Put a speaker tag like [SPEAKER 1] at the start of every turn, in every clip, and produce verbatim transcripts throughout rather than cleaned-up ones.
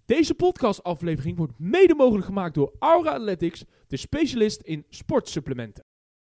[SPEAKER 1] Deze podcastaflevering wordt mede mogelijk gemaakt door Aura Athletics, de specialist in sportsupplementen.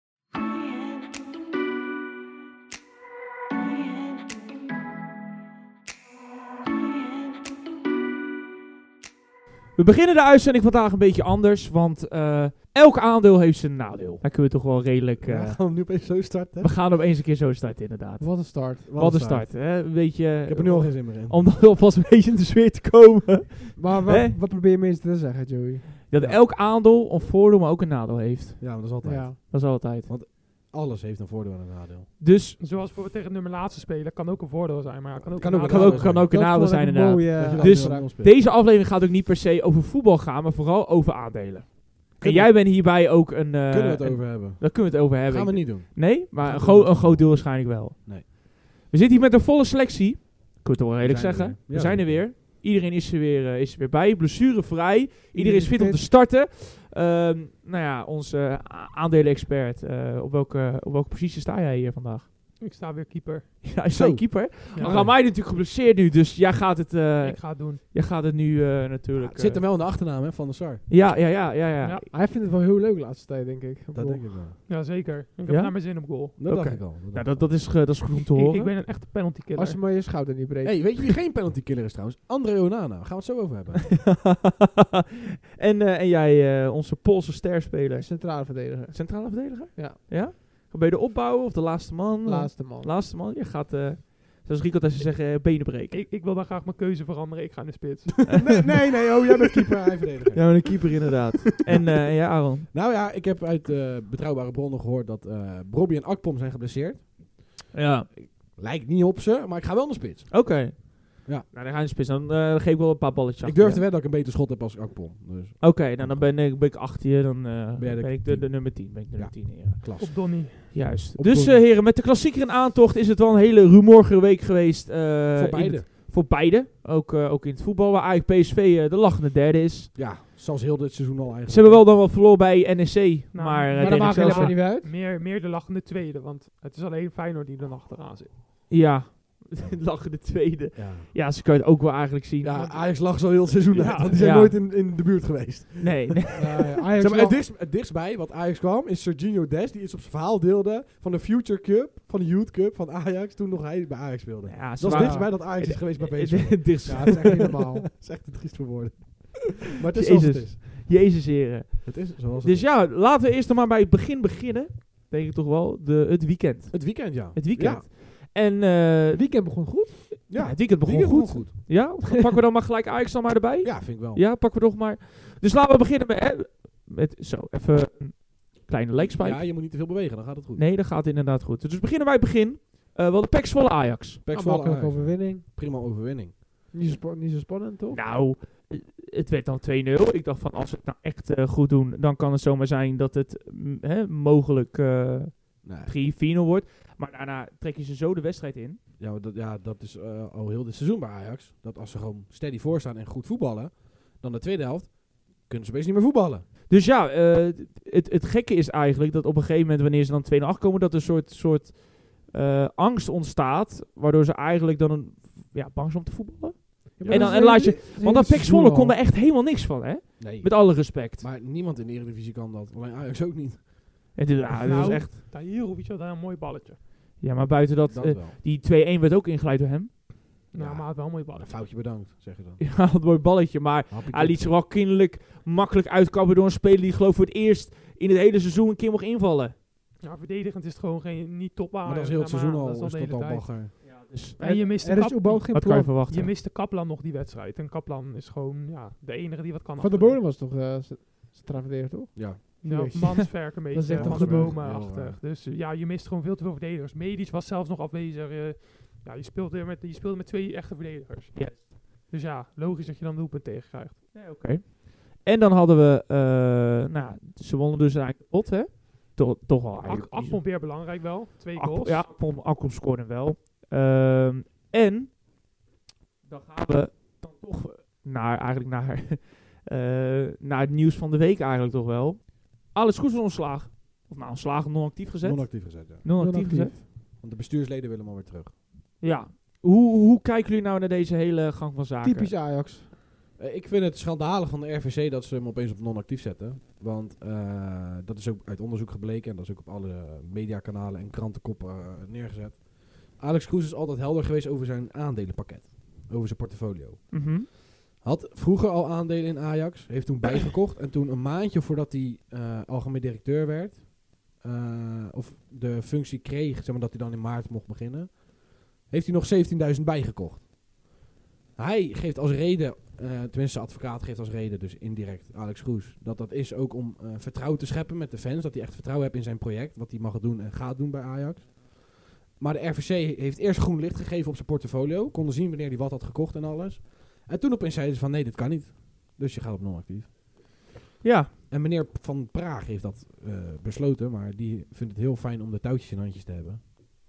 [SPEAKER 1] We beginnen de uitzending vandaag een beetje anders, want uh, elk aandeel heeft zijn nadeel. Daar kunnen we toch wel redelijk... Uh,
[SPEAKER 2] ja, gaan we nu opeens zo starten?
[SPEAKER 1] We gaan opeens een keer zo starten, inderdaad.
[SPEAKER 2] Wat een start.
[SPEAKER 1] Wat, Wat een start. start hè? Een beetje,
[SPEAKER 2] Ik heb er nu al geen zin meer in.
[SPEAKER 1] Om dan alvast een beetje in de sfeer te komen.
[SPEAKER 3] Maar wat, wat probeer je meestal te zeggen, Joey?
[SPEAKER 1] Dat ja. elk aandeel een voordeel, maar ook een nadeel heeft.
[SPEAKER 2] Ja, maar dat is altijd. Ja.
[SPEAKER 1] Dat is altijd.
[SPEAKER 2] Want alles heeft een voordeel en een nadeel.
[SPEAKER 1] Dus,
[SPEAKER 4] zoals bijvoorbeeld tegen nummer laatste spelen kan ook een voordeel zijn, maar ja, kan ook
[SPEAKER 2] kan
[SPEAKER 4] een
[SPEAKER 2] ook,
[SPEAKER 4] nadeel
[SPEAKER 1] kan ook, kan ook een nadeel zijn, inderdaad.
[SPEAKER 3] Mooie,
[SPEAKER 1] dus deze aflevering gaat ook niet per se over voetbal gaan, maar vooral over aandelen. Kunnen en jij bent hierbij ook een... Uh,
[SPEAKER 2] kunnen we het
[SPEAKER 1] een,
[SPEAKER 2] over hebben?
[SPEAKER 1] Daar kunnen we het over hebben.
[SPEAKER 2] Gaan we niet doen.
[SPEAKER 1] Nee, maar een, gro- een groot deel waarschijnlijk wel.
[SPEAKER 2] Nee.
[SPEAKER 1] We zitten hier met een volle selectie. Kun je het wel redelijk
[SPEAKER 2] we
[SPEAKER 1] zeggen.
[SPEAKER 2] Ja,
[SPEAKER 1] we zijn er weer. Iedereen is er weer, uh, is er weer bij. Blessurevrij. Iedereen is fit om te starten. Uh, nou ja, onze uh, aandelen-expert. Uh, op, welke, op welke positie sta jij hier vandaag?
[SPEAKER 4] Ik sta weer keeper.
[SPEAKER 1] Ja, je staat keeper.
[SPEAKER 4] Ja.
[SPEAKER 1] Maar Ramai is natuurlijk geblesseerd nu, dus jij gaat het... Uh,
[SPEAKER 4] ik ga het doen.
[SPEAKER 1] Jij gaat het nu uh, natuurlijk...
[SPEAKER 2] Ja, het zit er wel in de achternaam hè, van de Sar.
[SPEAKER 1] Ja, ja, ja, ja, ja,
[SPEAKER 3] ja. Hij vindt het wel heel leuk de laatste tijd, denk ik.
[SPEAKER 2] Dat denk ik wel.
[SPEAKER 4] Ja, zeker. Ik heb
[SPEAKER 1] ja?
[SPEAKER 4] naar mijn zin op goal.
[SPEAKER 2] Dat
[SPEAKER 1] okay.
[SPEAKER 2] dacht ik al. Dat,
[SPEAKER 1] ja, dat, dat, is, uh, dat is goed om te horen.
[SPEAKER 4] Ik, ik ben een echte penalty killer.
[SPEAKER 3] Als je maar je schouder niet breekt.
[SPEAKER 2] Hey, weet je wie geen penalty killer is trouwens? André Onana. Gaan we het zo over hebben.
[SPEAKER 1] en, uh, en jij, uh, onze Poolse sterspeler.
[SPEAKER 3] Centrale verdediger.
[SPEAKER 1] Centrale verdediger?
[SPEAKER 3] Ja.
[SPEAKER 1] Ja? Ben je de opbouwen of de laatste man?
[SPEAKER 3] Laatste man.
[SPEAKER 1] Laatste man. Je gaat, uh, zoals Rico als ze zeggen, uh, benen breken.
[SPEAKER 4] Ik, ik wil dan graag mijn keuze veranderen. Ik ga in de spits.
[SPEAKER 2] nee, nee, nee. Oh, jij bent keeper, hij verdediger.
[SPEAKER 1] Ja, een keeper inderdaad. en uh, ja, Aaron?
[SPEAKER 2] Nou ja, ik heb uit uh, betrouwbare bronnen gehoord dat uh, Brobby en Akpom zijn geblesseerd.
[SPEAKER 1] Ja.
[SPEAKER 2] Lijkt niet op ze, maar ik ga wel naar spits.
[SPEAKER 1] Oké. Okay.
[SPEAKER 2] Ja.
[SPEAKER 1] Nou, dan ga je in spits. Dan uh, geef ik wel een paar balletjes.
[SPEAKER 2] Ik durf te wedden dat ik een beter schot heb als Akpom. Dus.
[SPEAKER 1] Oké, okay, nou dan ben ik, ben ik achter je. Dan uh, ben,
[SPEAKER 2] ben
[SPEAKER 1] ik de, de nummer tien. Ben ik de nummer
[SPEAKER 2] ja.
[SPEAKER 1] tien ja.
[SPEAKER 2] Klas.
[SPEAKER 4] Op Donny.
[SPEAKER 1] Juist.
[SPEAKER 2] Op
[SPEAKER 1] dus
[SPEAKER 2] Donnie.
[SPEAKER 1] uh, heren, met de klassieker in aantocht is het wel een hele rumoerige week geweest. Uh,
[SPEAKER 2] voor beide.
[SPEAKER 1] Het, voor beide. Ook, uh, ook in het voetbal, waar eigenlijk P S V uh, de lachende derde is.
[SPEAKER 2] Ja, zoals heel dit seizoen al eigenlijk.
[SPEAKER 1] Ze hebben wel dan wat verloren bij N E C. Nou, maar uh,
[SPEAKER 3] maar dat maakt helemaal niet uit.
[SPEAKER 4] Meer, meer de lachende tweede, want het is alleen Feyenoord die er achteraan zit.
[SPEAKER 1] Ja. Lachen de tweede. Ja. ja, ze kan het ook wel eigenlijk zien.
[SPEAKER 2] Ja, Ajax lag zo heel het seizoen
[SPEAKER 1] ja,
[SPEAKER 2] uit, want die zijn ja. nooit in, in de buurt geweest.
[SPEAKER 1] Nee. nee.
[SPEAKER 3] Uh, Ajax
[SPEAKER 2] zeg maar, het, dichtst, het dichtstbij wat Ajax kwam is Serginho Dest, die iets op zijn verhaal deelde van de Future Cup, van de Youth Cup van Ajax, toen nog hij bij Ajax speelde.
[SPEAKER 1] Ja,
[SPEAKER 2] dat is dichtstbij dat Ajax is geweest bij P S V.
[SPEAKER 1] Het is
[SPEAKER 3] ja, het is echt niet normaal.
[SPEAKER 2] Het is echt te triest voor woorden. Maar het is
[SPEAKER 1] Jezus.
[SPEAKER 2] zoals het is.
[SPEAKER 1] Jezus heren.
[SPEAKER 2] Het is zoals het
[SPEAKER 1] dus
[SPEAKER 2] is.
[SPEAKER 1] ja, laten we eerst nog maar bij het begin beginnen. Denk ik toch wel, de, het weekend.
[SPEAKER 2] Het weekend, ja.
[SPEAKER 1] Het weekend.
[SPEAKER 2] Ja.
[SPEAKER 1] En uh,
[SPEAKER 3] het weekend begon goed.
[SPEAKER 1] Ja, ja het weekend begon
[SPEAKER 2] weekend
[SPEAKER 1] goed.
[SPEAKER 2] goed.
[SPEAKER 1] Ja, pakken we dan maar gelijk Ajax dan maar erbij?
[SPEAKER 2] Ja, vind ik wel.
[SPEAKER 1] Ja, pakken we toch maar. Dus laten we beginnen met, hè, met zo, even een kleine leekspijk.
[SPEAKER 2] Ja, je moet niet te veel bewegen, dan gaat het goed.
[SPEAKER 1] Nee, dan gaat het inderdaad goed. Dus beginnen wij het begin. Uh, wel de P E C Zwolle Ajax.
[SPEAKER 2] P E C
[SPEAKER 3] Ah,
[SPEAKER 2] Zwolle
[SPEAKER 3] makkelijke
[SPEAKER 2] Ajax.
[SPEAKER 3] overwinning.
[SPEAKER 2] Prima overwinning.
[SPEAKER 3] Niet zo, spo- niet zo spannend, toch?
[SPEAKER 1] Nou, het werd dan twee nul. Ik dacht van, als we het nou echt uh, goed doen, dan kan het zomaar zijn dat het m- hè, mogelijk uh, nee. drie vier nul wordt. Maar daarna trek je ze zo de wedstrijd in.
[SPEAKER 2] Ja, dat, ja, dat is uh, al heel dit seizoen bij Ajax. Dat als ze gewoon steady voor staan en goed voetballen, dan de tweede helft kunnen ze opeens niet meer voetballen.
[SPEAKER 1] Dus ja, uh, het, het gekke is eigenlijk dat op een gegeven moment, wanneer ze dan twee nul achterkomen, dat er een soort, soort uh, angst ontstaat, waardoor ze eigenlijk dan een, ja, bang zijn om te voetballen. Ja, en dan en laat je, want dat P E C Zwolle kon er echt helemaal niks van, hè?
[SPEAKER 2] Nee.
[SPEAKER 1] Met alle respect.
[SPEAKER 2] Maar niemand in de Eredivisie kan dat. Alleen Ajax ook niet.
[SPEAKER 1] Het is, ja, dat
[SPEAKER 4] nou,
[SPEAKER 1] was echt...
[SPEAKER 4] Tahirovic had daar een mooi balletje.
[SPEAKER 1] Ja, maar buiten dat,
[SPEAKER 2] dat
[SPEAKER 1] uh, die twee één werd ook ingeleid door hem.
[SPEAKER 4] Nou, ja, maar had wel een mooi balletje.
[SPEAKER 2] Een foutje bedankt, zeg je dan.
[SPEAKER 1] Ja, een mooi balletje, maar hij liet zich wel kinderlijk makkelijk uitkappen door een speler die geloof voor het eerst in het hele seizoen een keer mocht invallen.
[SPEAKER 4] Ja, verdedigend is het gewoon geen, niet top aan.
[SPEAKER 2] Maar dat is heel het seizoen al,
[SPEAKER 4] dat is,
[SPEAKER 2] is dat al
[SPEAKER 4] tijd.
[SPEAKER 2] bagger.
[SPEAKER 4] Ja, dus en je mist de
[SPEAKER 3] Kap-
[SPEAKER 1] Wat kan je verwachten?
[SPEAKER 4] Je miste Kaplan nog die wedstrijd. En Kaplan is gewoon ja, de enige die wat kan.
[SPEAKER 3] Van de Bodem was toch uh, centraal verdediger, toch?
[SPEAKER 2] Ja.
[SPEAKER 4] Ja, Mansverk een beetje
[SPEAKER 3] echt
[SPEAKER 4] van de
[SPEAKER 3] goed.
[SPEAKER 4] bomen-achtig. Dus uh, ja, je mist gewoon veel te veel verdedigers. Medisch was zelfs nog afwezig. Uh, ja, je speelde met, je speelde met twee echte verdedigers.
[SPEAKER 1] Yes.
[SPEAKER 4] Dus ja, logisch dat je dan doelpunt tegen krijgt.
[SPEAKER 1] Ja, oké. Okay. En dan hadden we, uh, nou, ze wonnen dus eigenlijk pot, hè? Toch, toch wel eigenlijk.
[SPEAKER 4] Ak- Akpom weer belangrijk wel. Twee
[SPEAKER 1] Ak-
[SPEAKER 4] goals.
[SPEAKER 1] Ja, Akpom, Akpom scoorde wel. Um, en dan gaan we dan toch naar, eigenlijk naar, uh, naar het nieuws van de week eigenlijk toch wel. Alles goed van ontslagen. Of nou, ontslagen non-actief gezet.
[SPEAKER 2] Non-actief gezet, ja.
[SPEAKER 1] Non-actief,
[SPEAKER 3] Non-actief.
[SPEAKER 1] gezet.
[SPEAKER 2] Want de bestuursleden willen hem alweer terug.
[SPEAKER 1] Ja. Hoe, hoe kijken jullie nou naar deze hele gang van zaken?
[SPEAKER 3] Typisch Ajax.
[SPEAKER 2] Uh, ik vind het schandalig van de R V C dat ze hem opeens op non-actief zetten. Want uh, dat is ook uit onderzoek gebleken. En dat is ook op alle mediakanalen en krantenkoppen uh, neergezet. Alex Kroes is altijd helder geweest over zijn aandelenpakket. Over zijn portfolio.
[SPEAKER 1] Mm-hmm.
[SPEAKER 2] Had vroeger al aandelen in Ajax. Heeft toen bijgekocht. En toen een maandje voordat hij uh, algemeen directeur werd. Uh, of de functie kreeg. Zeg maar dat hij dan in maart mocht beginnen. Heeft hij nog zeventienduizend bijgekocht. Hij geeft als reden. Uh, tenminste de advocaat geeft als reden. Dus indirect Alex Kroes. Dat dat is ook om uh, vertrouwen te scheppen met de fans. Dat hij echt vertrouwen heeft in zijn project. Wat hij mag doen en gaat doen bij Ajax. Maar de R V C heeft eerst groen licht gegeven op zijn portfolio. Konden zien wanneer hij wat had gekocht en alles. En toen opeens zeiden ze van nee, dit kan niet. Dus je gaat op non-actief.
[SPEAKER 1] Ja.
[SPEAKER 2] En meneer Van Praag heeft dat uh, besloten. Maar die vindt het heel fijn om de touwtjes in handjes te hebben.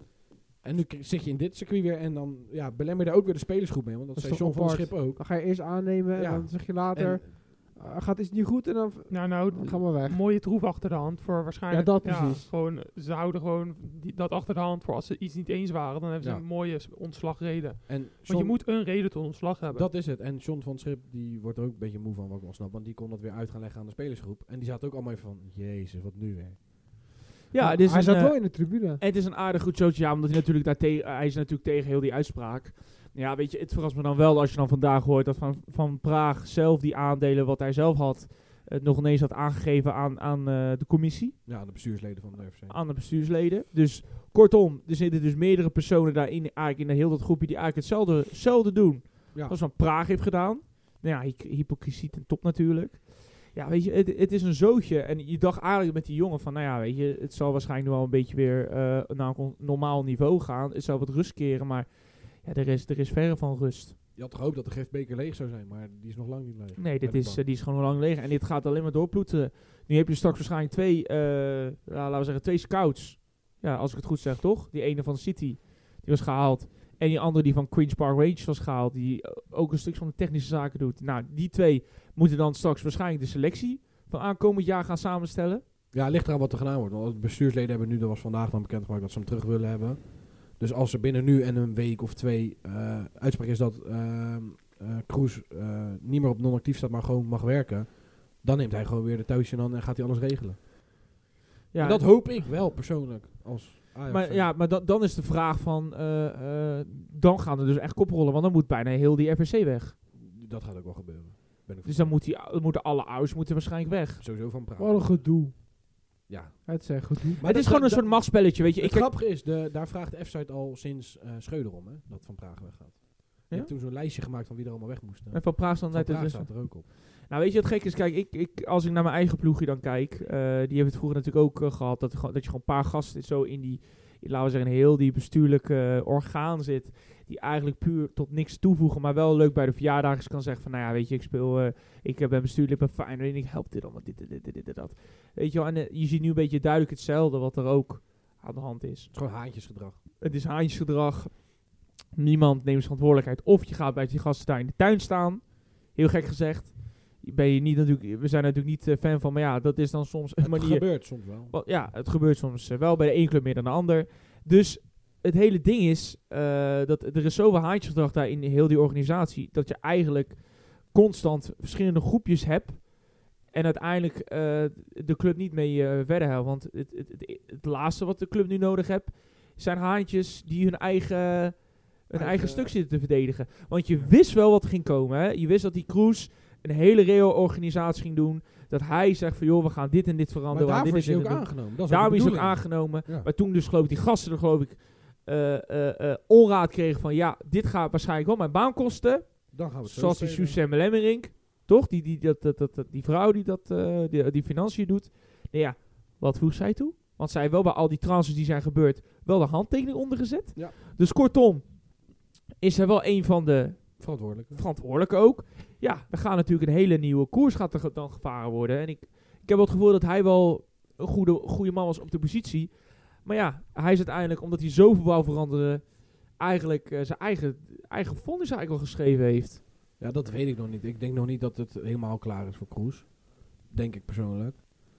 [SPEAKER 2] En nu k- zit je in dit circuit weer. En dan ja, belemmer je daar ook weer de spelersgroep mee. Want dat,
[SPEAKER 3] Dat
[SPEAKER 2] zei
[SPEAKER 3] is toch
[SPEAKER 2] John van der
[SPEAKER 3] apart.
[SPEAKER 2] Schip ook.
[SPEAKER 3] Dan ga je eerst aannemen en
[SPEAKER 2] Ja.
[SPEAKER 3] dan zeg je later,
[SPEAKER 2] En,
[SPEAKER 3] uh, gaat iets niet goed en dan,
[SPEAKER 4] Nou, nou,
[SPEAKER 3] dan gaan we weg.
[SPEAKER 4] een mooie troef achter de hand voor waarschijnlijk...
[SPEAKER 3] Ja, dat precies.
[SPEAKER 4] gewoon, ze houden gewoon die, dat achter de hand voor als ze iets niet eens waren. Dan hebben ze
[SPEAKER 2] Ja.
[SPEAKER 4] een mooie s- ontslagreden.
[SPEAKER 2] en
[SPEAKER 4] Want
[SPEAKER 2] John,
[SPEAKER 4] je moet een reden tot ontslag hebben.
[SPEAKER 2] dat is het. En John van der Schip die wordt er ook een beetje moe van, wat ik wel snap. Want die kon dat weer uit gaan leggen aan de spelersgroep. En die zaten ook allemaal even van, jezus, wat nu weer.
[SPEAKER 1] Ja, het is
[SPEAKER 3] hij
[SPEAKER 1] een,
[SPEAKER 3] zat
[SPEAKER 1] eh,
[SPEAKER 3] wel in de tribune.
[SPEAKER 1] het is een aardig goed zootje, ja, omdat hij natuurlijk, daar te- hij is natuurlijk tegen heel die uitspraak. Ja, weet je, het verrast me dan wel als je dan vandaag hoort dat Van, van Praag zelf die aandelen wat hij zelf had, het nog ineens had aangegeven aan, aan uh, de commissie,
[SPEAKER 2] Ja, de bestuursleden van de R V C.
[SPEAKER 1] aan de bestuursleden. Dus kortom, er zitten dus meerdere personen daarin, eigenlijk in de heel dat groepje, die eigenlijk hetzelfde, hetzelfde doen
[SPEAKER 2] Ja.
[SPEAKER 1] als Van Praag heeft gedaan. Nou ja, hy- hypocrisie ten top natuurlijk. Ja, weet je, het, het is een zootje. En je dacht eigenlijk met die jongen van, nou ja, weet je, het zal waarschijnlijk nu wel een beetje weer uh, naar een con- normaal niveau gaan. Het zal wat rust keren, maar ja, er is, er is verre van rust.
[SPEAKER 2] Je had gehoopt dat de gifbeker leeg zou zijn, maar die is nog lang niet leeg.
[SPEAKER 1] Nee, dit
[SPEAKER 2] Bij de
[SPEAKER 1] is, uh,
[SPEAKER 2] bank.
[SPEAKER 1] die is gewoon lang leeg. En dit gaat alleen maar doorploeteren. Nu heb je straks waarschijnlijk twee, uh, ja, laten we zeggen, twee scouts. Ja, als ik het goed zeg, toch? Die ene van City, die was gehaald. En die andere die van Queen's Park Rangers was gehaald, die uh, ook een stuk van de technische zaken doet. Nou, die twee moeten dan straks waarschijnlijk de selectie van aankomend jaar gaan samenstellen.
[SPEAKER 2] Ja, het ligt eraan wat er gedaan wordt. Want de bestuursleden hebben nu, dat was vandaag dan bekendgemaakt, dat ze hem terug willen hebben. Dus als er binnen nu en een week of twee uh, uitspraak is dat uh, uh, Kroes uh, niet meer op non-actief staat, maar gewoon mag werken, dan neemt hij gewoon weer de touwtje aan en gaat hij alles regelen.
[SPEAKER 1] Ja,
[SPEAKER 2] En dat hoop ik wel persoonlijk als Ajax.
[SPEAKER 1] maar, ja, maar da- dan is de vraag van, uh, uh, dan gaan er dus echt koprollen, want dan moet bijna heel die R V C weg.
[SPEAKER 2] Dat gaat ook wel gebeuren. Ben ik
[SPEAKER 1] Dus dan moet die, dan moeten alle ouders moeten waarschijnlijk weg.
[SPEAKER 2] sowieso van praten.
[SPEAKER 3] Wat een gedoe.
[SPEAKER 2] Ja.
[SPEAKER 3] Het is echt gedoe.
[SPEAKER 2] Maar
[SPEAKER 1] het is
[SPEAKER 2] dat-
[SPEAKER 1] gewoon een
[SPEAKER 2] dat-
[SPEAKER 1] soort machtsspelletje, weet je.
[SPEAKER 2] Het
[SPEAKER 1] Ik,
[SPEAKER 2] grappige is, de, daar vraagt de F-site al sinds uh, Schreuder om, hè, dat Van Praag weggaat. Je
[SPEAKER 1] Ja?
[SPEAKER 2] hebt toen zo'n lijstje gemaakt van wie er allemaal weg moesten.
[SPEAKER 1] en Van Praag dan
[SPEAKER 2] Van
[SPEAKER 1] uit
[SPEAKER 2] Praag
[SPEAKER 1] de
[SPEAKER 2] staat er ook op.
[SPEAKER 1] Nou, weet je wat gek is? Kijk, ik, ik, als ik naar mijn eigen ploegje dan kijk, uh, die hebben het vroeger natuurlijk ook uh, gehad, dat, er gewoon- dat je gewoon een paar gasten zo in die, in, laten we zeggen, heel die bestuurlijke uh, orgaan zit, die eigenlijk puur tot niks toevoegen, maar wel leuk bij de verjaardagen kan zeggen van, nou ja, weet je, ik speel, uh, ik uh, ben bestuurlijk bij Feyenoord en ik help dit allemaal, dit, dit, dit, dit, dit, dat. Weet je wel, en uh, je ziet nu een beetje duidelijk hetzelfde wat er ook aan de hand is.
[SPEAKER 2] Het is gewoon haantjesgedrag.
[SPEAKER 1] Het is haantjesgedrag. Niemand neemt zijn verantwoordelijkheid. Of je gaat bij die gasten daar in de tuin staan. Heel gek gezegd. Ben je niet natuurlijk, we zijn natuurlijk niet uh, fan van, maar ja, dat is dan soms een
[SPEAKER 2] Het
[SPEAKER 1] manier.
[SPEAKER 2] gebeurt soms wel.
[SPEAKER 1] Wel, ja, het gebeurt soms uh, wel bij de ene club meer dan de ander. Dus het hele ding is, uh, dat er is zoveel haantjesgedrag daar in heel die organisatie, dat je eigenlijk constant verschillende groepjes hebt. En uiteindelijk uh, de club niet mee uh, verder helpt. Want het, het, het, het laatste wat de club nu nodig heeft, zijn haantjes die hun eigen, hun eigen,
[SPEAKER 2] Eigen-
[SPEAKER 1] stuk zitten te verdedigen. Want je wist wel wat er ging komen. Hè? Je wist dat die Kroes een hele reorganisatie ging doen. Dat hij zegt van joh, we gaan dit en dit
[SPEAKER 2] Maar
[SPEAKER 1] veranderen. we gaan
[SPEAKER 2] daarvoor
[SPEAKER 1] dit
[SPEAKER 2] is
[SPEAKER 1] en
[SPEAKER 2] hij
[SPEAKER 1] dit
[SPEAKER 2] ook
[SPEAKER 1] en dit doen.
[SPEAKER 2] aangenomen. Dat is
[SPEAKER 1] Daarom
[SPEAKER 2] ook
[SPEAKER 1] is
[SPEAKER 2] de
[SPEAKER 1] het ook
[SPEAKER 2] bedoeling.
[SPEAKER 1] aangenomen.
[SPEAKER 2] Ja.
[SPEAKER 1] Maar toen dus geloof ik die gasten er geloof ik uh, uh, uh, onraad kregen van ja, dit gaat waarschijnlijk wel mijn baan kosten.
[SPEAKER 2] Dan gaan we het zo
[SPEAKER 1] Zoals die
[SPEAKER 2] spelen.
[SPEAKER 1] Suzanne Lemmering. Toch? Die, die, dat, dat, dat, dat- die vrouw die dat, uh, die, die financiën doet. Nou ja, wat voegt zij toe? Want zij heeft wel bij al die transfers die zijn gebeurd wel de handtekening ondergezet.
[SPEAKER 2] Ja.
[SPEAKER 1] Dus kortom, is zij wel een van de
[SPEAKER 2] Verantwoordelijk.
[SPEAKER 1] verantwoordelijke ook. Ja, er gaat natuurlijk een hele nieuwe koers gaat er ge- dan gevaren worden. En ik, ik heb wel het gevoel dat hij wel een goede, goede man was op de positie. Maar ja, hij is uiteindelijk, omdat hij zoveel wou veranderen, eigenlijk uh, zijn eigen, eigen vonnis eigenlijk al geschreven heeft.
[SPEAKER 2] Ja, dat weet ik nog niet. Ik denk nog niet dat het helemaal klaar is voor Kroes. Denk ik persoonlijk.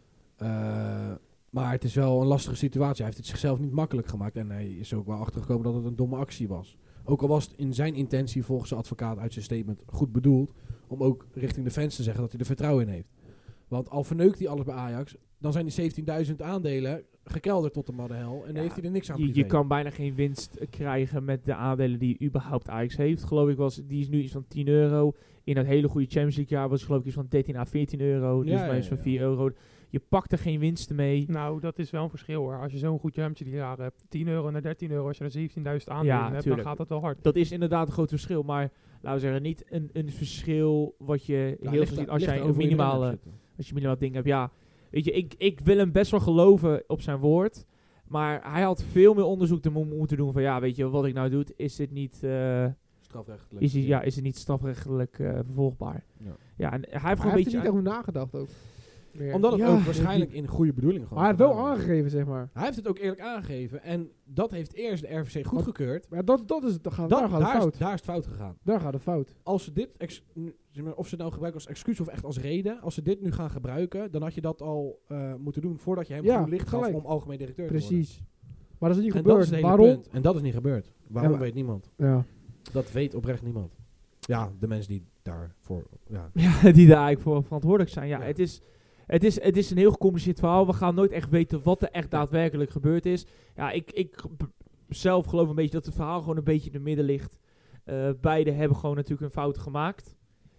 [SPEAKER 2] Uh, maar het is wel een lastige situatie. Hij heeft het zichzelf niet makkelijk gemaakt. En hij is ook wel achtergekomen dat het een domme actie was. Ook al was het in zijn intentie volgens zijn advocaat uit zijn statement goed bedoeld, om ook richting de fans te zeggen dat hij er vertrouwen in heeft. Want al verneukt hij alles bij Ajax, dan zijn die zeventienduizend aandelen gekelderd tot de maddenhel en dan
[SPEAKER 1] Ja,
[SPEAKER 2] heeft hij er niks aan
[SPEAKER 1] Je,
[SPEAKER 2] privé.
[SPEAKER 1] je kan bijna geen winst eh, krijgen met de aandelen die überhaupt Ajax heeft. Geloof ik was, die is nu iets van tien euro. In dat hele goede Champions League jaar was het geloof ik iets van dertien à veertien euro. Dus
[SPEAKER 2] Ja,
[SPEAKER 1] maar
[SPEAKER 2] ja,
[SPEAKER 1] iets van
[SPEAKER 2] ja.
[SPEAKER 1] vier euro. Je pakt er geen winsten mee.
[SPEAKER 4] Nou, dat is wel een verschil hoor. Als je zo'n goed Champions League jaar hebt, tien euro naar dertien euro, als je er zeventienduizend aandelen
[SPEAKER 1] Ja,
[SPEAKER 4] hebt,
[SPEAKER 1] tuurlijk.
[SPEAKER 4] dan gaat dat wel hard.
[SPEAKER 1] Dat is inderdaad een groot verschil. Maar laten we zeggen, niet een, een verschil wat je
[SPEAKER 2] Ja,
[SPEAKER 1] heel
[SPEAKER 2] ligt
[SPEAKER 1] veel
[SPEAKER 2] er-
[SPEAKER 1] ziet als
[SPEAKER 2] ligt
[SPEAKER 1] jij
[SPEAKER 2] er
[SPEAKER 1] een
[SPEAKER 2] over in de
[SPEAKER 1] minimale...
[SPEAKER 2] renner zitten.
[SPEAKER 1] Als je minimaal ding hebt, ja. Weet je, ik, ik wil hem best wel geloven op zijn woord. Maar hij had veel meer onderzoek te mo- moeten doen van, ja, weet je, wat ik nou doe, is dit niet, eh,
[SPEAKER 2] Strafrechtelijk.
[SPEAKER 1] is, dit, ja, is het niet strafrechtelijk eh, vervolgbaar?
[SPEAKER 2] Ja.
[SPEAKER 1] Ja, en hij heeft
[SPEAKER 3] Hij
[SPEAKER 1] gewoon
[SPEAKER 3] heeft
[SPEAKER 1] een
[SPEAKER 3] er niet
[SPEAKER 1] beetje...
[SPEAKER 3] over nagedacht ook. Meer.
[SPEAKER 2] Omdat het
[SPEAKER 1] Ja,
[SPEAKER 2] ook
[SPEAKER 1] weet
[SPEAKER 2] waarschijnlijk in goede bedoelingen
[SPEAKER 3] Maar
[SPEAKER 2] gewoon
[SPEAKER 3] hij heeft wel
[SPEAKER 2] gedaan wordt.
[SPEAKER 3] aangegeven, zeg maar.
[SPEAKER 2] Hij heeft het ook eerlijk aangegeven en dat heeft eerst de R V C goedgekeurd.
[SPEAKER 3] Maar dat, dat is, dat gaat,
[SPEAKER 2] Dat,
[SPEAKER 3] daar gaat het
[SPEAKER 2] daar,
[SPEAKER 3] fout.
[SPEAKER 2] is, daar is het fout gegaan.
[SPEAKER 3] Daar gaat het fout.
[SPEAKER 2] Als ze dit, ex- n- zeg maar, of ze het nou gebruiken als excuus of echt als reden, als ze dit nu gaan gebruiken, dan had je dat al eh, moeten doen voordat je hem
[SPEAKER 3] Ja,
[SPEAKER 2] groen licht gaf
[SPEAKER 3] gelijk.
[SPEAKER 2] om algemeen directeur te worden.
[SPEAKER 3] Precies. Maar dat is niet
[SPEAKER 2] En dat is
[SPEAKER 3] gebeurd.
[SPEAKER 2] het hele
[SPEAKER 3] Waarom?
[SPEAKER 2] punt. En dat is niet gebeurd. Waarom
[SPEAKER 3] Ja, maar-
[SPEAKER 2] weet niemand.
[SPEAKER 3] Ja.
[SPEAKER 2] Dat weet oprecht niemand. Ja, de mensen die daarvoor... Ja.
[SPEAKER 1] Ja, die daar eigenlijk voor verantwoordelijk zijn. Ja,
[SPEAKER 2] Ja.
[SPEAKER 1] Het, is, het, is, het is een heel gecompliceerd verhaal. We gaan nooit echt weten wat er echt daadwerkelijk gebeurd is. Ja, ik, ik b- zelf geloof een beetje dat het verhaal gewoon een beetje in het midden ligt. Uh, beide hebben gewoon natuurlijk een fout gemaakt.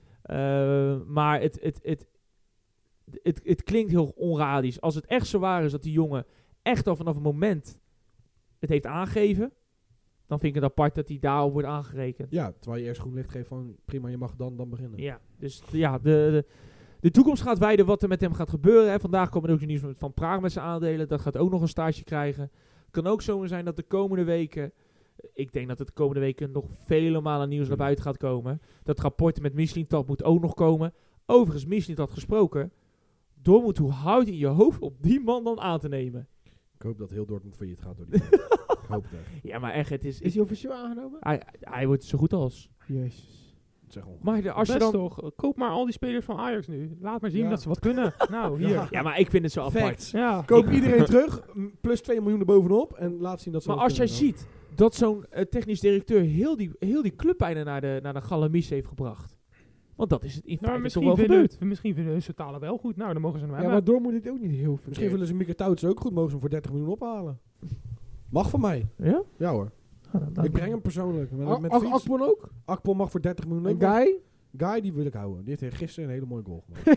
[SPEAKER 1] Uh, maar het, het, het, het, het klinkt heel onradisch. Als het echt zo waar is dat die jongen echt al vanaf het moment het heeft aangegeven, dan vind ik het apart dat hij daarop wordt aangerekend.
[SPEAKER 2] ja, terwijl je eerst groen licht geeft van prima, je mag dan, dan beginnen.
[SPEAKER 1] Ja, dus d- ja, de, de, de toekomst gaat wijden wat er met hem gaat gebeuren. Hè. Vandaag komen er ook nieuws van Praag met zijn aandelen. Dat gaat ook nog een stage krijgen. Het kan ook zomaar zijn dat de komende weken, ik denk dat het de komende weken nog vele malen nieuws naar buiten gaat komen. Dat rapport met Mislintat moet ook nog komen. Overigens, Mislintat gesproken. Dortmund, hoe houd je in je hoofd op die man dan aan te nemen?
[SPEAKER 2] Ik hoop dat heel Dortmund failliet gaat door die Ik hoop het echt.
[SPEAKER 1] Ja, maar echt, het is...
[SPEAKER 3] Is hij officieel aangenomen?
[SPEAKER 1] hij, hij wordt zo goed als.
[SPEAKER 3] Jezus.
[SPEAKER 2] Zeg ongeveer.
[SPEAKER 1] Maar de, als je
[SPEAKER 4] Best
[SPEAKER 1] dan...
[SPEAKER 4] toch, koop maar al die spelers van Ajax nu. Laat maar zien
[SPEAKER 2] Ja.
[SPEAKER 4] dat ze wat kunnen. Nou, hier.
[SPEAKER 2] Ja.
[SPEAKER 1] Ja, maar ik vind het zo apart.
[SPEAKER 2] Facts.
[SPEAKER 4] Ja.
[SPEAKER 2] Koop iedereen terug, m, plus twee miljoen erbovenop en laat zien dat ze
[SPEAKER 1] Maar
[SPEAKER 2] wat
[SPEAKER 1] als jij
[SPEAKER 2] kunnen dan.
[SPEAKER 1] ziet dat zo'n eh, technisch directeur heel die, heel die club bijna naar de, naar de Galamis heeft gebracht. Want dat is het in
[SPEAKER 4] Nou,
[SPEAKER 1] feite toch
[SPEAKER 4] misschien,
[SPEAKER 1] wel
[SPEAKER 4] vinden,
[SPEAKER 1] gebeurd.
[SPEAKER 4] het- misschien vinden hun zijn talen wel goed. Nou, dan mogen ze hem
[SPEAKER 3] Ja,
[SPEAKER 4] hebben.
[SPEAKER 3] maar door moet dit ook niet heel veel.
[SPEAKER 2] Misschien willen ze Mika Tauts ook goed, mogen ze hem voor dertig miljoen ophalen. Mag van mij.
[SPEAKER 1] Ja?
[SPEAKER 2] Ja hoor. Ik breng hem persoonlijk. Met, met fiets.
[SPEAKER 3] Akpon ook?
[SPEAKER 2] Akpom mag voor dertig miljoen
[SPEAKER 3] Een
[SPEAKER 2] ook.
[SPEAKER 3] guy?
[SPEAKER 2] Guy, die wil ik houden. Die heeft gisteren een hele mooie goal gemaakt.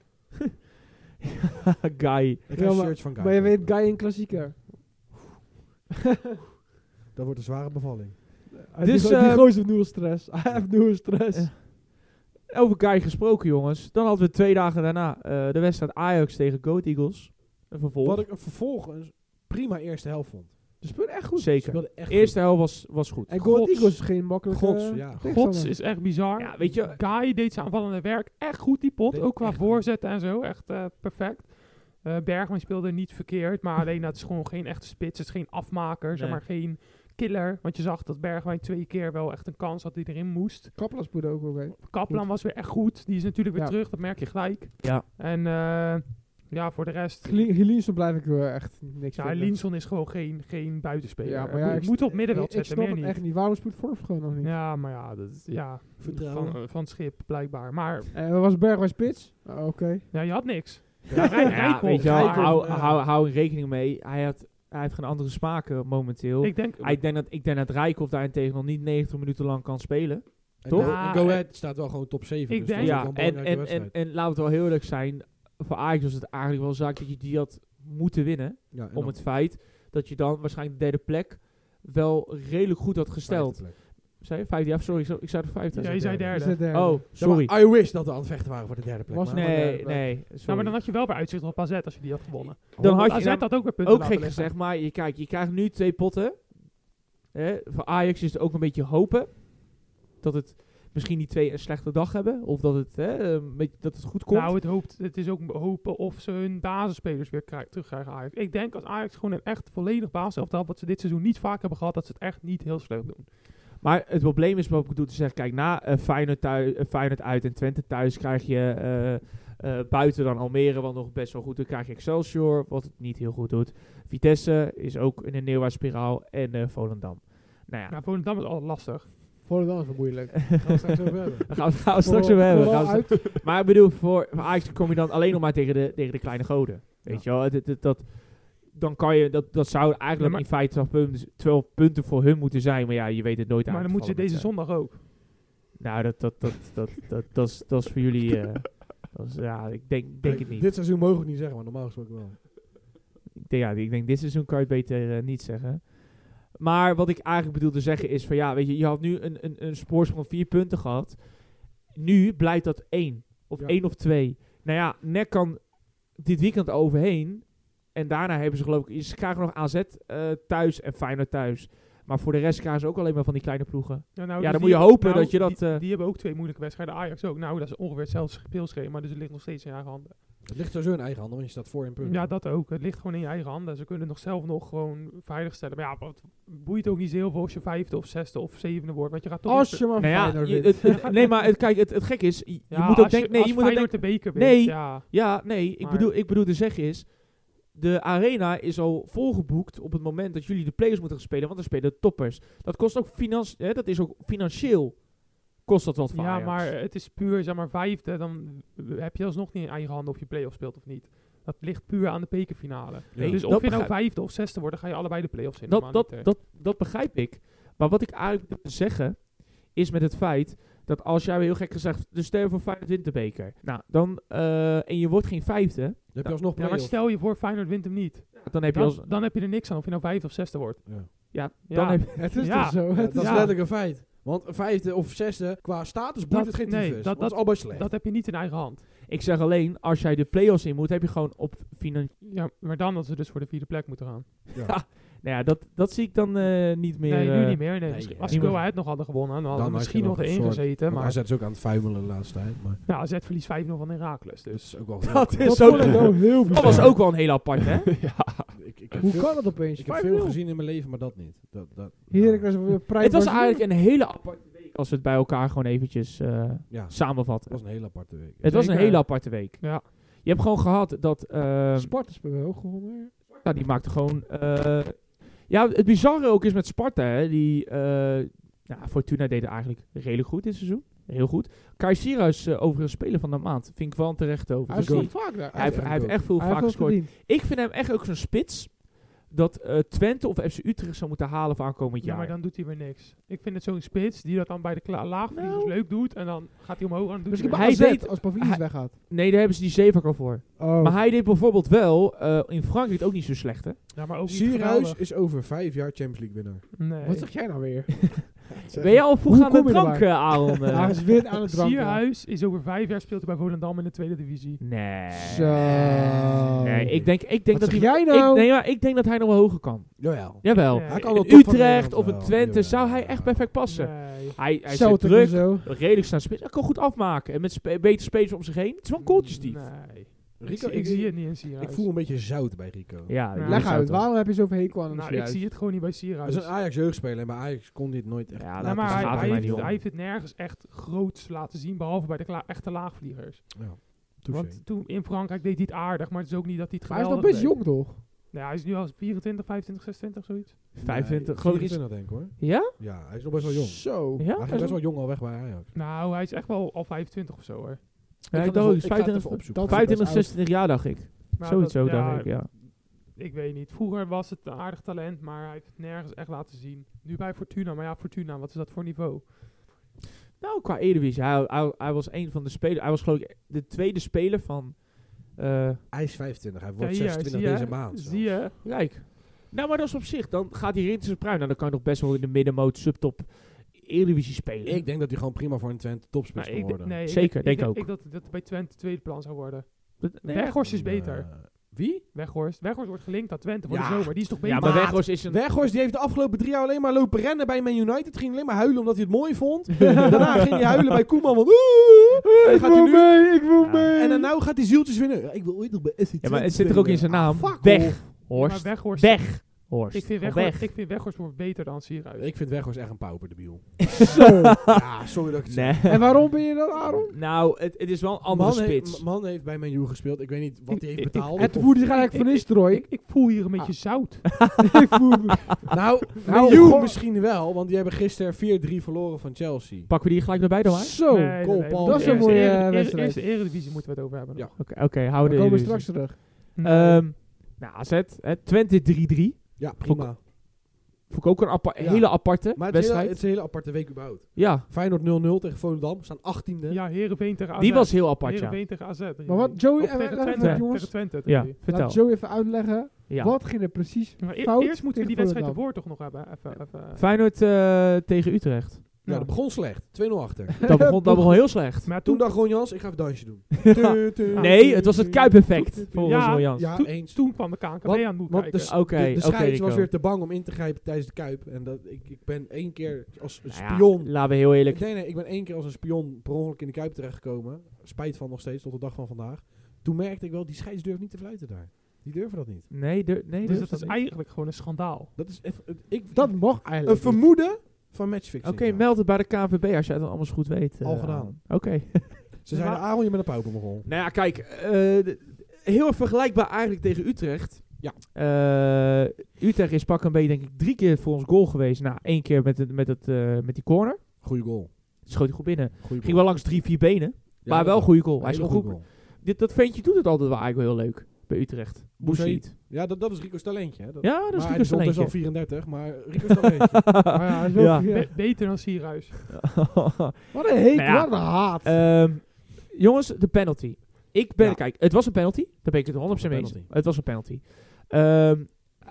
[SPEAKER 1] Guy.
[SPEAKER 2] Ik
[SPEAKER 3] Ja,
[SPEAKER 2] ga een
[SPEAKER 3] maar-
[SPEAKER 2] shirtje van Guy.
[SPEAKER 3] Maar je weet
[SPEAKER 2] kopen.
[SPEAKER 3] guy in klassieker.
[SPEAKER 2] Dat wordt een zware bevalling.
[SPEAKER 3] Hij
[SPEAKER 1] Dus,
[SPEAKER 3] die, die
[SPEAKER 1] eh,
[SPEAKER 3] gozer heeft nul stress. Hij heeft nul stress.
[SPEAKER 1] Ja. Over Guy gesproken, jongens. Dan hadden we twee dagen daarna eh, de wedstrijd Ajax tegen Goat Eagles. Een vervolg.
[SPEAKER 2] Wat ik een vervolg een prima eerste helft vond.
[SPEAKER 3] Ze speelt echt goed.
[SPEAKER 2] Ze
[SPEAKER 1] Zeker.
[SPEAKER 2] speelden echt
[SPEAKER 1] De eerste helft was, was goed.
[SPEAKER 3] En Gold
[SPEAKER 4] Gods.
[SPEAKER 3] Eagles is geen makkelijke
[SPEAKER 2] Gods,
[SPEAKER 3] eh,
[SPEAKER 2] ja.
[SPEAKER 3] tegenstander.
[SPEAKER 4] Gods is echt bizar.
[SPEAKER 1] Ja, weet je-
[SPEAKER 4] Guy deed zijn aanvallende werk echt goed, die pot.
[SPEAKER 2] Deed
[SPEAKER 4] Ook qua
[SPEAKER 2] echt goed.
[SPEAKER 4] voorzetten en zo. Echt eh, perfect. Eh Bergman speelde niet verkeerd. Maar alleen dat is gewoon geen echte spits. Het is geen afmaker. Zeg
[SPEAKER 1] Nee.
[SPEAKER 4] maar geen killer. Want je zag dat Bergwijn twee keer wel echt een kans had die erin moest.
[SPEAKER 3] Kaplan speelde ook wel bij.
[SPEAKER 4] Kaplan
[SPEAKER 3] Goed.
[SPEAKER 4] was weer echt goed. Die is natuurlijk weer
[SPEAKER 3] Ja.
[SPEAKER 4] terug. Dat merk je gelijk.
[SPEAKER 1] Ja.
[SPEAKER 4] En eh, ja, voor de rest...
[SPEAKER 3] Gilienson blijf ik wel echt niks
[SPEAKER 4] Ja,
[SPEAKER 3] vinden.
[SPEAKER 4] Linson is gewoon geen, geen buitenspeler.
[SPEAKER 3] Ja, maar
[SPEAKER 4] Hij
[SPEAKER 3] ja,
[SPEAKER 4] moet-
[SPEAKER 3] ik
[SPEAKER 4] moet op
[SPEAKER 3] st-
[SPEAKER 4] middenveld
[SPEAKER 3] ik- ik
[SPEAKER 4] zetten,
[SPEAKER 3] snap
[SPEAKER 4] meer
[SPEAKER 3] het
[SPEAKER 4] niet.
[SPEAKER 3] echt niet. Waarom speelt Forbes gewoon nog niet?
[SPEAKER 4] Ja, maar ja, dat is ja,
[SPEAKER 2] Vertrouwen.
[SPEAKER 4] van, van het schip blijkbaar. Maar
[SPEAKER 3] En was Bergwijn spits? Ah, Oké.
[SPEAKER 4] ja, je had niks.
[SPEAKER 2] Ja,
[SPEAKER 4] Rij-
[SPEAKER 1] Ja,
[SPEAKER 4] Rijkoff.
[SPEAKER 1] weet je wel,
[SPEAKER 2] Rijkoff,
[SPEAKER 1] hou,
[SPEAKER 2] ja.
[SPEAKER 1] hou, hou er rekening mee. Hij, had, hij heeft geen andere smaken momenteel.
[SPEAKER 4] Ik denk,
[SPEAKER 1] ik, denk dat, ik denk dat Rijkoff daarentegen nog niet negentig minuten lang kan spelen.
[SPEAKER 2] En
[SPEAKER 1] Toch?
[SPEAKER 2] Go-
[SPEAKER 4] Ja,
[SPEAKER 2] en Go
[SPEAKER 4] eh,
[SPEAKER 2] Ahead staat wel gewoon top zeven.
[SPEAKER 4] ik
[SPEAKER 2] dus
[SPEAKER 4] denk-
[SPEAKER 2] dat is ook
[SPEAKER 1] Ja,
[SPEAKER 2] wel een
[SPEAKER 1] en,
[SPEAKER 2] belangrijke
[SPEAKER 1] en, en,
[SPEAKER 2] wedstrijd.
[SPEAKER 1] en laten we het wel heel eerlijk zijn. Voor Ajax was het eigenlijk wel een zaak dat je die had moeten winnen.
[SPEAKER 2] Ja, en
[SPEAKER 1] Om
[SPEAKER 2] dan
[SPEAKER 1] het feit dat je dan waarschijnlijk de derde plek wel redelijk goed had gesteld.
[SPEAKER 2] vijfde plek.
[SPEAKER 1] Zei je? Vijfde? Ja, sorry, ik zou- ik zei de vijfde.
[SPEAKER 4] ja, je zei
[SPEAKER 2] derde.
[SPEAKER 3] Is
[SPEAKER 4] derde.
[SPEAKER 3] het derde?
[SPEAKER 1] Oh,
[SPEAKER 2] Zeg maar,
[SPEAKER 1] sorry.
[SPEAKER 2] I wish dat we aan het vechten waren voor de derde plek.
[SPEAKER 3] Was
[SPEAKER 2] maar-
[SPEAKER 3] nee,
[SPEAKER 1] Nee,
[SPEAKER 3] maar-
[SPEAKER 1] nee,
[SPEAKER 4] Nou,
[SPEAKER 1] sorry.
[SPEAKER 4] maar dan had je wel weer uitzicht op A Z als je die had gewonnen.
[SPEAKER 1] Dan had je-
[SPEAKER 4] A Z
[SPEAKER 1] dan-
[SPEAKER 4] had ook weer punten
[SPEAKER 1] Ook
[SPEAKER 4] laten
[SPEAKER 1] gek
[SPEAKER 4] liggen.
[SPEAKER 1] gezegd, maar je, kijk, je krijgt nu twee potten. Hè? Voor Ajax is het ook een beetje hopen dat het misschien die twee een slechte dag hebben. Of dat het, hè, een beetje, dat het goed komt.
[SPEAKER 4] Nou, het, hoopt, het is ook hopen of ze hun basisspelers weer krij- terugkrijgen Ajax. Ik denk als Ajax gewoon een echt volledig basiselftal had, wat ze dit seizoen niet vaak hebben gehad, dat ze het echt niet heel slecht doen.
[SPEAKER 1] Maar het probleem is wat ik bedoel te zeggen. Kijk, na eh, Feyenoord, thuis, eh, Feyenoord uit en Twente thuis krijg je eh, eh, buiten dan Almere, wat nog best wel goed doet. Krijg je Excelsior, wat het niet heel goed doet. Vitesse is ook in een neerwaartse spiraal. En eh, Volendam. Nou ja,
[SPEAKER 4] Nou, Volendam is altijd lastig.
[SPEAKER 3] Volendam is wel moeilijk.
[SPEAKER 2] Gaan we straks over hebben.
[SPEAKER 1] daar gaan we, gaan we straks
[SPEAKER 3] Vooral-
[SPEAKER 1] over hebben.
[SPEAKER 3] vooral
[SPEAKER 1] Gaan we straks-
[SPEAKER 3] uit.
[SPEAKER 1] Maar ik bedoel, voor, voor Ajax kom je dan alleen nog maar tegen de, tegen de kleine goden. Weet je wel? Dat, dat, dat, dan kan je, dat, dat zou eigenlijk
[SPEAKER 4] Ja, maar-
[SPEAKER 1] in feite twaalf punten, twaalf punten voor hun moeten zijn. Maar ja, je weet het nooit aan
[SPEAKER 4] Maar
[SPEAKER 1] te
[SPEAKER 4] dan moeten ze
[SPEAKER 1] vallen
[SPEAKER 4] deze
[SPEAKER 1] met,
[SPEAKER 4] zondag ook.
[SPEAKER 1] eh, Nou, dat, dat, dat, dat, dat, dat, is, dat is voor jullie... eh, dat is, ja, ik denk, denk het niet.
[SPEAKER 2] Dit seizoen mogen we het niet zeggen, maar normaal gesproken wel.
[SPEAKER 1] Ik denk, ja, ik denk dit seizoen kan je het beter eh, niet zeggen. Maar wat ik eigenlijk bedoel te zeggen is van ja, weet je, je had nu een, een, een spoorsprong van vier punten gehad. Nu blijft dat één. Of
[SPEAKER 2] Ja.
[SPEAKER 1] één of twee. Nou ja, N E C kan dit weekend overheen. En daarna hebben ze geloof ik, ze krijgen nog A Z uh, thuis en Feyenoord thuis. Maar voor de rest krijgen ze ook alleen maar van die kleine ploegen.
[SPEAKER 4] Ja, nou,
[SPEAKER 1] Ja,
[SPEAKER 4] dus
[SPEAKER 1] dan
[SPEAKER 4] die-
[SPEAKER 1] moet je hopen
[SPEAKER 4] nou,
[SPEAKER 1] dat je dat,
[SPEAKER 4] Die,
[SPEAKER 1] eh,
[SPEAKER 4] die hebben ook twee moeilijke wedstrijden. Ajax ook. Nou, dat is ongeveer hetzelfde speelschema. Dus het ligt nog steeds in je eigen handen.
[SPEAKER 2] Het ligt sowieso in eigen handen, want je staat voor in punten.
[SPEAKER 4] Ja, dat ook. Het ligt gewoon in je eigen handen. Ze kunnen nog zelf nog gewoon veiligstellen. Maar ja, wat boeit ook niet zo heel veel als je vijfde of zesde of zevende wordt. Want je gaat toch...
[SPEAKER 3] Als
[SPEAKER 4] niet-
[SPEAKER 3] je maar
[SPEAKER 1] Nou ja,
[SPEAKER 3] Feyenoord
[SPEAKER 1] je-
[SPEAKER 3] wint.
[SPEAKER 1] het, het- nee, maar het, kijk, het, het gek is, je,
[SPEAKER 4] Ja,
[SPEAKER 1] je moet ook
[SPEAKER 4] als
[SPEAKER 1] denken... Nee,
[SPEAKER 4] als
[SPEAKER 1] je moet ook
[SPEAKER 4] Feyenoord
[SPEAKER 1] denken...
[SPEAKER 4] de beker wint,
[SPEAKER 1] Nee.
[SPEAKER 4] ja.
[SPEAKER 1] Ja, nee, ik
[SPEAKER 4] Maar-
[SPEAKER 1] bedoel, ik bedoel te zeggen is... De arena is al volgeboekt op het moment dat jullie de players moeten gaan spelen, want dan spelen de toppers. Dat kost ook financi- hè, dat is ook financieel kost dat wat voor
[SPEAKER 4] Ja,
[SPEAKER 1] Ajax.
[SPEAKER 4] maar het is puur, zeg maar, vijfde. Dan heb je alsnog niet in eigen handen of je play-off speelt of niet. Dat ligt puur aan de bekerfinale.
[SPEAKER 1] Nee,
[SPEAKER 4] dus
[SPEAKER 1] dat
[SPEAKER 4] of je nou
[SPEAKER 1] begrijp-
[SPEAKER 4] vijfde of zesde wordt, dan ga je allebei de play-offs in.
[SPEAKER 1] dat,
[SPEAKER 4] normaal
[SPEAKER 1] dat,
[SPEAKER 4] niet, hè.
[SPEAKER 1] dat, dat begrijp ik. Maar wat ik eigenlijk wil zeggen, is met het feit dat als jij heel gek gezegd, dus stel je voor Feyenoord wint de beker. Nou, dan, eh, en je wordt geen vijfde,
[SPEAKER 2] Dan heb je alsnog
[SPEAKER 4] Ja, maar
[SPEAKER 2] play-off.
[SPEAKER 4] stel je voor, Feyenoord wint hem niet.
[SPEAKER 1] dan heb je
[SPEAKER 4] Dan,
[SPEAKER 1] als...
[SPEAKER 4] dan heb je er niks aan of je nou vijfde of zesde wordt.
[SPEAKER 2] Ja.
[SPEAKER 1] Ja,
[SPEAKER 4] Ja.
[SPEAKER 1] dan heb
[SPEAKER 3] Het is
[SPEAKER 4] Ja.
[SPEAKER 3] toch zo?
[SPEAKER 2] Ja,
[SPEAKER 3] Het
[SPEAKER 2] dat
[SPEAKER 3] is
[SPEAKER 2] is
[SPEAKER 4] Ja.
[SPEAKER 2] letterlijk een feit. Want vijfde of zesde, qua status boeit
[SPEAKER 4] Dat-
[SPEAKER 2] het geen
[SPEAKER 4] nee,
[SPEAKER 2] tyfus.
[SPEAKER 4] dat-
[SPEAKER 2] want het is
[SPEAKER 4] dat-
[SPEAKER 2] allebei slecht.
[SPEAKER 4] Dat heb je niet in eigen hand.
[SPEAKER 1] ik zeg alleen, als jij de play-offs in moet, heb je gewoon op financieel...
[SPEAKER 4] Ja, maar dan dat ze dus voor de vierde plek moeten gaan.
[SPEAKER 2] Ja.
[SPEAKER 1] Nou ja, dat, dat zie ik dan eh, niet meer...
[SPEAKER 4] nee, nu
[SPEAKER 1] eh,
[SPEAKER 4] niet meer. Nee.
[SPEAKER 2] nee,
[SPEAKER 4] Misschien-
[SPEAKER 2] ja.
[SPEAKER 4] als
[SPEAKER 1] Niet
[SPEAKER 4] Go
[SPEAKER 1] meer.
[SPEAKER 4] Ahead nog hadden gewonnen, dan hadden
[SPEAKER 2] Dan
[SPEAKER 4] we
[SPEAKER 2] had je
[SPEAKER 4] misschien nog
[SPEAKER 2] nog een
[SPEAKER 4] erin
[SPEAKER 2] soort-
[SPEAKER 4] gezeten.
[SPEAKER 2] Want
[SPEAKER 4] Maar
[SPEAKER 2] A Z is ook aan het vuimelen de laatste tijd. Maar
[SPEAKER 4] ja, A Z verliest vijf nul van Heracles.
[SPEAKER 2] dat
[SPEAKER 4] Dus
[SPEAKER 2] is ook wel...
[SPEAKER 1] Dat
[SPEAKER 2] heel-
[SPEAKER 1] is
[SPEAKER 3] Dat
[SPEAKER 1] ook...
[SPEAKER 3] vond ik wel heel
[SPEAKER 1] Dat
[SPEAKER 3] bizar.
[SPEAKER 1] was ook wel een heel apart, hè?
[SPEAKER 2] ik, ik heb
[SPEAKER 3] Hoe
[SPEAKER 2] veel,
[SPEAKER 3] kan dat opeens?
[SPEAKER 2] ik heb
[SPEAKER 3] vijf
[SPEAKER 2] veel
[SPEAKER 3] nul.
[SPEAKER 2] gezien in mijn leven, maar dat niet. Dat, dat,
[SPEAKER 3] Heracles hebben we prijs
[SPEAKER 1] Het was
[SPEAKER 3] Brazilië.
[SPEAKER 1] eigenlijk een hele aparte week als we het bij elkaar gewoon eventjes eh,
[SPEAKER 2] Ja, het
[SPEAKER 1] samenvatten.
[SPEAKER 2] was een hele aparte week.
[SPEAKER 1] Het was een
[SPEAKER 4] Zeker.
[SPEAKER 1] hele aparte week.
[SPEAKER 4] ja.
[SPEAKER 1] Je hebt gewoon gehad dat... eh
[SPEAKER 3] Sparta speelde ook gewonnen.
[SPEAKER 1] Sparta die maakte gewoon... eh, ja, het bizarre ook is met Sparta, hè, die... eh nou, Fortuna deed het eigenlijk redelijk goed dit seizoen. Heel goed. Kai Sierhuis uh, overigens speler van de maand. Vind ik wel een terecht over.
[SPEAKER 3] Hij
[SPEAKER 1] Dus
[SPEAKER 3] is
[SPEAKER 1] die-
[SPEAKER 3] wel vaak daar.
[SPEAKER 1] hij, heeft,
[SPEAKER 2] Ja,
[SPEAKER 1] hij heeft
[SPEAKER 2] ook.
[SPEAKER 1] echt veel
[SPEAKER 3] Hij
[SPEAKER 1] vaak
[SPEAKER 3] heeft wel
[SPEAKER 1] gescoord.
[SPEAKER 3] verdiend.
[SPEAKER 1] Ik vind hem echt ook zo'n spits... dat eh, Twente of F C Utrecht zou moeten halen voor aankomend
[SPEAKER 4] ja,
[SPEAKER 1] jaar.
[SPEAKER 4] maar dan doet hij weer niks. Ik vind het zo'n spits die dat dan bij de kla- laagvliegers
[SPEAKER 1] Nou.
[SPEAKER 4] leuk doet. En dan gaat hij omhoog en dan doet
[SPEAKER 3] Misschien
[SPEAKER 4] hij
[SPEAKER 3] bij
[SPEAKER 1] Hij
[SPEAKER 4] weer
[SPEAKER 3] A Z,
[SPEAKER 1] deed-
[SPEAKER 3] als Pavlidis
[SPEAKER 1] hij-
[SPEAKER 3] weggaat.
[SPEAKER 1] Nee, daar hebben ze die zeven al voor.
[SPEAKER 3] Oh.
[SPEAKER 1] Maar hij deed bijvoorbeeld wel eh, in Frankrijk ook niet zo slecht, hè?
[SPEAKER 4] Ja, maar ook niet
[SPEAKER 2] Sierhuis
[SPEAKER 4] geweldig.
[SPEAKER 2] is over vijf jaar Champions League winnaar.
[SPEAKER 4] Nee.
[SPEAKER 3] Wat zeg jij nou weer?
[SPEAKER 1] Ben jij al vroeg
[SPEAKER 3] Hoe
[SPEAKER 1] aan de
[SPEAKER 3] kom je
[SPEAKER 1] drank,
[SPEAKER 3] erbij?
[SPEAKER 1] eh, Aaron? eh?
[SPEAKER 3] Hij is weer aan het dranken.
[SPEAKER 4] Sierhuis is over vijf jaar speelt hij bij Volendam in de tweede divisie.
[SPEAKER 1] Nee.
[SPEAKER 3] Zo.
[SPEAKER 1] Nee, ik denk, ik denk
[SPEAKER 3] Wat
[SPEAKER 1] dat
[SPEAKER 3] zeg
[SPEAKER 1] hij...
[SPEAKER 3] jij nou?
[SPEAKER 1] Ik, nee, maar ik denk dat hij nog wel hoger kan.
[SPEAKER 2] Jawel.
[SPEAKER 1] Jawel.
[SPEAKER 4] Nee.
[SPEAKER 2] Hij kan
[SPEAKER 1] In
[SPEAKER 2] wel top van
[SPEAKER 1] Utrecht
[SPEAKER 2] Nederland
[SPEAKER 1] of in
[SPEAKER 2] wel.
[SPEAKER 1] Twente
[SPEAKER 2] Jawel.
[SPEAKER 1] zou hij echt perfect passen.
[SPEAKER 4] Nee.
[SPEAKER 1] Hij, hij is
[SPEAKER 3] Celtic
[SPEAKER 1] druk,
[SPEAKER 3] en zo.
[SPEAKER 1] redelijk staan spits. Hij kan goed afmaken. En met spe betere spelers om zich heen. Het is wel een kooltjesdief.
[SPEAKER 4] Nee. Ik,
[SPEAKER 2] Rico,
[SPEAKER 4] zie- ik zie het niet in Sierhuis.
[SPEAKER 2] Ik voel een beetje zout bij Rico.
[SPEAKER 1] Ja,
[SPEAKER 4] Ja.
[SPEAKER 1] die
[SPEAKER 3] Leg
[SPEAKER 1] is
[SPEAKER 3] uit,
[SPEAKER 1] toch.
[SPEAKER 3] waarom heb je zoveel hekel aan hem?
[SPEAKER 4] Nou, ik zie het gewoon niet bij
[SPEAKER 2] Hij
[SPEAKER 4] Sierhuis.
[SPEAKER 2] is een Ajax jeugdspeler en bij Ajax kon dit nooit echt
[SPEAKER 1] Ja,
[SPEAKER 2] laten
[SPEAKER 1] dat
[SPEAKER 4] Nee, maar
[SPEAKER 1] is-
[SPEAKER 2] zien.
[SPEAKER 4] hij,
[SPEAKER 1] gaat er
[SPEAKER 4] hij,
[SPEAKER 1] mij
[SPEAKER 4] heeft
[SPEAKER 1] niet
[SPEAKER 4] het,
[SPEAKER 1] om.
[SPEAKER 4] hij heeft het nergens echt groots laten zien, behalve bij de kla- echte laagvliegers.
[SPEAKER 2] Ja, touché.
[SPEAKER 4] Want toen in Frankrijk deed hij het aardig, maar het is ook niet dat hij het
[SPEAKER 3] Maar hij is nog
[SPEAKER 4] geweldig
[SPEAKER 3] best
[SPEAKER 4] deed.
[SPEAKER 3] jong, toch?
[SPEAKER 4] Ja, hij is nu al vierentwintig, vijfentwintig, zesentwintig, zoiets.
[SPEAKER 1] vijfentwintig.
[SPEAKER 2] Nee,
[SPEAKER 1] Geloof ik iets.
[SPEAKER 2] vierentwintig denk ik hoor.
[SPEAKER 1] Ja?
[SPEAKER 2] Ja, hij is nog best wel jong.
[SPEAKER 3] Zo.
[SPEAKER 1] Ja?
[SPEAKER 2] Hij ging best wel jong al weg bij Ajax.
[SPEAKER 4] Nou, hij is echt wel al vijfentwintig of zo, hoor.
[SPEAKER 1] Ja,
[SPEAKER 2] ga
[SPEAKER 1] ik
[SPEAKER 2] het
[SPEAKER 1] dacht
[SPEAKER 2] even-
[SPEAKER 1] ook,
[SPEAKER 2] ik ga het even
[SPEAKER 1] vijfentwintig,
[SPEAKER 2] opzoeken.
[SPEAKER 3] Dat-
[SPEAKER 1] vijfentwintig,
[SPEAKER 3] best oud.
[SPEAKER 1] zesentwintig jaar dacht ik.
[SPEAKER 4] Maar
[SPEAKER 1] Zoiets
[SPEAKER 4] dat-
[SPEAKER 1] zo
[SPEAKER 4] ja,
[SPEAKER 1] dacht ik, ja.
[SPEAKER 4] Ik weet niet. Vroeger was het een aardig talent, maar hij heeft het nergens echt laten zien. Nu bij Fortuna, maar ja, Fortuna, wat is dat voor niveau?
[SPEAKER 1] Nou, qua Eredivisie. Hij, hij, hij was een van de spelers. Hij was geloof ik de tweede speler van... eh
[SPEAKER 2] Hij is vijfentwintig, hij
[SPEAKER 4] Ja,
[SPEAKER 2] wordt
[SPEAKER 4] hier,
[SPEAKER 2] zesentwintig
[SPEAKER 4] zie je?
[SPEAKER 2] deze maand.
[SPEAKER 4] Zie je?
[SPEAKER 1] Rijk. Nou, maar dat is op zich. Dan gaat hij richting zijn pruim. Nou, dan kan je nog best wel in de middenmoot, subtop, Eredivisie spelen.
[SPEAKER 2] Ik denk dat hij gewoon prima voor een Twente topspits
[SPEAKER 4] Maar
[SPEAKER 2] kan
[SPEAKER 4] ik,
[SPEAKER 2] worden.
[SPEAKER 4] nee,
[SPEAKER 1] Zeker,
[SPEAKER 4] ik,
[SPEAKER 1] denk
[SPEAKER 4] ik,
[SPEAKER 1] ook.
[SPEAKER 4] Ik dat, dat bij Twente tweede plan zou worden.
[SPEAKER 1] Dat- nee,
[SPEAKER 4] Weghorst is
[SPEAKER 2] Eh,
[SPEAKER 4] beter.
[SPEAKER 2] Wie?
[SPEAKER 4] Weghorst. Weghorst wordt gelinkt aan Twente voor
[SPEAKER 2] Ja.
[SPEAKER 4] de zomer. Die is toch beter?
[SPEAKER 1] ja, maar
[SPEAKER 2] Maat.
[SPEAKER 1] Weghorst is een...
[SPEAKER 2] Weghorst die heeft de afgelopen drie jaar alleen maar lopen rennen bij Man United. Ging alleen maar huilen omdat hij het mooi vond. Daarna ging hij huilen bij Koeman. Want, oeh, en
[SPEAKER 3] Ik
[SPEAKER 2] gaat hij
[SPEAKER 3] wil
[SPEAKER 2] nu,
[SPEAKER 3] mee, ik wil
[SPEAKER 1] Ja.
[SPEAKER 3] mee.
[SPEAKER 2] en dan nou gaat hij zieltjes winnen. Ja, ik wil ooit nog bij S C
[SPEAKER 1] Ja, maar het
[SPEAKER 2] Twente
[SPEAKER 1] zit er ook in
[SPEAKER 2] spelen.
[SPEAKER 1] zijn naam.
[SPEAKER 2] Ah, fuck
[SPEAKER 1] Weg.
[SPEAKER 2] off.
[SPEAKER 4] Ja, maar
[SPEAKER 1] Horst.
[SPEAKER 4] Weghorst,
[SPEAKER 1] Weg. Horst.
[SPEAKER 4] Ik vind,
[SPEAKER 1] Gewoon
[SPEAKER 4] Weghorst,
[SPEAKER 1] weg.
[SPEAKER 4] ik vind Weghorst wordt beter dan Sierhuis.
[SPEAKER 2] Ik vind Weghorst echt een pauperdebiel.
[SPEAKER 3] Zo.
[SPEAKER 2] Ja, sorry dat ik het zeg.
[SPEAKER 1] Nee.
[SPEAKER 3] En waarom ben je dat, Aaron?
[SPEAKER 1] Nou, het, het is wel een andere
[SPEAKER 2] Man,
[SPEAKER 1] spits.
[SPEAKER 2] he- man heeft bij Man U gespeeld. Ik weet niet wat hij heeft
[SPEAKER 4] Ik- ik-
[SPEAKER 2] betaald.
[SPEAKER 3] En toen
[SPEAKER 2] Of-
[SPEAKER 3] voelde zich eigenlijk van
[SPEAKER 4] ik-
[SPEAKER 3] Nistelrooy.
[SPEAKER 4] Ik, ik voel hier een beetje zout.
[SPEAKER 3] Ik voel me...
[SPEAKER 2] nou,
[SPEAKER 3] Nou,
[SPEAKER 2] Man U
[SPEAKER 3] goh.
[SPEAKER 2] misschien wel, want die hebben gisteren vier drie verloren van Chelsea.
[SPEAKER 1] Pakken we die gelijk erbij dan maar?
[SPEAKER 3] Zo.
[SPEAKER 4] Nee, nee,
[SPEAKER 2] Cole
[SPEAKER 4] nee,
[SPEAKER 2] Palmer.
[SPEAKER 3] Dat is een
[SPEAKER 4] eerste
[SPEAKER 3] mooie,
[SPEAKER 4] ere-
[SPEAKER 3] eh,
[SPEAKER 4] eerste-
[SPEAKER 3] wedstrijd.
[SPEAKER 4] Eerste eredivisie moeten we het over hebben.
[SPEAKER 2] Ja.
[SPEAKER 4] nog.
[SPEAKER 1] Oké, oké,
[SPEAKER 3] We
[SPEAKER 1] houden
[SPEAKER 3] komen
[SPEAKER 1] we
[SPEAKER 3] straks terug.
[SPEAKER 1] Ehm nou, A Z, hè, Twente drie drie.
[SPEAKER 2] Ja, prima.
[SPEAKER 1] Vond ik ook een apa-
[SPEAKER 2] Ja.
[SPEAKER 1] hele aparte
[SPEAKER 2] Maar het is, hele,
[SPEAKER 1] wedstrijd.
[SPEAKER 2] het is een hele aparte week überhaupt.
[SPEAKER 1] Ja,
[SPEAKER 2] Feyenoord nul nul tegen Volendam. Staan achttiende.
[SPEAKER 4] Ja, Heerenveen tegen A Z.
[SPEAKER 1] die was heel apart, ja.
[SPEAKER 4] Heerenveen tegen A Z.
[SPEAKER 3] Maar wat, Joey,
[SPEAKER 4] Of
[SPEAKER 3] even,
[SPEAKER 4] tegen
[SPEAKER 3] even,
[SPEAKER 4] Twente,
[SPEAKER 3] jongens.
[SPEAKER 4] tegen Twente.
[SPEAKER 1] Ja,
[SPEAKER 4] tegen die.
[SPEAKER 1] vertel.
[SPEAKER 3] Laat Joey even uitleggen.
[SPEAKER 1] Ja.
[SPEAKER 3] Wat ging er precies
[SPEAKER 4] Maar e-
[SPEAKER 3] fout
[SPEAKER 4] eerst moeten we die
[SPEAKER 3] tegen
[SPEAKER 4] wedstrijd
[SPEAKER 3] Volendam?
[SPEAKER 4] ervoor toch nog hebben. Even, even.
[SPEAKER 1] Feyenoord eh, tegen Utrecht.
[SPEAKER 2] Ja, dat begon slecht. twee nul achter.
[SPEAKER 1] Dat begon, dat begon heel slecht.
[SPEAKER 4] Maar
[SPEAKER 2] Toen
[SPEAKER 4] toen,
[SPEAKER 2] dacht Ron Jans, ik ga even dansje doen.
[SPEAKER 1] Nee, het was het Kuip-effect, volgens
[SPEAKER 4] Ja,
[SPEAKER 1] Ron Jans.
[SPEAKER 2] Ja,
[SPEAKER 4] toen,
[SPEAKER 2] eens.
[SPEAKER 4] toen kwam de K N K B
[SPEAKER 2] Want-
[SPEAKER 4] aan het moet
[SPEAKER 2] Want
[SPEAKER 4] kijken.
[SPEAKER 2] de, s-
[SPEAKER 1] Oké,
[SPEAKER 2] de, de
[SPEAKER 1] oké,
[SPEAKER 2] scheids was
[SPEAKER 1] Rico.
[SPEAKER 2] weer te bang om in te grijpen tijdens de Kuip. En dat, ik, ik ben één keer als een
[SPEAKER 1] Nou ja,
[SPEAKER 2] spion...
[SPEAKER 1] laten we heel eerlijk...
[SPEAKER 2] Nee, nee, ik ben één keer als een spion per ongeluk in de Kuip terechtgekomen. Spijt van nog steeds, tot de dag van vandaag. Toen merkte ik wel, die scheids durft niet te fluiten daar. Die durven dat niet.
[SPEAKER 1] Nee, de, nee
[SPEAKER 4] dus
[SPEAKER 1] dus
[SPEAKER 4] dat is
[SPEAKER 1] niet.
[SPEAKER 4] eigenlijk gewoon een schandaal.
[SPEAKER 2] Dat is even... het- Ik,
[SPEAKER 3] Dat mag
[SPEAKER 2] een
[SPEAKER 3] eigenlijk.
[SPEAKER 2] vermoeden van matchfixing.
[SPEAKER 1] Oké,
[SPEAKER 2] ja.
[SPEAKER 1] meld het bij de K N V B als jij het dan allemaal zo goed weet. eh,
[SPEAKER 2] Al gedaan.
[SPEAKER 1] Oké.
[SPEAKER 2] Ze zeiden,
[SPEAKER 1] Maar-
[SPEAKER 2] Aaron, je bent een paupermogol.
[SPEAKER 1] Nou ja, kijk. eh, de- heel erg vergelijkbaar eigenlijk tegen Utrecht.
[SPEAKER 2] Ja.
[SPEAKER 1] Eh, Utrecht is pak een beetje, denk ik, drie keer voor ons goal geweest. Nou, één keer met, het, met, het, eh, met die corner.
[SPEAKER 2] Goeie goal.
[SPEAKER 1] Schoot hij goed binnen.
[SPEAKER 2] Goeie
[SPEAKER 1] Ging wel langs drie, vier benen.
[SPEAKER 2] Ja,
[SPEAKER 1] maar
[SPEAKER 2] dat
[SPEAKER 1] wel een goede goal. Hij is
[SPEAKER 2] Hele
[SPEAKER 1] wel
[SPEAKER 2] goeie
[SPEAKER 1] goed.
[SPEAKER 2] goal.
[SPEAKER 1] Dit, dat ventje doet het altijd wel eigenlijk wel heel leuk. Bij Utrecht. Boussaïd.
[SPEAKER 2] Ja, dat, dat is Rico's talentje. Hè. Dat,
[SPEAKER 1] Ja, dat is
[SPEAKER 2] maar
[SPEAKER 1] Rico's
[SPEAKER 2] hij is best wel
[SPEAKER 1] talentje.
[SPEAKER 2] vierendertig, maar Rico's talentje.
[SPEAKER 3] Maar ja, hij is wel
[SPEAKER 1] Ja.
[SPEAKER 3] ja.
[SPEAKER 4] Be- beter dan Sierhuis.
[SPEAKER 3] Wat een hekel,
[SPEAKER 1] Nou ja.
[SPEAKER 3] wat een haat.
[SPEAKER 1] Ehm, jongens, de penalty. Ik ben,
[SPEAKER 2] Ja.
[SPEAKER 1] kijk, het was een penalty. Daar ben ik het honderd procent mee eens.
[SPEAKER 2] penalty.
[SPEAKER 1] Het was een penalty. Ehm,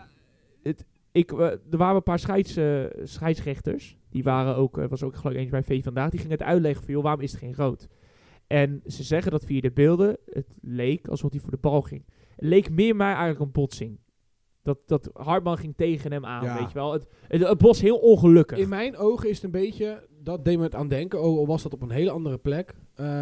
[SPEAKER 1] het, ik, eh, er waren een paar scheids, eh, scheidsrechters. Die waren ook, er was ook geloof ik eentje bij V vandaag. Die gingen het uitleggen van, joh, waarom is het geen rood? En ze zeggen dat via de beelden, het leek alsof hij voor de bal ging. Het leek meer mij eigenlijk een botsing. Dat, dat Hartman ging tegen hem aan,
[SPEAKER 2] Ja.
[SPEAKER 1] weet je wel. Het, het, het was heel ongelukkig.
[SPEAKER 2] In mijn ogen is het een beetje, dat deed me het aan denken, oh, al was dat op een hele andere plek.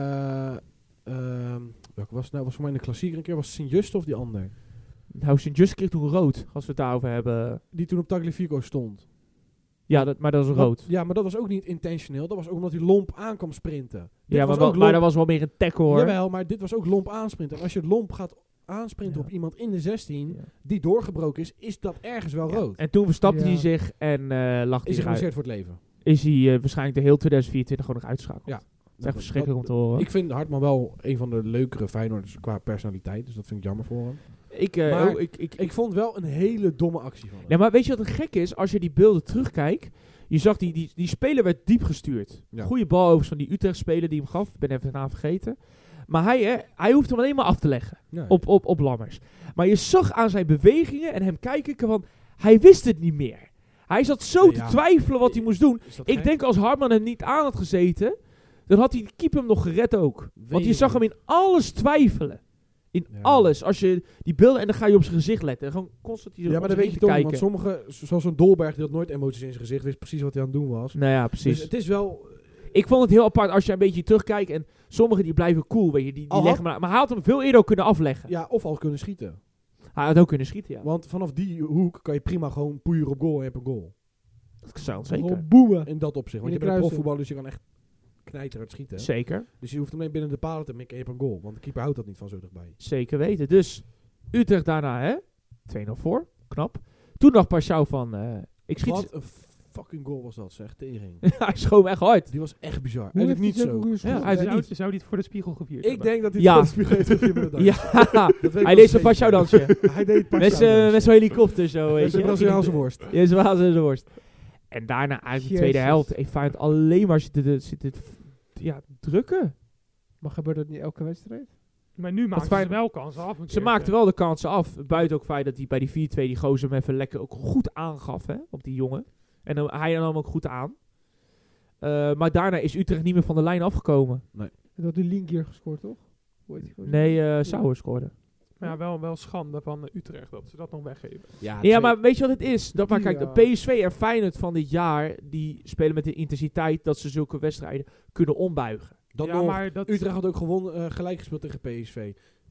[SPEAKER 2] Eh ehm, welke was het nou? Was voor mij in de klassieker een keer, was het Sint-Just of die ander?
[SPEAKER 1] Nou, Sint-Just kreeg toen rood, als we het daarover hebben.
[SPEAKER 2] Die toen op Tagliafico stond.
[SPEAKER 1] Ja, dat, maar dat was
[SPEAKER 2] Wat-
[SPEAKER 1] rood.
[SPEAKER 2] Ja, maar dat was ook niet intentioneel. Dat was ook omdat hij lomp aan kwam sprinten. Dit
[SPEAKER 1] Ja,
[SPEAKER 2] was
[SPEAKER 1] maar,
[SPEAKER 2] ook
[SPEAKER 1] wel, maar
[SPEAKER 2] lomp-
[SPEAKER 1] dat was wel meer een tackle, hoor.
[SPEAKER 2] Jawel, maar dit was ook lomp aansprinten. En als je het lomp gaat aansprinten
[SPEAKER 1] Ja.
[SPEAKER 2] op iemand in de zestien,
[SPEAKER 1] Ja.
[SPEAKER 2] die doorgebroken is, is dat ergens wel
[SPEAKER 1] Ja.
[SPEAKER 2] rood.
[SPEAKER 1] En toen verstapte
[SPEAKER 3] Ja.
[SPEAKER 1] hij zich en eh lag
[SPEAKER 2] Is
[SPEAKER 1] hij
[SPEAKER 2] hij
[SPEAKER 1] eruit.
[SPEAKER 2] geblesseerd voor het leven.
[SPEAKER 1] Is hij eh, waarschijnlijk de heel tweeduizend vierentwintig gewoon nog uitgeschakeld.
[SPEAKER 2] Ja.
[SPEAKER 1] Het is echt verschrikkelijk om te horen.
[SPEAKER 2] Ik vind Hartman wel een van de leukere Feyenoorders qua personaliteit. Dus dat vind ik jammer voor hem.
[SPEAKER 1] Ik, eh,
[SPEAKER 2] Maar
[SPEAKER 1] oh, ik, ik,
[SPEAKER 2] Ik vond wel een hele domme actie van hem.
[SPEAKER 1] nee, maar weet je wat het gek is? Als je die beelden terugkijkt, je zag die, die, die speler werd diep gestuurd.
[SPEAKER 2] Ja.
[SPEAKER 1] Goeie bal overigens van die Utrecht-speler die hem gaf. Ik ben even de naam vergeten. Maar hij, hè, hij hoeft hem alleen maar af te leggen
[SPEAKER 2] Nee.
[SPEAKER 1] op, op, op Lammers. Maar je zag aan zijn bewegingen en hem kijken van, hij wist het niet meer. Hij zat zo
[SPEAKER 2] Nee,
[SPEAKER 1] te
[SPEAKER 2] ja.
[SPEAKER 1] twijfelen wat hij moest doen.
[SPEAKER 2] Is dat
[SPEAKER 1] Ik
[SPEAKER 2] gek?
[SPEAKER 1] denk als Hartman hem niet aan had gezeten, dan had die keeper hem nog gered ook. Want je
[SPEAKER 2] Weet
[SPEAKER 1] zag
[SPEAKER 2] ik
[SPEAKER 1] hem in alles twijfelen. In
[SPEAKER 2] Ja.
[SPEAKER 1] alles. Als je die beelden, en dan ga je op zijn gezicht letten. Gewoon constant die
[SPEAKER 2] Ja, maar dat weet je toch niet. Want sommigen, zoals een Dolberg, die had nooit emoties in zijn gezicht, wist precies wat hij aan het doen was.
[SPEAKER 1] Nou ja, precies.
[SPEAKER 2] Dus het is wel...
[SPEAKER 1] Ik vond het heel apart als je een beetje terugkijkt. En sommigen die blijven cool, weet je. Die, die
[SPEAKER 2] Al
[SPEAKER 1] leggen maar, maar hij had hem veel eerder ook kunnen afleggen.
[SPEAKER 2] Ja, of al kunnen schieten.
[SPEAKER 1] Hij had ook kunnen schieten, ja.
[SPEAKER 2] Want vanaf die hoek kan je prima gewoon poeier op goal en je hebt een goal.
[SPEAKER 1] Dat zou zeker.
[SPEAKER 3] Gewoon boemen.
[SPEAKER 2] In dat opzicht. Want
[SPEAKER 3] In
[SPEAKER 2] je
[SPEAKER 3] de
[SPEAKER 2] bent een
[SPEAKER 3] kruising.
[SPEAKER 2] profvoetballer, dus je kan echt knijterhard schieten.
[SPEAKER 1] Zeker.
[SPEAKER 2] Dus je hoeft hem alleen binnen de palen te mikken en je hebt een goal. Want de keeper houdt dat niet van zo dichtbij.
[SPEAKER 1] Zeker weten. Dus Utrecht daarna, hè. twee nul voor. Knap. Toen dacht Paschal van... eh, ik schiet...
[SPEAKER 2] Wat een fucking goal was dat, zeg. Tering.
[SPEAKER 1] hij schoot hem echt hard.
[SPEAKER 2] Die was echt bizar.
[SPEAKER 3] Hoe
[SPEAKER 2] En
[SPEAKER 3] heeft
[SPEAKER 2] niet
[SPEAKER 3] hij
[SPEAKER 2] zo.
[SPEAKER 3] goede
[SPEAKER 1] Ja,
[SPEAKER 3] schot?
[SPEAKER 1] hij-
[SPEAKER 4] Zou,
[SPEAKER 1] niet.
[SPEAKER 4] zou die het voor de spiegel gevierd
[SPEAKER 2] Ik
[SPEAKER 4] hebben?
[SPEAKER 2] denk dat hij
[SPEAKER 1] Ja.
[SPEAKER 2] het spuug heeft met de
[SPEAKER 1] Ja,
[SPEAKER 2] Dat weet ik
[SPEAKER 1] hij
[SPEAKER 2] wel
[SPEAKER 1] deed zo'n
[SPEAKER 2] zeker.
[SPEAKER 1] Paschal-dansje.
[SPEAKER 2] Hij deed
[SPEAKER 1] Met
[SPEAKER 2] Paschal
[SPEAKER 1] zo'n
[SPEAKER 2] dansje.
[SPEAKER 1] met zo'n helikopter zo,
[SPEAKER 2] Met
[SPEAKER 1] weet
[SPEAKER 2] zijn
[SPEAKER 1] je.
[SPEAKER 2] Braziliaanse worst.
[SPEAKER 1] Ja, ze waren de worst. En daarna eigenlijk de tweede
[SPEAKER 3] Jezus.
[SPEAKER 1] helft. Ik Feyenoord alleen maar zitten, de- zitten ja, drukken.
[SPEAKER 3] Maar gebeurt dat niet elke wedstrijd?
[SPEAKER 4] Maar nu maken
[SPEAKER 1] fijn-
[SPEAKER 4] ze wel kansen af. een
[SPEAKER 1] Ze
[SPEAKER 4] keertje.
[SPEAKER 1] maakten wel de kansen af. Buiten ook het feit dat hij bij die vier twee die gozer hem even lekker ook goed aangaf, hè, op die jongen. En dan, hij nam hem ook goed aan. Uh, maar daarna is Utrecht niet meer van de lijn afgekomen.
[SPEAKER 3] En dat die Linkier gescoord, toch? Hoe heet die gozer?
[SPEAKER 1] Nee, uh, Sauer scoorde.
[SPEAKER 4] Maar ja, wel, wel schande van uh, Utrecht dat ze dat nog weggeven.
[SPEAKER 2] Ja,
[SPEAKER 1] Ja, maar weet je wat het is? Dat, maar
[SPEAKER 3] Die,
[SPEAKER 1] kijk, de
[SPEAKER 3] ja.
[SPEAKER 1] P S V en Feyenoord van dit jaar, die spelen met de intensiteit dat ze zulke wedstrijden kunnen ombuigen.
[SPEAKER 2] Dan
[SPEAKER 4] ja,
[SPEAKER 2] nog,
[SPEAKER 4] maar dat
[SPEAKER 2] Utrecht had ook gewonnen, eh, gelijk gespeeld tegen P S V.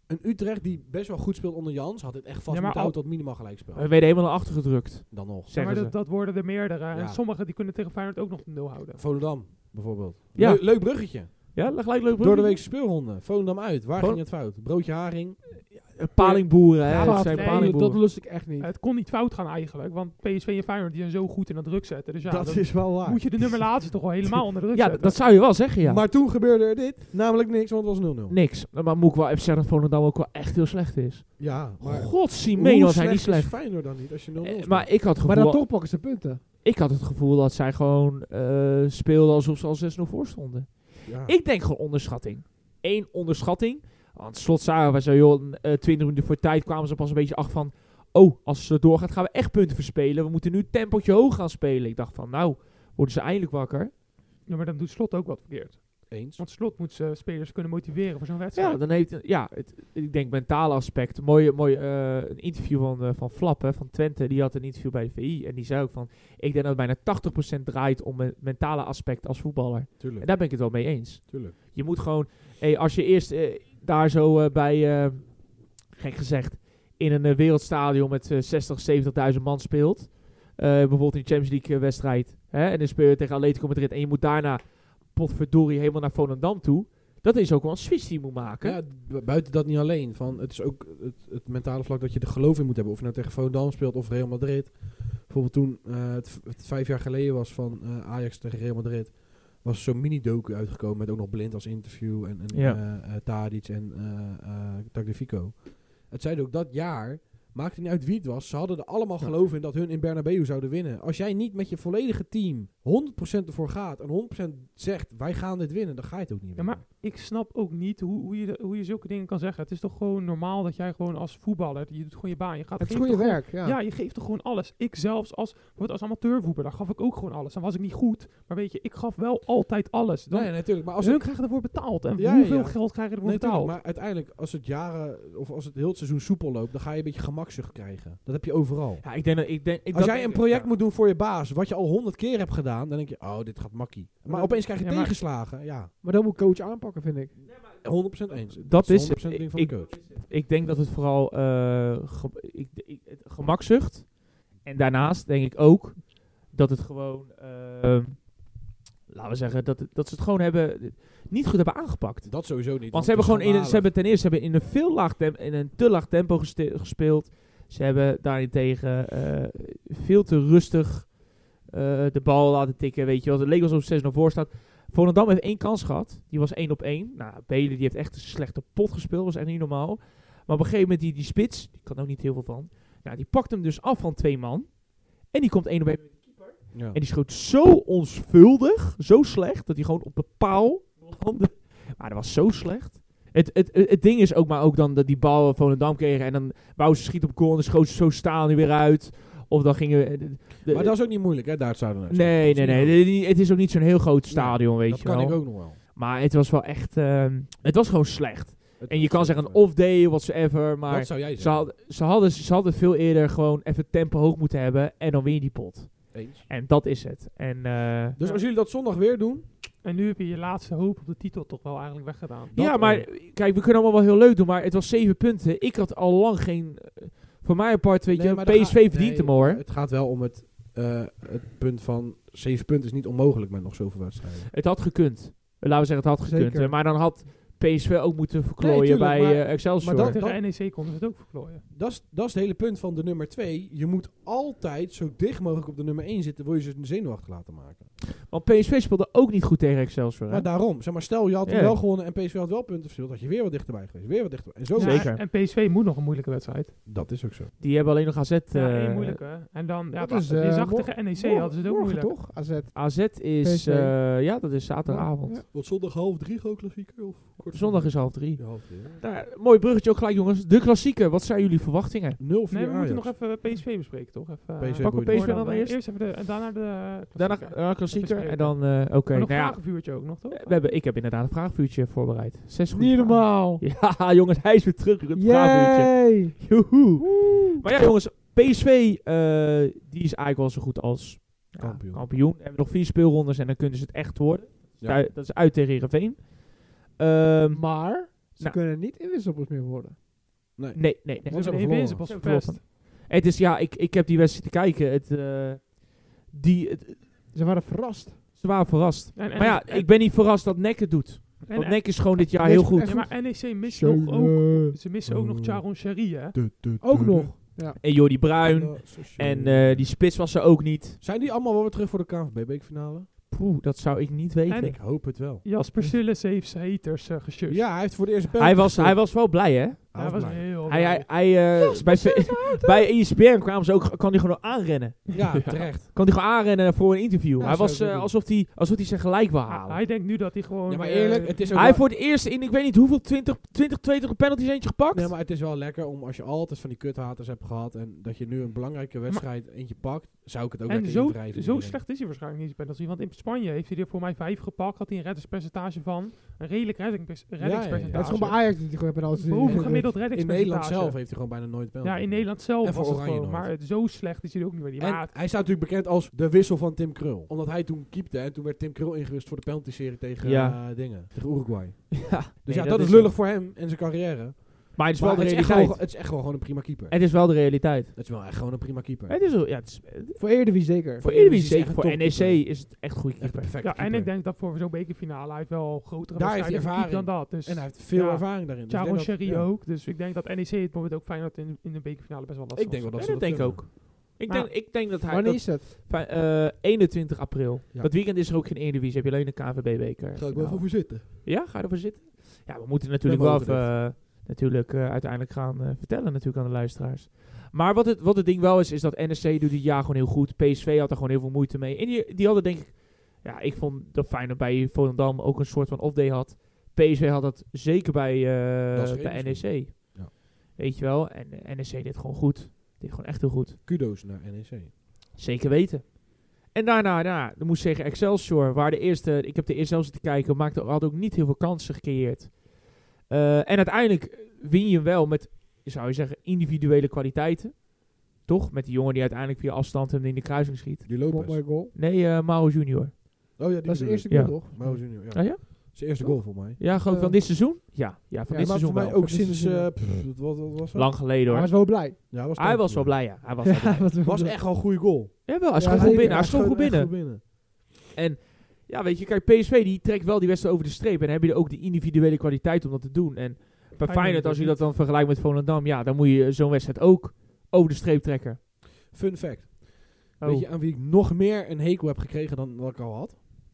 [SPEAKER 2] Een Utrecht die best wel goed speelt onder Jans, had het echt vast
[SPEAKER 4] Ja, maar
[SPEAKER 2] moeten
[SPEAKER 4] al-
[SPEAKER 2] houden tot minimaal gelijkspel.
[SPEAKER 1] We werden helemaal naar achter gedrukt,
[SPEAKER 2] Dan nog.
[SPEAKER 4] Ja,
[SPEAKER 1] zeggen
[SPEAKER 4] maar
[SPEAKER 1] ze.
[SPEAKER 4] dat, dat worden er meerdere.
[SPEAKER 2] Ja.
[SPEAKER 4] En sommigen die kunnen tegen Feyenoord ook nog de nul houden.
[SPEAKER 2] Volendam, bijvoorbeeld.
[SPEAKER 1] Ja.
[SPEAKER 2] Leu- leuk bruggetje.
[SPEAKER 1] Ja, leg gelijk leuk
[SPEAKER 2] Door de weekse speelronde. Volendam uit. Waar
[SPEAKER 1] Gewoon-
[SPEAKER 2] ging het fout? Broodje haring.
[SPEAKER 1] Palingboeren, hè.
[SPEAKER 4] Ja,
[SPEAKER 1] het
[SPEAKER 4] maar
[SPEAKER 1] zijn
[SPEAKER 4] nee,
[SPEAKER 1] palingboeren.
[SPEAKER 3] dat lust ik echt niet.
[SPEAKER 4] Het kon niet fout gaan eigenlijk, want P S V en Feyenoord die zijn zo goed in dat druk zetten. Dus ja,
[SPEAKER 2] dat
[SPEAKER 4] dan
[SPEAKER 2] is wel waar.
[SPEAKER 4] moet je de nummer laatste toch wel helemaal onder druk
[SPEAKER 1] Ja,
[SPEAKER 4] zetten.
[SPEAKER 1] dat zou je wel zeggen, ja.
[SPEAKER 2] Maar toen gebeurde er dit. Namelijk niks, want het was nul nul.
[SPEAKER 1] Niks. Maar moet ik wel even zeggen dat Volendam ook wel echt heel slecht is.
[SPEAKER 2] Ja, maar...
[SPEAKER 1] Godzimeen was hij niet
[SPEAKER 2] is
[SPEAKER 1] slecht.
[SPEAKER 2] Feyenoord dan niet als je nul nul
[SPEAKER 1] Eh,
[SPEAKER 2] speelt?
[SPEAKER 1] maar ik had het
[SPEAKER 3] Maar
[SPEAKER 1] gevoel,
[SPEAKER 3] dan toch pakken ze punten.
[SPEAKER 1] ik had het gevoel dat zij gewoon eh, speelden alsof ze al zes nul voor stonden.
[SPEAKER 2] Ja.
[SPEAKER 1] Ik denk gewoon onderschatting. Eén, onderschatting. Want slot zagen we zo, joh, uh, twintig minuten voor tijd kwamen ze pas een beetje achter van... Oh, als het doorgaat gaan we echt punten verspelen. We moeten nu een tempootje hoog gaan spelen. Ik dacht van, nou, worden ze eindelijk wakker.
[SPEAKER 4] Ja, maar dan doet Slot ook wat verkeerd.
[SPEAKER 2] Eens.
[SPEAKER 4] Want Slot moet zijn spelers kunnen motiveren voor zo'n wedstrijd.
[SPEAKER 1] Ja, dan heeft, ja het, ik denk mentale aspect. Mooi, mooi uh, een interview van, uh, van Flap, hè, van Twente. Die had een interview bij de V I. En die zei ook van, ik denk dat het bijna tachtig procent draait om het mentale aspect als voetballer.
[SPEAKER 2] Tuurlijk.
[SPEAKER 1] En daar ben ik het wel mee eens.
[SPEAKER 2] Tuurlijk.
[SPEAKER 1] Je moet gewoon, hey, als je eerst uh, daar zo uh, bij, uh, gek gezegd, in een uh, wereldstadion met uh, zestig, zeventigduizend man speelt. Uh, bijvoorbeeld in de Champions League uh, wedstrijd. Hè, en dan speel je tegen Atletico Madrid. En je moet daarna, potverdorie, helemaal naar Volendam toe. Dat is ook wel een switch die je moet maken.
[SPEAKER 2] Ja, bu- buiten dat niet alleen. Van, het is ook het, het mentale vlak dat je er geloof in moet hebben. Of je nou tegen Volendam speelt of Real Madrid. Bijvoorbeeld toen uh, het, het vijf jaar geleden was van uh, Ajax tegen Real Madrid. Was zo'n mini-docu uitgekomen met ook nog Blind als interview. En, en
[SPEAKER 1] Ja.
[SPEAKER 2] uh, uh, Tadic en uh, uh, Tagliafico. Het zeiden ook dat jaar... Maakte niet uit wie het was. Ze hadden er allemaal geloof in dat hun in Bernabeu zouden winnen. Als jij niet met je volledige team honderd procent ervoor gaat en honderd procent zegt wij gaan dit winnen, dan ga je het ook niet
[SPEAKER 4] Ja,
[SPEAKER 2] winnen.
[SPEAKER 4] maar ik snap ook niet hoe, hoe, je, de- hoe je zulke dingen kan zeggen. Het is toch gewoon normaal dat jij gewoon als voetballer, je doet gewoon je baan. Je gaat,
[SPEAKER 3] Het is
[SPEAKER 4] geeft
[SPEAKER 3] gewoon je
[SPEAKER 4] toch
[SPEAKER 3] werk, ja.
[SPEAKER 4] Ja, je geeft toch gewoon alles. Ik zelfs als, bijvoorbeeld als amateurvoetballer gaf ik ook gewoon alles. Dan was ik niet goed, maar weet je, ik gaf wel altijd alles. Dan,
[SPEAKER 2] Nee, natuurlijk. Maar als
[SPEAKER 4] hun
[SPEAKER 2] het,
[SPEAKER 4] krijgen ervoor betaald. En
[SPEAKER 2] Ja,
[SPEAKER 4] hoeveel
[SPEAKER 2] ja.
[SPEAKER 4] geld krijgen ervoor
[SPEAKER 2] nee, tuurlijk,
[SPEAKER 4] betaald?
[SPEAKER 2] maar uiteindelijk als het jaren of als het heel het seizoen soepel loopt, dan ga je een beetje gemakzucht krijgen. Dat heb je overal.
[SPEAKER 1] Ja, ik denk dat... Ik denk, ik
[SPEAKER 2] Als
[SPEAKER 1] dat
[SPEAKER 2] jij een
[SPEAKER 1] denk-
[SPEAKER 2] project
[SPEAKER 1] ja.
[SPEAKER 2] moet doen voor je baas, wat je al honderd keer hebt gedaan, dan denk je, oh, dit gaat makkie. Maar
[SPEAKER 4] Maar-
[SPEAKER 2] opeens krijg je
[SPEAKER 4] ja, maar-
[SPEAKER 2] tegenslagen. Ja,
[SPEAKER 3] Maar dan moet coach aanpakken, vind ik.
[SPEAKER 2] honderd procent eens.
[SPEAKER 1] Dat is
[SPEAKER 2] honderd procent
[SPEAKER 1] het.
[SPEAKER 2] ding van
[SPEAKER 1] Ik-
[SPEAKER 2] de coach.
[SPEAKER 1] Ik denk dat het vooral eh, ge- ik, ik, het gemakzucht. En daarnaast denk ik ook dat het gewoon... eh, laten we zeggen, dat, het- dat ze het gewoon hebben... Niet goed hebben aangepakt.
[SPEAKER 2] Dat sowieso niet.
[SPEAKER 1] Want ze hebben gewoon in, een- ze
[SPEAKER 2] een
[SPEAKER 1] hebben ten eerste hebben in een veel laag tempo, in een te laag tempo geste- gespeeld. Ze hebben daarentegen eh veel te rustig eh, de bal laten tikken. Weet je wel, het leek alsof zes nul voor staat. Volendam heeft één kans gehad. Die was één op één. Nou, Belen die heeft echt een slechte pot gespeeld. Was echt niet normaal. Maar op een gegeven moment die, die spits, die kan ook niet heel veel van. Nou, die pakt hem dus af van twee man. En die komt één op één.
[SPEAKER 2] Ja.
[SPEAKER 1] En die schoot zo onschuldig, zo slecht, dat hij gewoon op de paal landde. Maar dat was zo slecht. Het, het, het, het ding is ook maar ook dan dat die bal van een dam kregen en dan wou ze schieten op goal en dan schoot ze zo staan weer uit. Of dan gingen... De, de-
[SPEAKER 2] Maar dat is ook niet moeilijk, hè, daar het zouden
[SPEAKER 1] nee, nee, nee. De- die- Het is ook niet zo'n heel groot stadion, weet
[SPEAKER 2] Dat
[SPEAKER 1] je
[SPEAKER 2] kan
[SPEAKER 1] wel.
[SPEAKER 2] ik ook nog wel.
[SPEAKER 1] Maar het was wel echt... ehm, het was gewoon slecht.
[SPEAKER 2] Het-
[SPEAKER 1] En je kan zeggen een off-day, whatsoever, maar...
[SPEAKER 2] Dat zou jij
[SPEAKER 1] Ze,
[SPEAKER 2] zeggen.
[SPEAKER 1] had, ze, hadden, ze hadden veel eerder gewoon even tempo hoog moeten hebben en dan win je die pot.
[SPEAKER 2] Eens.
[SPEAKER 1] En dat is het. En eh,
[SPEAKER 2] Dus
[SPEAKER 4] Ja.
[SPEAKER 2] als jullie dat zondag weer doen,
[SPEAKER 4] En nu heb je je laatste hoop op de titel toch wel eigenlijk weggedaan.
[SPEAKER 2] dat
[SPEAKER 1] ja, maar kijk, we kunnen allemaal wel heel leuk doen, maar het was zeven punten. Ik had al lang geen... eh, voor mij apart, weet
[SPEAKER 2] Nee,
[SPEAKER 1] je,
[SPEAKER 2] maar
[SPEAKER 1] P
[SPEAKER 2] dan
[SPEAKER 1] S V
[SPEAKER 2] ga-
[SPEAKER 1] verdient
[SPEAKER 2] nee,
[SPEAKER 1] hem hoor.
[SPEAKER 2] Het gaat wel om het, eh, het punt van zeven punten is niet onmogelijk met nog zoveel wedstrijden.
[SPEAKER 1] Het had gekund. Laten we zeggen, het had gekund.
[SPEAKER 3] Zeker.
[SPEAKER 1] Eh, Maar dan had P S V ook moeten verklooien
[SPEAKER 2] Nee, tuurlijk,
[SPEAKER 1] bij
[SPEAKER 2] maar-
[SPEAKER 1] eh, Excelsior.
[SPEAKER 2] maar dat-
[SPEAKER 4] Tegen N E C konden ze het ook verklooien.
[SPEAKER 2] Dat is, dat is het hele punt van de nummer twee. Je moet altijd zo dicht mogelijk op de nummer één zitten, wil je ze een zenuwachtig laten maken.
[SPEAKER 1] Want P S V speelde ook niet goed tegen Excelsior. Hè?
[SPEAKER 2] Maar daarom, zeg maar, stel je had
[SPEAKER 1] Ja.
[SPEAKER 2] wel gewonnen en P S V had wel punten verspeeld, had je weer wat dichterbij geweest. Weer wat dichterbij. En zo
[SPEAKER 1] Ja. Zeker.
[SPEAKER 4] En P S V moet nog een moeilijke wedstrijd.
[SPEAKER 2] Dat is ook zo.
[SPEAKER 1] Die hebben alleen nog A Z.
[SPEAKER 4] Ja,
[SPEAKER 1] eh,
[SPEAKER 4] één moeilijke. En dan, ja,
[SPEAKER 3] Dat
[SPEAKER 4] wacht,
[SPEAKER 3] is,
[SPEAKER 4] je
[SPEAKER 3] eh,
[SPEAKER 4] zag
[SPEAKER 3] mor-
[SPEAKER 4] tegen N E C
[SPEAKER 3] morgen-
[SPEAKER 4] hadden ze het ook
[SPEAKER 3] morgen
[SPEAKER 4] moeilijk.
[SPEAKER 3] toch? A Z.
[SPEAKER 1] A Z is...
[SPEAKER 3] P S V.
[SPEAKER 1] eh, ja, dat is zaterdagavond.
[SPEAKER 3] Ja.
[SPEAKER 2] Wat zondag half drie gewoon klassieker? Of
[SPEAKER 1] Zondag is half drie.
[SPEAKER 2] Ja, half drie. hè?
[SPEAKER 1] Nou, mooi bruggetje ook gelijk, jongens. De klassieker. Wat zijn jullie verwachtingen?
[SPEAKER 2] nul vier
[SPEAKER 4] Nee, we moeten
[SPEAKER 2] Ajax.
[SPEAKER 4] nog even P S V bespreken, toch? Even,
[SPEAKER 2] P S V
[SPEAKER 4] eh,
[SPEAKER 1] Pakken we
[SPEAKER 2] boeit
[SPEAKER 1] P S V
[SPEAKER 2] niet.
[SPEAKER 1] dan
[SPEAKER 4] dan
[SPEAKER 1] eerst?
[SPEAKER 4] Eerst even de, en daarna de eh,
[SPEAKER 1] Daarna
[SPEAKER 4] klassieker.
[SPEAKER 1] uh, klassieker
[SPEAKER 4] bespreken.
[SPEAKER 1] en dan... eh Oké,
[SPEAKER 4] Maar nog
[SPEAKER 1] nou ja,
[SPEAKER 4] vragenvuurtje ook nog, toch?
[SPEAKER 1] we hebben, ik heb inderdaad een vraagvuurtje voorbereid. Zes goede
[SPEAKER 3] Niet
[SPEAKER 1] vragen.
[SPEAKER 3] normaal.
[SPEAKER 1] Ja, jongens, hij is weer terug in het vraagvuurtje.
[SPEAKER 3] Yay!
[SPEAKER 1] Joehoe. Maar ja, jongens, P S V eh, die is eigenlijk wel zo goed als ja,
[SPEAKER 2] Kampioen.
[SPEAKER 1] kampioen. We hebben nog vier speelrondes en dan kunnen ze het echt worden.
[SPEAKER 2] Ja.
[SPEAKER 1] Dat is uit tegen Heerenveen. Ehm,
[SPEAKER 3] Maar, Ze
[SPEAKER 1] Nou.
[SPEAKER 3] kunnen niet inwisselaars meer worden.
[SPEAKER 2] Nee.
[SPEAKER 1] Nee, nee, nee.
[SPEAKER 4] Ze
[SPEAKER 2] Want ze
[SPEAKER 4] hebben
[SPEAKER 2] hebben
[SPEAKER 4] Invincibles
[SPEAKER 1] verloren.
[SPEAKER 4] verpest.
[SPEAKER 1] Het is, ja, ik, ik heb die wedstrijd te kijken. Het, uh, die, het,
[SPEAKER 3] Ze waren verrast.
[SPEAKER 1] ze waren verrast.
[SPEAKER 4] En, en,
[SPEAKER 1] Maar ja,
[SPEAKER 4] en,
[SPEAKER 1] ik ben niet verrast dat N E C het doet.
[SPEAKER 4] en-
[SPEAKER 1] Want N E C is gewoon dit jaar
[SPEAKER 3] Nee,
[SPEAKER 1] heel
[SPEAKER 3] is
[SPEAKER 1] goed.
[SPEAKER 3] echt
[SPEAKER 4] ja, maar N E C mist
[SPEAKER 3] Zo,
[SPEAKER 4] nog ook...
[SPEAKER 3] eh,
[SPEAKER 4] Ze missen ook nog Charon Sherry, hè?
[SPEAKER 3] Ook nog. Ja.
[SPEAKER 1] En Jordi Bruin. En uh, die spits was er ook niet.
[SPEAKER 2] Zijn die allemaal wel weer terug voor de K N V B-beekfinale?
[SPEAKER 1] Poeh, dat zou ik niet weten.
[SPEAKER 4] En
[SPEAKER 2] Ik hoop het wel.
[SPEAKER 4] Jasper Sillis heeft zijn haters uh, gesjust.
[SPEAKER 2] Ja, hij heeft voor de eerste penalty
[SPEAKER 1] hij, was,
[SPEAKER 2] gestopt.
[SPEAKER 1] hij was wel blij, hè?
[SPEAKER 4] Hij was
[SPEAKER 2] blij.
[SPEAKER 4] heel
[SPEAKER 1] Hij, hij,
[SPEAKER 4] blij.
[SPEAKER 1] hij, uh, bij, bij E S P N kwamen ze ook, kan hij gewoon aanrennen.
[SPEAKER 2] Ja, terecht.
[SPEAKER 1] Kan hij gewoon aanrennen voor een interview.
[SPEAKER 2] Ja,
[SPEAKER 1] hij
[SPEAKER 2] zou
[SPEAKER 1] was
[SPEAKER 2] ik ook
[SPEAKER 1] uh,
[SPEAKER 2] doen.
[SPEAKER 1] alsof hij alsof hij zijn gelijk wil
[SPEAKER 4] Hij,
[SPEAKER 1] halen.
[SPEAKER 4] hij denkt nu dat hij gewoon...
[SPEAKER 2] Ja, maar
[SPEAKER 4] eh,
[SPEAKER 2] eerlijk, het is ook
[SPEAKER 1] Hij
[SPEAKER 2] wel-
[SPEAKER 1] heeft voor het eerst in, ik weet niet hoeveel, twintig, twintig, tweeëntwintig penalties eentje gepakt.
[SPEAKER 2] Nee, maar het is wel lekker om als je altijd van die kuthaters hebt gehad en dat je nu een belangrijke wedstrijd eentje pakt, zou ik het ook
[SPEAKER 4] En
[SPEAKER 2] lekker
[SPEAKER 4] zo,
[SPEAKER 2] indrijven.
[SPEAKER 4] zo slecht is hij waarschijnlijk niet, penalty. Want in Spanje heeft hij er voor mij vijf gepakt. Had hij een reddingspercentage van. Een redelijk reddingpers-
[SPEAKER 2] ja, ja.
[SPEAKER 4] reddingspercentage.
[SPEAKER 3] Het is gewoon bij Ajax dat die gewoon hebben als
[SPEAKER 4] Boven gemiddeld
[SPEAKER 2] In
[SPEAKER 4] reddingspercentage.
[SPEAKER 2] Nederland zelf heeft hij gewoon bijna nooit penalty.
[SPEAKER 4] Ja, in Nederland zelf
[SPEAKER 2] En voor
[SPEAKER 4] was het
[SPEAKER 2] Oranje
[SPEAKER 4] gewoon.
[SPEAKER 2] nooit.
[SPEAKER 4] Maar het, zo slecht is hij er ook niet meer.
[SPEAKER 2] En
[SPEAKER 4] Maar
[SPEAKER 2] hij staat natuurlijk bekend als de wissel van Tim Krul. Omdat hij toen keepte en toen werd Tim Krul ingewist voor de penalty-serie tegen
[SPEAKER 1] Ja.
[SPEAKER 2] uh, dingen. Tegen Uruguay.
[SPEAKER 1] Ja,
[SPEAKER 2] Dus
[SPEAKER 1] nee,
[SPEAKER 2] ja, dat, is
[SPEAKER 1] zo.
[SPEAKER 2] lullig voor hem en zijn carrière.
[SPEAKER 1] Maar het is
[SPEAKER 2] Maar
[SPEAKER 1] wel de
[SPEAKER 2] het, is echt
[SPEAKER 1] realiteit.
[SPEAKER 2] gewoon, het is echt wel gewoon een prima keeper.
[SPEAKER 1] Het is wel de realiteit.
[SPEAKER 2] Het is wel echt gewoon een prima keeper.
[SPEAKER 1] Het is, wel- ja, het is,
[SPEAKER 3] Voor Eredivisie zeker.
[SPEAKER 1] voor
[SPEAKER 2] Eredivisie
[SPEAKER 1] Eredivisie
[SPEAKER 2] is
[SPEAKER 1] zeker.
[SPEAKER 2] echt
[SPEAKER 1] Voor
[SPEAKER 2] een
[SPEAKER 1] N E C
[SPEAKER 2] topkeeper.
[SPEAKER 1] is het echt een goede
[SPEAKER 2] Echt een
[SPEAKER 1] keeper.
[SPEAKER 2] perfecte
[SPEAKER 4] ja, en
[SPEAKER 2] keeper.
[SPEAKER 4] ik denk dat voor zo'n bekerfinale hij heeft wel grotere
[SPEAKER 2] Daar heeft hij
[SPEAKER 4] wedstrijden gekiept dan
[SPEAKER 2] ervaring.
[SPEAKER 4] dat. Dus
[SPEAKER 2] En hij heeft veel
[SPEAKER 4] ja.
[SPEAKER 2] ervaring daarin. Dus ik
[SPEAKER 4] Charon
[SPEAKER 2] denk dat-
[SPEAKER 4] Sherry
[SPEAKER 2] ja.
[SPEAKER 4] ook. Dus ik denk dat N E C het moment ook fijn dat in, in de bekerfinale best wel lastig
[SPEAKER 2] Ik denk wel
[SPEAKER 4] was.
[SPEAKER 2] dat
[SPEAKER 1] Ja,
[SPEAKER 2] ze
[SPEAKER 1] dat denk ik
[SPEAKER 2] kunnen.
[SPEAKER 1] ook. Ik
[SPEAKER 4] Maar-
[SPEAKER 1] denk, ik denk dat hij...
[SPEAKER 3] Wanneer
[SPEAKER 1] dat-
[SPEAKER 3] is het?
[SPEAKER 1] Fi- eh, eenentwintig april.
[SPEAKER 2] Ja.
[SPEAKER 1] Dat weekend is er ook geen Eredivisie. Heb je alleen een K N V B-beker.
[SPEAKER 2] Ga ik wel voor zitten.
[SPEAKER 1] Ja, ga je ervoor zitten? Ja, we moeten natuurlijk
[SPEAKER 2] We
[SPEAKER 1] wel
[SPEAKER 2] mogen
[SPEAKER 1] even, uh, natuurlijk, uh, uiteindelijk gaan uh, vertellen natuurlijk aan de luisteraars. Maar wat het, wat het ding wel is, is dat N E C doet dit jaar gewoon heel goed. P S V had er gewoon heel veel moeite mee. En die, die hadden denk ik... Ja, ik vond dat Feyenoord bij Volendam ook een soort van off-day had. P S V had dat zeker bij, uh,
[SPEAKER 2] Dat is
[SPEAKER 1] bij N E C.
[SPEAKER 2] Ja.
[SPEAKER 1] Weet je wel? En uh, N E C deed gewoon goed. Deed gewoon echt heel goed.
[SPEAKER 2] Kudo's naar N E C.
[SPEAKER 1] Zeker weten. En daarna, daarna dan moest ik zeggen Excelsior, waar de eerste, ik heb de eerste zelf zitten kijken, maakte, had ook niet heel veel kansen gecreëerd. Uh, en uiteindelijk win je hem wel met, zou je zeggen, individuele kwaliteiten. Toch? Met die jongen die uiteindelijk via afstand hem in de kruising schiet.
[SPEAKER 2] Die
[SPEAKER 3] Mooi
[SPEAKER 2] Lopez.
[SPEAKER 3] goal.
[SPEAKER 1] Nee, uh, Mao junior.
[SPEAKER 2] Oh ja, die
[SPEAKER 3] Dat is de
[SPEAKER 2] bedoel
[SPEAKER 3] eerste
[SPEAKER 2] ik.
[SPEAKER 3] goal,
[SPEAKER 1] Ja.
[SPEAKER 3] toch?
[SPEAKER 2] Mao Junior, ja.
[SPEAKER 1] Oh ja?
[SPEAKER 2] Zijn eerste goal voor mij.
[SPEAKER 1] Ja, gewoon
[SPEAKER 3] Ja.
[SPEAKER 1] van dit seizoen? Ja, ja van
[SPEAKER 3] Ja,
[SPEAKER 1] dit
[SPEAKER 2] maar
[SPEAKER 1] seizoen
[SPEAKER 2] voor mij
[SPEAKER 1] wel.
[SPEAKER 2] ook
[SPEAKER 3] Dit
[SPEAKER 2] sinds...
[SPEAKER 3] seizoen
[SPEAKER 2] eh,
[SPEAKER 3] wel.
[SPEAKER 2] pff, wat, wat, wat was dat?
[SPEAKER 1] Lang geleden
[SPEAKER 3] Hij
[SPEAKER 1] hoor.
[SPEAKER 3] was wel blij.
[SPEAKER 2] Ja, was
[SPEAKER 1] Hij was wel blij, ja. Hij was wel blij.
[SPEAKER 3] was wel
[SPEAKER 2] Was
[SPEAKER 3] blij.
[SPEAKER 2] echt wel een goede goal.
[SPEAKER 1] Ja, wel. Hij
[SPEAKER 3] Ja,
[SPEAKER 1] stond goed
[SPEAKER 3] zeker.
[SPEAKER 1] binnen. Hij
[SPEAKER 2] Hij
[SPEAKER 1] stond goed
[SPEAKER 2] echt
[SPEAKER 1] binnen.
[SPEAKER 2] binnen.
[SPEAKER 1] En ja, weet je, kijk, P S V die trekt wel die wedstrijd over de streep. En dan heb je er ook de individuele kwaliteit om dat te doen. En bij
[SPEAKER 4] Feyenoord
[SPEAKER 1] Feyenoord, als je
[SPEAKER 4] niet.
[SPEAKER 1] dat dan vergelijkt met Volendam, ja, dan moet je zo'n wedstrijd ook over de streep trekken.
[SPEAKER 2] Fun fact.
[SPEAKER 1] Oh.
[SPEAKER 2] Weet je aan wie ik nog meer een hekel heb gekregen dan wat ik al had?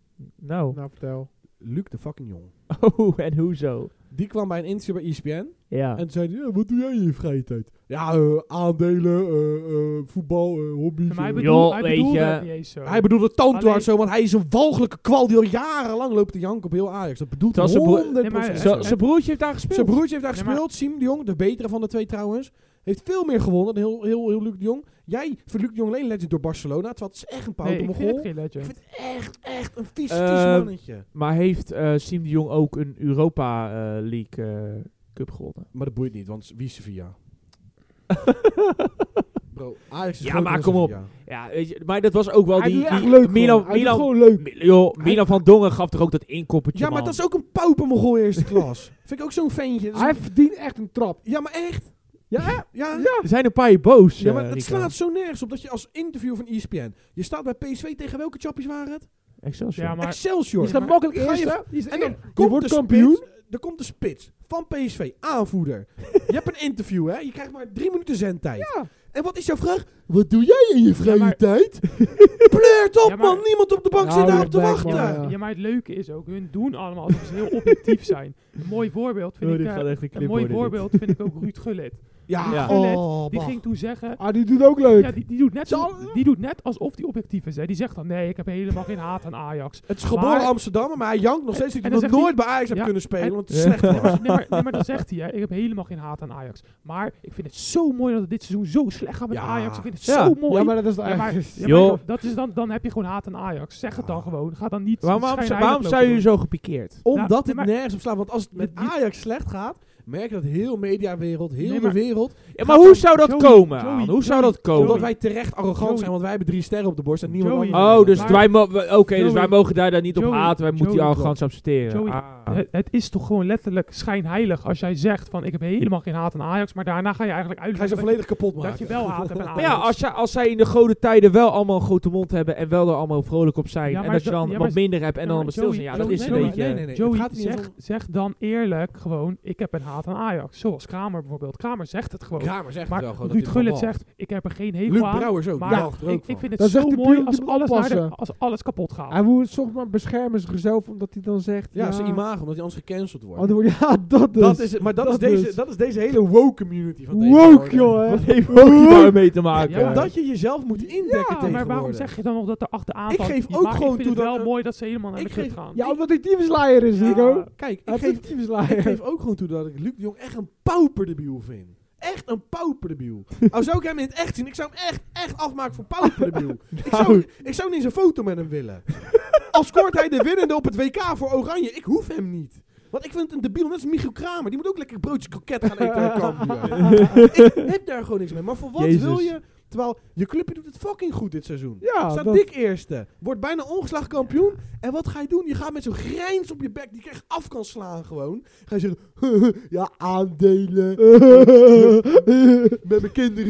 [SPEAKER 1] Nou.
[SPEAKER 3] Nou, vertel.
[SPEAKER 2] Luc de fucking Jong.
[SPEAKER 1] Oh, en hoezo?
[SPEAKER 2] Die kwam bij een interview bij E S P N.
[SPEAKER 1] Ja.
[SPEAKER 2] En toen zei hij, ja, wat doe jij in je vrije tijd? Ja, eh, aandelen, eh, eh, voetbal, eh, hobby's.
[SPEAKER 4] Maar hij
[SPEAKER 2] eh.
[SPEAKER 4] bedoelt,
[SPEAKER 1] Joh,
[SPEAKER 4] hij
[SPEAKER 1] weet
[SPEAKER 4] bedoelde
[SPEAKER 1] je.
[SPEAKER 4] het niet eens zo.
[SPEAKER 2] Hij bedoelde tandhard
[SPEAKER 4] Alleen-
[SPEAKER 2] zo, want hij is een walgelijke kwal die al jarenlang loopt te janken op heel Ajax. Dat bedoelt hij
[SPEAKER 1] Terwijl zijn broer-
[SPEAKER 2] honderd procent.
[SPEAKER 4] Nee, maar-
[SPEAKER 1] Zo- Zijn broertje heeft daar gespeeld.
[SPEAKER 2] Zijn broertje heeft daar
[SPEAKER 4] Nee, maar-
[SPEAKER 2] gespeeld, Siem de Jong, de betere van de twee trouwens. Heeft veel meer gewonnen dan heel, heel, heel Luc de Jong. Jij vindt Luc de Jong alleen legend door Barcelona, terwijl het is echt een
[SPEAKER 4] nee,
[SPEAKER 2] pauper
[SPEAKER 4] ik vind het
[SPEAKER 2] mogol.
[SPEAKER 4] geen
[SPEAKER 2] Ik
[SPEAKER 4] legend.
[SPEAKER 2] vind het echt, echt een vies, vies
[SPEAKER 1] Eh,
[SPEAKER 2] mannetje.
[SPEAKER 1] Maar heeft uh, Siem de Jong ook een Europa uh, League uh, Cup gewonnen?
[SPEAKER 2] Maar dat boeit niet, want wie is Sevilla? Bro, Ajax is
[SPEAKER 1] Ja,
[SPEAKER 2] groter
[SPEAKER 1] maar
[SPEAKER 2] dan
[SPEAKER 1] kom op.
[SPEAKER 2] Sevilla.
[SPEAKER 1] Ja, weet je, maar dat was ook wel
[SPEAKER 3] Hij
[SPEAKER 1] die...
[SPEAKER 3] doet echt
[SPEAKER 1] die
[SPEAKER 3] leuk
[SPEAKER 1] Milan,
[SPEAKER 3] gewoon. Hij doet
[SPEAKER 1] Milan,
[SPEAKER 3] gewoon leuk.
[SPEAKER 1] Mi- joh,
[SPEAKER 2] Hij-
[SPEAKER 1] Milan van Dongen gaf toch ook dat inkoppertje,
[SPEAKER 2] Ja, maar
[SPEAKER 1] man.
[SPEAKER 2] dat is ook een paupermogol eerste klas. Vind ik ook zo'n ventje. Dat is
[SPEAKER 3] Hij
[SPEAKER 2] een-
[SPEAKER 3] verdient echt een trap.
[SPEAKER 2] Ja, maar echt.
[SPEAKER 3] Ja,
[SPEAKER 2] Ja, ja.
[SPEAKER 1] Er zijn een paar hier boos,
[SPEAKER 2] Ja, maar
[SPEAKER 1] uh,
[SPEAKER 2] het
[SPEAKER 1] Rico.
[SPEAKER 2] slaat zo nergens op dat je als interview van E S P N... Je staat bij P S V tegen welke chappies waren het?
[SPEAKER 1] Excelsior.
[SPEAKER 4] Ja, maar
[SPEAKER 2] Excelsior.
[SPEAKER 3] Je staat
[SPEAKER 4] maar-
[SPEAKER 3] makkelijk
[SPEAKER 2] Ga je-
[SPEAKER 3] eerste. Je, is
[SPEAKER 2] En dan
[SPEAKER 3] je
[SPEAKER 2] komt
[SPEAKER 3] wordt
[SPEAKER 2] de
[SPEAKER 3] kampioen.
[SPEAKER 2] Spits, er komt de spits van P S V, aanvoerder. Je hebt een interview, hè? Je krijgt maar drie minuten zendtijd.
[SPEAKER 3] Ja.
[SPEAKER 2] En wat is jouw vraag? Wat doe jij in je vrije
[SPEAKER 4] maar-
[SPEAKER 2] tijd? Pleurt op,
[SPEAKER 4] Ja, maar-
[SPEAKER 2] man! Niemand op de bank
[SPEAKER 3] Nou,
[SPEAKER 2] zit daarop te
[SPEAKER 3] je bek,
[SPEAKER 2] wachten.
[SPEAKER 3] man,
[SPEAKER 4] Ja,
[SPEAKER 3] ja.
[SPEAKER 4] maar, ja, maar het leuke is ook, hun doen allemaal alsof ze heel objectief zijn. Een mooi voorbeeld vind
[SPEAKER 1] Oh,
[SPEAKER 4] ik,
[SPEAKER 1] dit
[SPEAKER 4] eh,
[SPEAKER 1] gaat echt een
[SPEAKER 4] een
[SPEAKER 1] clip
[SPEAKER 4] mooi
[SPEAKER 1] worden, dit.
[SPEAKER 4] voorbeeld vind ik ook Ruud Gullit.
[SPEAKER 2] Ja,
[SPEAKER 1] Ja.
[SPEAKER 4] Gullit,
[SPEAKER 2] oh,
[SPEAKER 4] Die
[SPEAKER 2] bah.
[SPEAKER 4] ging toen zeggen,
[SPEAKER 3] Ah, die doet ook leuk.
[SPEAKER 4] ja, die, die, doet net
[SPEAKER 3] Zal-
[SPEAKER 4] zo, die doet net alsof die objectief is. Hè. Die zegt dan, nee, ik heb helemaal geen haat aan Ajax.
[SPEAKER 2] Het is geboren
[SPEAKER 4] Maar-
[SPEAKER 2] Amsterdammer, maar hij jankt nog steeds dat
[SPEAKER 4] en
[SPEAKER 2] hij
[SPEAKER 4] dan
[SPEAKER 2] nog
[SPEAKER 4] zegt
[SPEAKER 2] nooit bij Ajax heeft
[SPEAKER 4] Ja,
[SPEAKER 2] kunnen spelen,
[SPEAKER 4] en-
[SPEAKER 2] want het is
[SPEAKER 1] Ja.
[SPEAKER 2] slecht
[SPEAKER 4] Nee,
[SPEAKER 2] was.
[SPEAKER 4] maar, nee, maar, nee, maar dan zegt hij, hè, ik heb helemaal geen haat aan Ajax. Maar ik vind het zo mooi dat het dit seizoen zo slecht gaat met
[SPEAKER 2] Ja.
[SPEAKER 4] Ajax. Ik vind het
[SPEAKER 1] Ja.
[SPEAKER 4] zo mooi.
[SPEAKER 3] Ja, maar dat is
[SPEAKER 4] Ja, maar,
[SPEAKER 3] eigenlijk...
[SPEAKER 4] ja, maar
[SPEAKER 1] Joh.
[SPEAKER 4] dat- dat is dan, dan heb je gewoon haat aan Ajax. Zeg het dan
[SPEAKER 2] Ja.
[SPEAKER 4] gewoon. Ga dan niet
[SPEAKER 1] Waarom, waarom,
[SPEAKER 4] schijnheilig
[SPEAKER 1] waarom
[SPEAKER 4] lopen
[SPEAKER 1] zijn jullie
[SPEAKER 4] doen.
[SPEAKER 1] zo gepikeerd?
[SPEAKER 2] Omdat
[SPEAKER 4] Ja,
[SPEAKER 2] het
[SPEAKER 4] nee, maar-
[SPEAKER 2] nergens op slaat. Want als het met
[SPEAKER 4] Die-
[SPEAKER 2] Ajax slecht gaat, merk je dat heel mediawereld, heel
[SPEAKER 4] Nee,
[SPEAKER 2] de
[SPEAKER 4] maar-
[SPEAKER 2] wereld...
[SPEAKER 1] Ja, maar hoe zou dat
[SPEAKER 4] Joey,
[SPEAKER 1] komen,
[SPEAKER 4] Joey,
[SPEAKER 1] Aan? Hoe
[SPEAKER 4] Joey,
[SPEAKER 1] zou dat komen?
[SPEAKER 2] Omdat wij terecht arrogant
[SPEAKER 4] Joey.
[SPEAKER 2] zijn, want wij hebben drie sterren op de borst en niemand
[SPEAKER 4] Joey.
[SPEAKER 2] anders.
[SPEAKER 1] Oh, dus
[SPEAKER 4] Maar-
[SPEAKER 1] wij, mo- we- oké, dus
[SPEAKER 4] Joey.
[SPEAKER 1] wij mogen daar dan niet op
[SPEAKER 4] Joey.
[SPEAKER 1] haten. Wij moeten die
[SPEAKER 4] Joey,
[SPEAKER 1] arrogantie accepteren.
[SPEAKER 4] Joey,
[SPEAKER 1] Ah.
[SPEAKER 4] Het, het is toch gewoon letterlijk schijnheilig als jij zegt van ik heb helemaal geen haat aan Ajax, maar daarna ga je eigenlijk
[SPEAKER 2] Ga je
[SPEAKER 4] uitleggen
[SPEAKER 2] ze
[SPEAKER 4] dat,
[SPEAKER 2] volledig kapot
[SPEAKER 4] je,
[SPEAKER 2] maken.
[SPEAKER 4] dat je wel haat hebt aan
[SPEAKER 1] Maar
[SPEAKER 4] Ajax.
[SPEAKER 1] ja, als, je, als zij in de goede tijden wel allemaal een grote mond hebben en wel er allemaal vrolijk op zijn,
[SPEAKER 4] Ja,
[SPEAKER 1] en
[SPEAKER 4] maar
[SPEAKER 1] dat je
[SPEAKER 4] da-
[SPEAKER 1] dan
[SPEAKER 4] ja,
[SPEAKER 1] wat
[SPEAKER 4] maar-
[SPEAKER 1] minder hebt en
[SPEAKER 4] ja,
[SPEAKER 1] dan
[SPEAKER 4] maar
[SPEAKER 1] allemaal stil zijn, ja,
[SPEAKER 4] Joey,
[SPEAKER 1] dat is een
[SPEAKER 4] Joey,
[SPEAKER 1] beetje...
[SPEAKER 2] nee, nee, nee.
[SPEAKER 4] Joey,
[SPEAKER 2] het gaat niet eens
[SPEAKER 4] zeg,
[SPEAKER 2] om-
[SPEAKER 4] zeg dan eerlijk gewoon, ik heb een haat aan Ajax. Zoals Kramer bijvoorbeeld. Kramer zegt het gewoon.
[SPEAKER 2] Kramer zegt
[SPEAKER 4] maar
[SPEAKER 2] het wel gewoon.
[SPEAKER 4] Ruud
[SPEAKER 2] dat hij
[SPEAKER 4] Gullit
[SPEAKER 2] ervan
[SPEAKER 4] zegt, ik heb er geen hekel
[SPEAKER 2] Luc
[SPEAKER 4] aan.
[SPEAKER 2] Brouwers ook.
[SPEAKER 4] Maar
[SPEAKER 2] die walgt er ook
[SPEAKER 4] ik, ik
[SPEAKER 2] van.
[SPEAKER 4] vind het
[SPEAKER 3] Dan
[SPEAKER 4] zo
[SPEAKER 3] zegt de
[SPEAKER 4] mooi
[SPEAKER 3] Piel,
[SPEAKER 4] als
[SPEAKER 3] die moet
[SPEAKER 4] alles, naar de,
[SPEAKER 3] oppassen.
[SPEAKER 4] als alles kapot gaat.
[SPEAKER 3] Hij moet toch maar beschermen zichzelf, omdat hij dan zegt...
[SPEAKER 2] Ja, zijn imago, omdat hij anders gecanceld wordt.
[SPEAKER 3] Oh, dan wordt- ja, dat dus.
[SPEAKER 2] dat is, het, maar dat,
[SPEAKER 3] Dat
[SPEAKER 2] is deze,
[SPEAKER 3] dus.
[SPEAKER 2] dat is deze hele woke community van
[SPEAKER 3] Woke,
[SPEAKER 2] tegenwoordig.
[SPEAKER 3] joh, hè.
[SPEAKER 1] Wat heeft ook daarmee te maken?
[SPEAKER 4] Ja,
[SPEAKER 2] Omdat je jezelf moet indekken
[SPEAKER 4] ja, maar waarom
[SPEAKER 2] tegenwoordig.
[SPEAKER 4] zeg je dan nog dat er achteraan
[SPEAKER 2] Ik
[SPEAKER 4] van-
[SPEAKER 2] geef
[SPEAKER 4] Ja,
[SPEAKER 2] ook
[SPEAKER 4] maar
[SPEAKER 2] gewoon
[SPEAKER 4] ik vind
[SPEAKER 2] toe
[SPEAKER 4] het
[SPEAKER 2] dat-
[SPEAKER 4] wel mooi dat ze helemaal naar
[SPEAKER 2] ik
[SPEAKER 4] de club
[SPEAKER 2] geef-
[SPEAKER 4] gaan.
[SPEAKER 3] Ja, omdat hij tyfusleier is,
[SPEAKER 2] Ja,
[SPEAKER 3] Nico.
[SPEAKER 2] Kijk,
[SPEAKER 3] Hij
[SPEAKER 2] ik
[SPEAKER 3] is een
[SPEAKER 2] geef,
[SPEAKER 3] tyfusleier.
[SPEAKER 2] ik geef ook gewoon toe dat ik Luc de Jong echt een pauperdebiel vind. Echt een pauperdebiel. Al zou ik hem in het echt zien, ik zou hem echt, echt afmaken voor pauperdebiel. Ik zou, ik zou niet eens een foto met hem willen. Al scoort hij de winnende op het W K voor Oranje, ik hoef hem niet. Want ik vind het een debiel, net als Michiel Kramer. Die moet ook lekker broodjes kroket gaan eten bij Cambuur. Ik heb daar gewoon niks mee. Maar voor wat
[SPEAKER 1] Jezus.
[SPEAKER 2] wil je? Terwijl je clubje doet het fucking goed dit seizoen.
[SPEAKER 3] Ja,
[SPEAKER 2] Staat
[SPEAKER 3] dat-
[SPEAKER 2] dik eerste. Wordt bijna ongeslagen kampioen. En wat ga je doen? Je gaat met zo'n grijns op je bek die ik echt af kan slaan gewoon. Ga je zeggen, ja, aandelen. Met mijn kinderen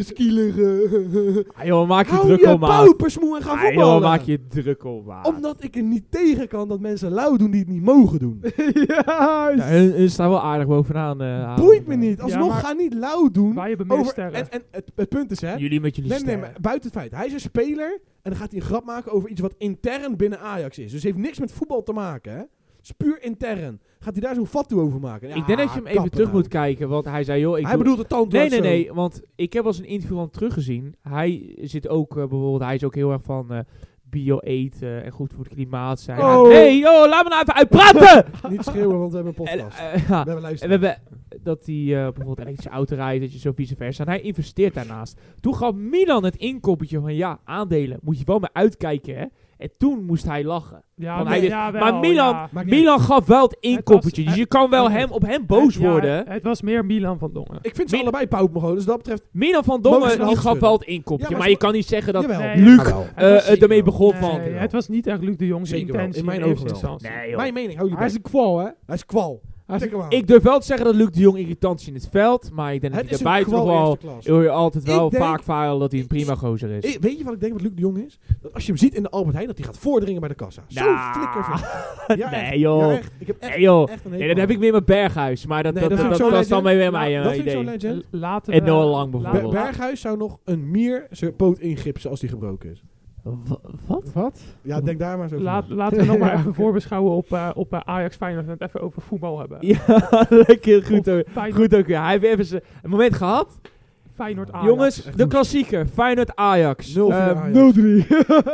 [SPEAKER 2] skielen.
[SPEAKER 1] Ah, joh, maak je
[SPEAKER 2] Hou
[SPEAKER 1] druk
[SPEAKER 2] je
[SPEAKER 1] om, maat.
[SPEAKER 2] paupersmoe en ga
[SPEAKER 1] Ah,
[SPEAKER 2] voetballen.
[SPEAKER 1] joh, maak je druk om, maat.
[SPEAKER 2] Omdat ik er niet tegen kan dat mensen lauw doen die het niet mogen doen.
[SPEAKER 3] Juist.
[SPEAKER 1] Ja, hun, hun staan wel aardig bovenaan. eh
[SPEAKER 2] Boeit me niet.
[SPEAKER 4] Ja,
[SPEAKER 2] Alsnog
[SPEAKER 4] maar-
[SPEAKER 2] ga niet lauw doen.
[SPEAKER 4] Wij hebben meer
[SPEAKER 2] Over,
[SPEAKER 4] sterren.
[SPEAKER 2] en en het, het punt is, hè.
[SPEAKER 1] Jullie met jullie
[SPEAKER 2] Nee, nee,
[SPEAKER 1] sterren.
[SPEAKER 2] maar buiten het feit. Hij is een speler en dan gaat hij een grap maken over iets wat intern binnen Ajax is. Dus heeft niks met voetbal te maken, hè. Het is puur intern. Gaat hij daar zo'n fatsoe over maken? Ja,
[SPEAKER 1] Ik denk dat je hem even
[SPEAKER 2] kappen
[SPEAKER 1] terug
[SPEAKER 2] nou.
[SPEAKER 1] moet kijken, want hij zei, joh, ik
[SPEAKER 2] Hij
[SPEAKER 1] doe-
[SPEAKER 2] bedoelt de tand.
[SPEAKER 1] Nee, nee, nee, want ik heb wel eens een interview van hem teruggezien. Hij zit ook eh, bijvoorbeeld, hij is ook heel erg van eh, bio-eten en goed voor het klimaat zijn.
[SPEAKER 3] Oh.
[SPEAKER 1] Nee, joh, laat me nou even uitpraten!
[SPEAKER 2] Niet schreeuwen, want we hebben een
[SPEAKER 1] en,
[SPEAKER 2] podcast.
[SPEAKER 1] eh, ja.
[SPEAKER 2] we hebben
[SPEAKER 1] En we
[SPEAKER 2] luisteren.
[SPEAKER 1] hebben dat hij eh, bijvoorbeeld elektrische auto rijdt, dat je zo vice versa. En hij investeert daarnaast. Toen gaf Milan het inkoppertje van ja, aandelen, moet je wel maar uitkijken, hè. En toen moest hij lachen.
[SPEAKER 4] Ja,
[SPEAKER 1] Want
[SPEAKER 4] nee,
[SPEAKER 1] hij-
[SPEAKER 4] ja, wel,
[SPEAKER 1] maar Milan,
[SPEAKER 4] ja.
[SPEAKER 2] Maakt niet
[SPEAKER 1] Milan gaf wel het inkoppertje.
[SPEAKER 4] was-
[SPEAKER 1] Dus je kan wel
[SPEAKER 2] het-
[SPEAKER 1] hem, op hem boos
[SPEAKER 4] Het- ja,
[SPEAKER 1] worden.
[SPEAKER 4] Het, het was meer Milan van Dongen.
[SPEAKER 2] Ik vind ze
[SPEAKER 1] Min-
[SPEAKER 2] allebei pauwmogolen, dus dat betreft...
[SPEAKER 1] Milan van
[SPEAKER 2] Mogen ze
[SPEAKER 1] Dongen,
[SPEAKER 2] de
[SPEAKER 1] die
[SPEAKER 2] hand
[SPEAKER 1] gaf
[SPEAKER 2] schudden?
[SPEAKER 1] wel het inkoppertje.
[SPEAKER 2] Ja, maar
[SPEAKER 1] maar
[SPEAKER 2] ze-
[SPEAKER 1] je kan niet zeggen dat
[SPEAKER 2] Jawel.
[SPEAKER 4] Nee,
[SPEAKER 1] Luc
[SPEAKER 2] Jawel.
[SPEAKER 1] eh,
[SPEAKER 4] was
[SPEAKER 1] het ermee
[SPEAKER 2] zeker
[SPEAKER 1] begon
[SPEAKER 2] wel.
[SPEAKER 1] van...
[SPEAKER 4] Nee, het was niet echt Luc de Jong zijn
[SPEAKER 2] Zeker wel.
[SPEAKER 4] intentie
[SPEAKER 2] In mijn
[SPEAKER 4] in eerste
[SPEAKER 2] ogen wel.
[SPEAKER 4] instantie.
[SPEAKER 1] Nee, joh.
[SPEAKER 2] Mijn mening, hou je
[SPEAKER 3] Hij is
[SPEAKER 2] bek.
[SPEAKER 3] een kwal, hè?
[SPEAKER 2] Hij is kwal.
[SPEAKER 3] Hij is
[SPEAKER 2] Tik hem aan.
[SPEAKER 1] Ik durf wel te zeggen dat Luc de Jong irritantie in het veld. Maar ik denk dat
[SPEAKER 2] Het
[SPEAKER 1] hij
[SPEAKER 2] is een
[SPEAKER 1] daarbij toch
[SPEAKER 2] kwal
[SPEAKER 1] wel...
[SPEAKER 2] eerste klas.
[SPEAKER 1] Hoor je altijd wel
[SPEAKER 2] Ik denk-
[SPEAKER 1] vaak varen dat hij een prima gozer is.
[SPEAKER 2] Ik- weet je wat ik denk wat Luc de Jong is? Dat als je hem ziet in de Albert Heijn, dat hij gaat voordringen bij de kassa. Zo
[SPEAKER 1] Nou.
[SPEAKER 2] flikker van. Ja,
[SPEAKER 1] Nee,
[SPEAKER 2] echt.
[SPEAKER 1] joh.
[SPEAKER 2] Ja, echt. Ik heb echt,
[SPEAKER 1] Nee, joh.
[SPEAKER 2] echt een
[SPEAKER 1] Nee,
[SPEAKER 2] hekel
[SPEAKER 1] dat heb
[SPEAKER 2] aan.
[SPEAKER 1] ik meer met Berghuis. Maar dat,
[SPEAKER 2] Nee,
[SPEAKER 1] dat,
[SPEAKER 2] dat
[SPEAKER 1] dat,
[SPEAKER 2] vind ik
[SPEAKER 1] dat,
[SPEAKER 2] zo
[SPEAKER 1] was dan
[SPEAKER 2] legend.
[SPEAKER 1] weer mijn
[SPEAKER 2] Dat
[SPEAKER 1] eh,
[SPEAKER 2] vind ik zo
[SPEAKER 1] idee.
[SPEAKER 2] legend.
[SPEAKER 4] L- Laten
[SPEAKER 1] En
[SPEAKER 4] we-
[SPEAKER 1] Noah Lang
[SPEAKER 4] laten-
[SPEAKER 1] bijvoorbeeld.
[SPEAKER 2] Ber- Berghuis zou nog een mier zijn poot ingipsen als die gebroken is.
[SPEAKER 1] Wa- Wat?
[SPEAKER 3] Wat?
[SPEAKER 2] Ja, denk daar maar eens over
[SPEAKER 4] Laat,
[SPEAKER 2] na.
[SPEAKER 4] laten we nog maar
[SPEAKER 3] Ja,
[SPEAKER 4] even
[SPEAKER 3] oké.
[SPEAKER 4] voorbeschouwen op, eh, op eh, Ajax Feyenoord en het even over voetbal hebben.
[SPEAKER 1] Ja, lekker. Goed,
[SPEAKER 4] Of
[SPEAKER 1] ook-
[SPEAKER 4] Feyenoord,
[SPEAKER 1] goed ook weer. Hij heeft even zijn- een moment gehad.
[SPEAKER 4] Feyenoord Ajax.
[SPEAKER 1] Jongens,
[SPEAKER 2] echt
[SPEAKER 1] de
[SPEAKER 2] goed.
[SPEAKER 1] klassieker. Feyenoord-Ajax.
[SPEAKER 2] nul vier
[SPEAKER 1] Ehm,
[SPEAKER 2] Ajax.
[SPEAKER 3] nul drie.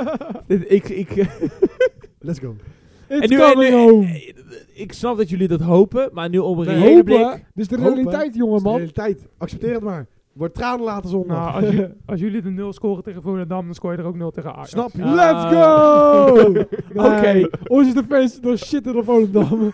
[SPEAKER 1] dit- ik, ik,
[SPEAKER 2] Let's go.
[SPEAKER 3] It's
[SPEAKER 1] en nu,
[SPEAKER 3] coming
[SPEAKER 1] en nu-
[SPEAKER 3] home.
[SPEAKER 1] eh, ik snap dat jullie dat hopen, maar nu op een
[SPEAKER 2] Nee,
[SPEAKER 1] reële
[SPEAKER 3] Hopen.
[SPEAKER 1] blik.
[SPEAKER 3] Dit is de
[SPEAKER 2] Hopen.
[SPEAKER 3] realiteit,
[SPEAKER 2] Dat
[SPEAKER 3] jongen,
[SPEAKER 2] is de
[SPEAKER 3] man.
[SPEAKER 2] realiteit. Accepteer het maar. Wordt tranen laten zondag.
[SPEAKER 4] Nou, als, ju- als jullie de nul scoren tegen Volendam, dan scoor je er ook nul tegen Ajax.
[SPEAKER 2] Snap je?
[SPEAKER 1] Ja.
[SPEAKER 3] Let's go!
[SPEAKER 1] Oké.
[SPEAKER 3] Nee, Onze defensie is nog shit in de Volendam.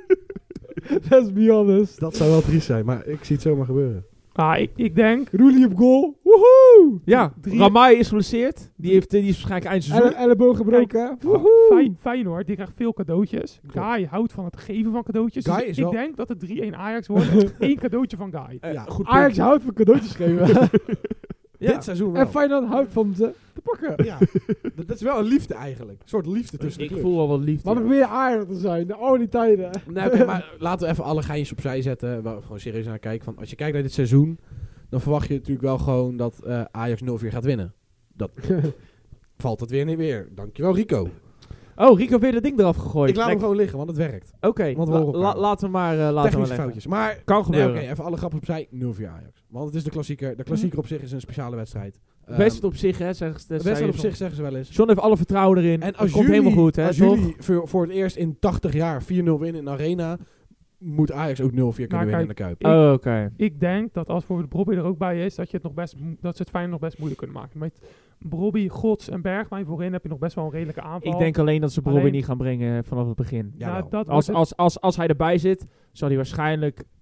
[SPEAKER 3] Let's be honest.
[SPEAKER 2] Dat zou wel triest zijn, maar ik zie het zomaar gebeuren.
[SPEAKER 4] Ah, ik, ik denk...
[SPEAKER 3] Roelie op goal. Woehoe!
[SPEAKER 1] Ja,
[SPEAKER 4] Drie-
[SPEAKER 1] Ramai is geblesseerd. Die, heeft, die is waarschijnlijk eind seizoen.
[SPEAKER 3] Elle- Elleboog gebroken, hè?
[SPEAKER 4] Kijk,
[SPEAKER 3] Woehoe!
[SPEAKER 4] Fey- Feyenoord, die krijgt veel cadeautjes.
[SPEAKER 2] Klopt.
[SPEAKER 4] Guy houdt van het geven van cadeautjes.
[SPEAKER 2] Guy
[SPEAKER 4] Dus
[SPEAKER 2] is
[SPEAKER 4] ik
[SPEAKER 2] wel-
[SPEAKER 4] denk dat het drie-één Ajax wordt. Eén cadeautje van Guy.
[SPEAKER 1] Eh,
[SPEAKER 2] ja,
[SPEAKER 1] goed
[SPEAKER 3] Ajax
[SPEAKER 1] punt.
[SPEAKER 3] houdt van cadeautjes geven.
[SPEAKER 1] Ja.
[SPEAKER 2] Dit seizoen wel.
[SPEAKER 3] En Feyenoord houdt van ze te pakken.
[SPEAKER 2] Ja, dat, dat is wel een liefde eigenlijk. Een soort liefde tussen de
[SPEAKER 1] Ik
[SPEAKER 2] clubs.
[SPEAKER 1] voel wel wat liefde.
[SPEAKER 3] Maar probeer aardig te zijn. De oude tijden.
[SPEAKER 2] Nou, oké, maar laten we even alle geintjes opzij zetten. Waar we gewoon serieus naar kijken. Van, als je kijkt naar dit seizoen, dan verwacht je natuurlijk wel gewoon dat eh, Ajax nul vier gaat winnen. Dat valt het weer niet weer. Dankjewel Rico.
[SPEAKER 1] Oh, Rico heeft weer dat ding eraf gegooid.
[SPEAKER 2] Ik laat hem
[SPEAKER 1] Lekker.
[SPEAKER 2] gewoon liggen, want het werkt.
[SPEAKER 1] Oké,
[SPEAKER 2] Want we
[SPEAKER 1] la-
[SPEAKER 2] horen elkaar.
[SPEAKER 1] la- laten we maar, uh, laten we maar
[SPEAKER 2] Technische
[SPEAKER 1] leggen.
[SPEAKER 2] foutjes. Maar
[SPEAKER 1] Kan
[SPEAKER 2] nee,
[SPEAKER 1] gebeuren.
[SPEAKER 2] oké, even alle grappen opzij. nul vier Ajax. Want het is de klassieker. De klassieker op zich is een speciale wedstrijd.
[SPEAKER 1] De wedstrijd op zich, hè, zeggen ze.
[SPEAKER 2] De wedstrijd op zich zeggen ze wel eens.
[SPEAKER 1] John heeft alle vertrouwen erin.
[SPEAKER 2] En
[SPEAKER 1] Het
[SPEAKER 2] als
[SPEAKER 1] komt
[SPEAKER 2] jullie,
[SPEAKER 1] helemaal goed, hè,
[SPEAKER 2] als
[SPEAKER 1] toch?
[SPEAKER 2] jullie voor, voor het eerst in tachtig jaar vier nul winnen in de Arena, moet Ajax ook nul vier kunnen
[SPEAKER 4] Nou,
[SPEAKER 2] winnen in de Kuip.
[SPEAKER 4] Ik-
[SPEAKER 1] Oh, oké.
[SPEAKER 4] Ik denk dat als voor Brobby er ook bij is, dat, je het nog best, mo- dat ze het Feyenoord nog best moeilijk kunnen maken. Met Brobby, Gods en Bergwijn voorin heb je nog best wel een redelijke aanval.
[SPEAKER 1] Ik denk alleen dat ze Bobby
[SPEAKER 4] Alleen-
[SPEAKER 1] niet gaan brengen vanaf het begin.
[SPEAKER 2] Ja,
[SPEAKER 4] Nou,
[SPEAKER 2] wel.
[SPEAKER 4] dat
[SPEAKER 1] Als,
[SPEAKER 4] wordt
[SPEAKER 1] als, als, als hij erbij zit, zal hij waarschijnlijk